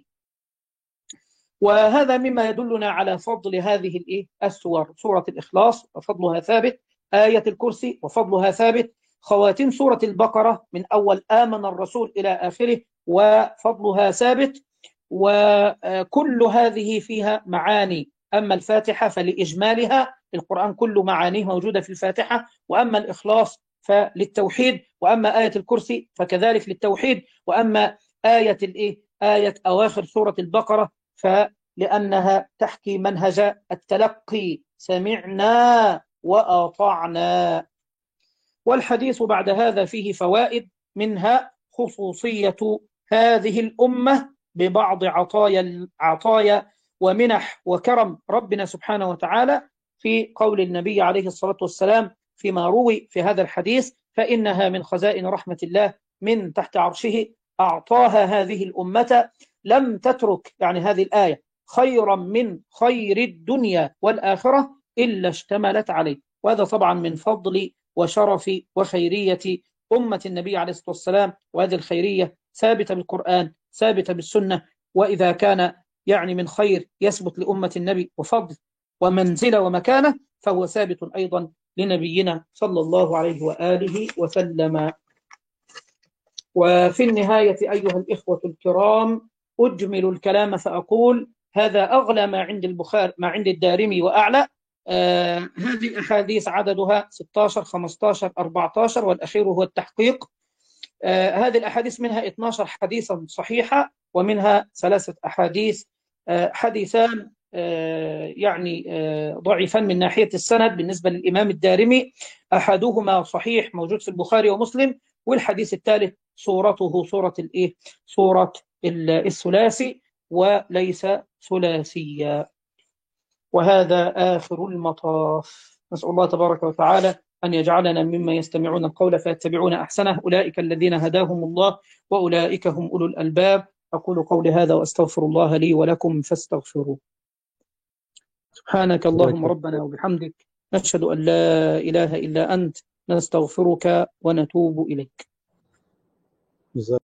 وهذا مما يدلنا على فضل هذه الإيه السور، سورة الإخلاص وفضلها ثابت، آية الكرسي وفضلها ثابت، خواتيم سورة البقرة من أول آمن الرسول إلى آخره وفضلها ثابت، وكل هذه فيها معاني. أما الفاتحة فلإجمالها، القرآن كله معانيه موجودة في الفاتحة، وأما الإخلاص فللتوحيد، وأما آية الكرسي فكذلك للتوحيد، وأما آية الإيه آية أواخر سورة البقرة فلأنها تحكي منهج التلقي، سمعنا وأطعنا. والحديث بعد هذا فيه فوائد، منها خصوصية هذه الأمة ببعض عطايا عطايا ومنح وكرم ربنا سبحانه وتعالى، في قول النبي عليه الصلاة والسلام فيما روي في هذا الحديث فإنها من خزائن رحمة الله من تحت عرشه، أعطاها هذه الأمة لم تترك، يعني هذه الآية، خيرا من خير الدنيا والآخرة إلا اشتملت عليه. وهذا طبعا من فضل وشرف وخيرية أمة النبي عليه الصلاة والسلام، وهذه الخيرية ثابتة بالقرآن ثابتة بالسنة. وإذا كان يعني من خير يثبت لأمة النبي وفضل ومنزلة ومكانة، فهو ثابت أيضا لنبينا صلى الله عليه وآله وسلم. وفي النهاية أيها الإخوة الكرام، أجمل الكلام فأقول هذا أغلى ما عند البخاري ما عند الدارمي وأعلى. آه هذه الأحاديث عددها ستة عشر خمسة عشر أربعة عشر، والأخير هو التحقيق. آه هذه الأحاديث منها اثنا عشر حديثا صحيحة، ومنها ثلاثة أحاديث آه حديثان آه يعني آه ضعيفان من ناحية السند بالنسبة للإمام الدارمي، أحدهما صحيح موجود في البخاري ومسلم، والحديث الثالث صورته صورة الإيه صورة الثلاثي وليس ثلاثيا. وهذا آخر المطاف. نسأل الله تبارك وتعالى أن يجعلنا ممن يستمعون القول فيتبعون أحسنه، أولئك الذين هداهم الله وأولئك هم أولو الألباب. أقول قولي هذا وأستغفر الله لي ولكم فاستغفروه. سبحانك اللهم ربنا وبحمدك، نشهد أن لا إله إلا أنت، نستغفرك ونتوب إليك.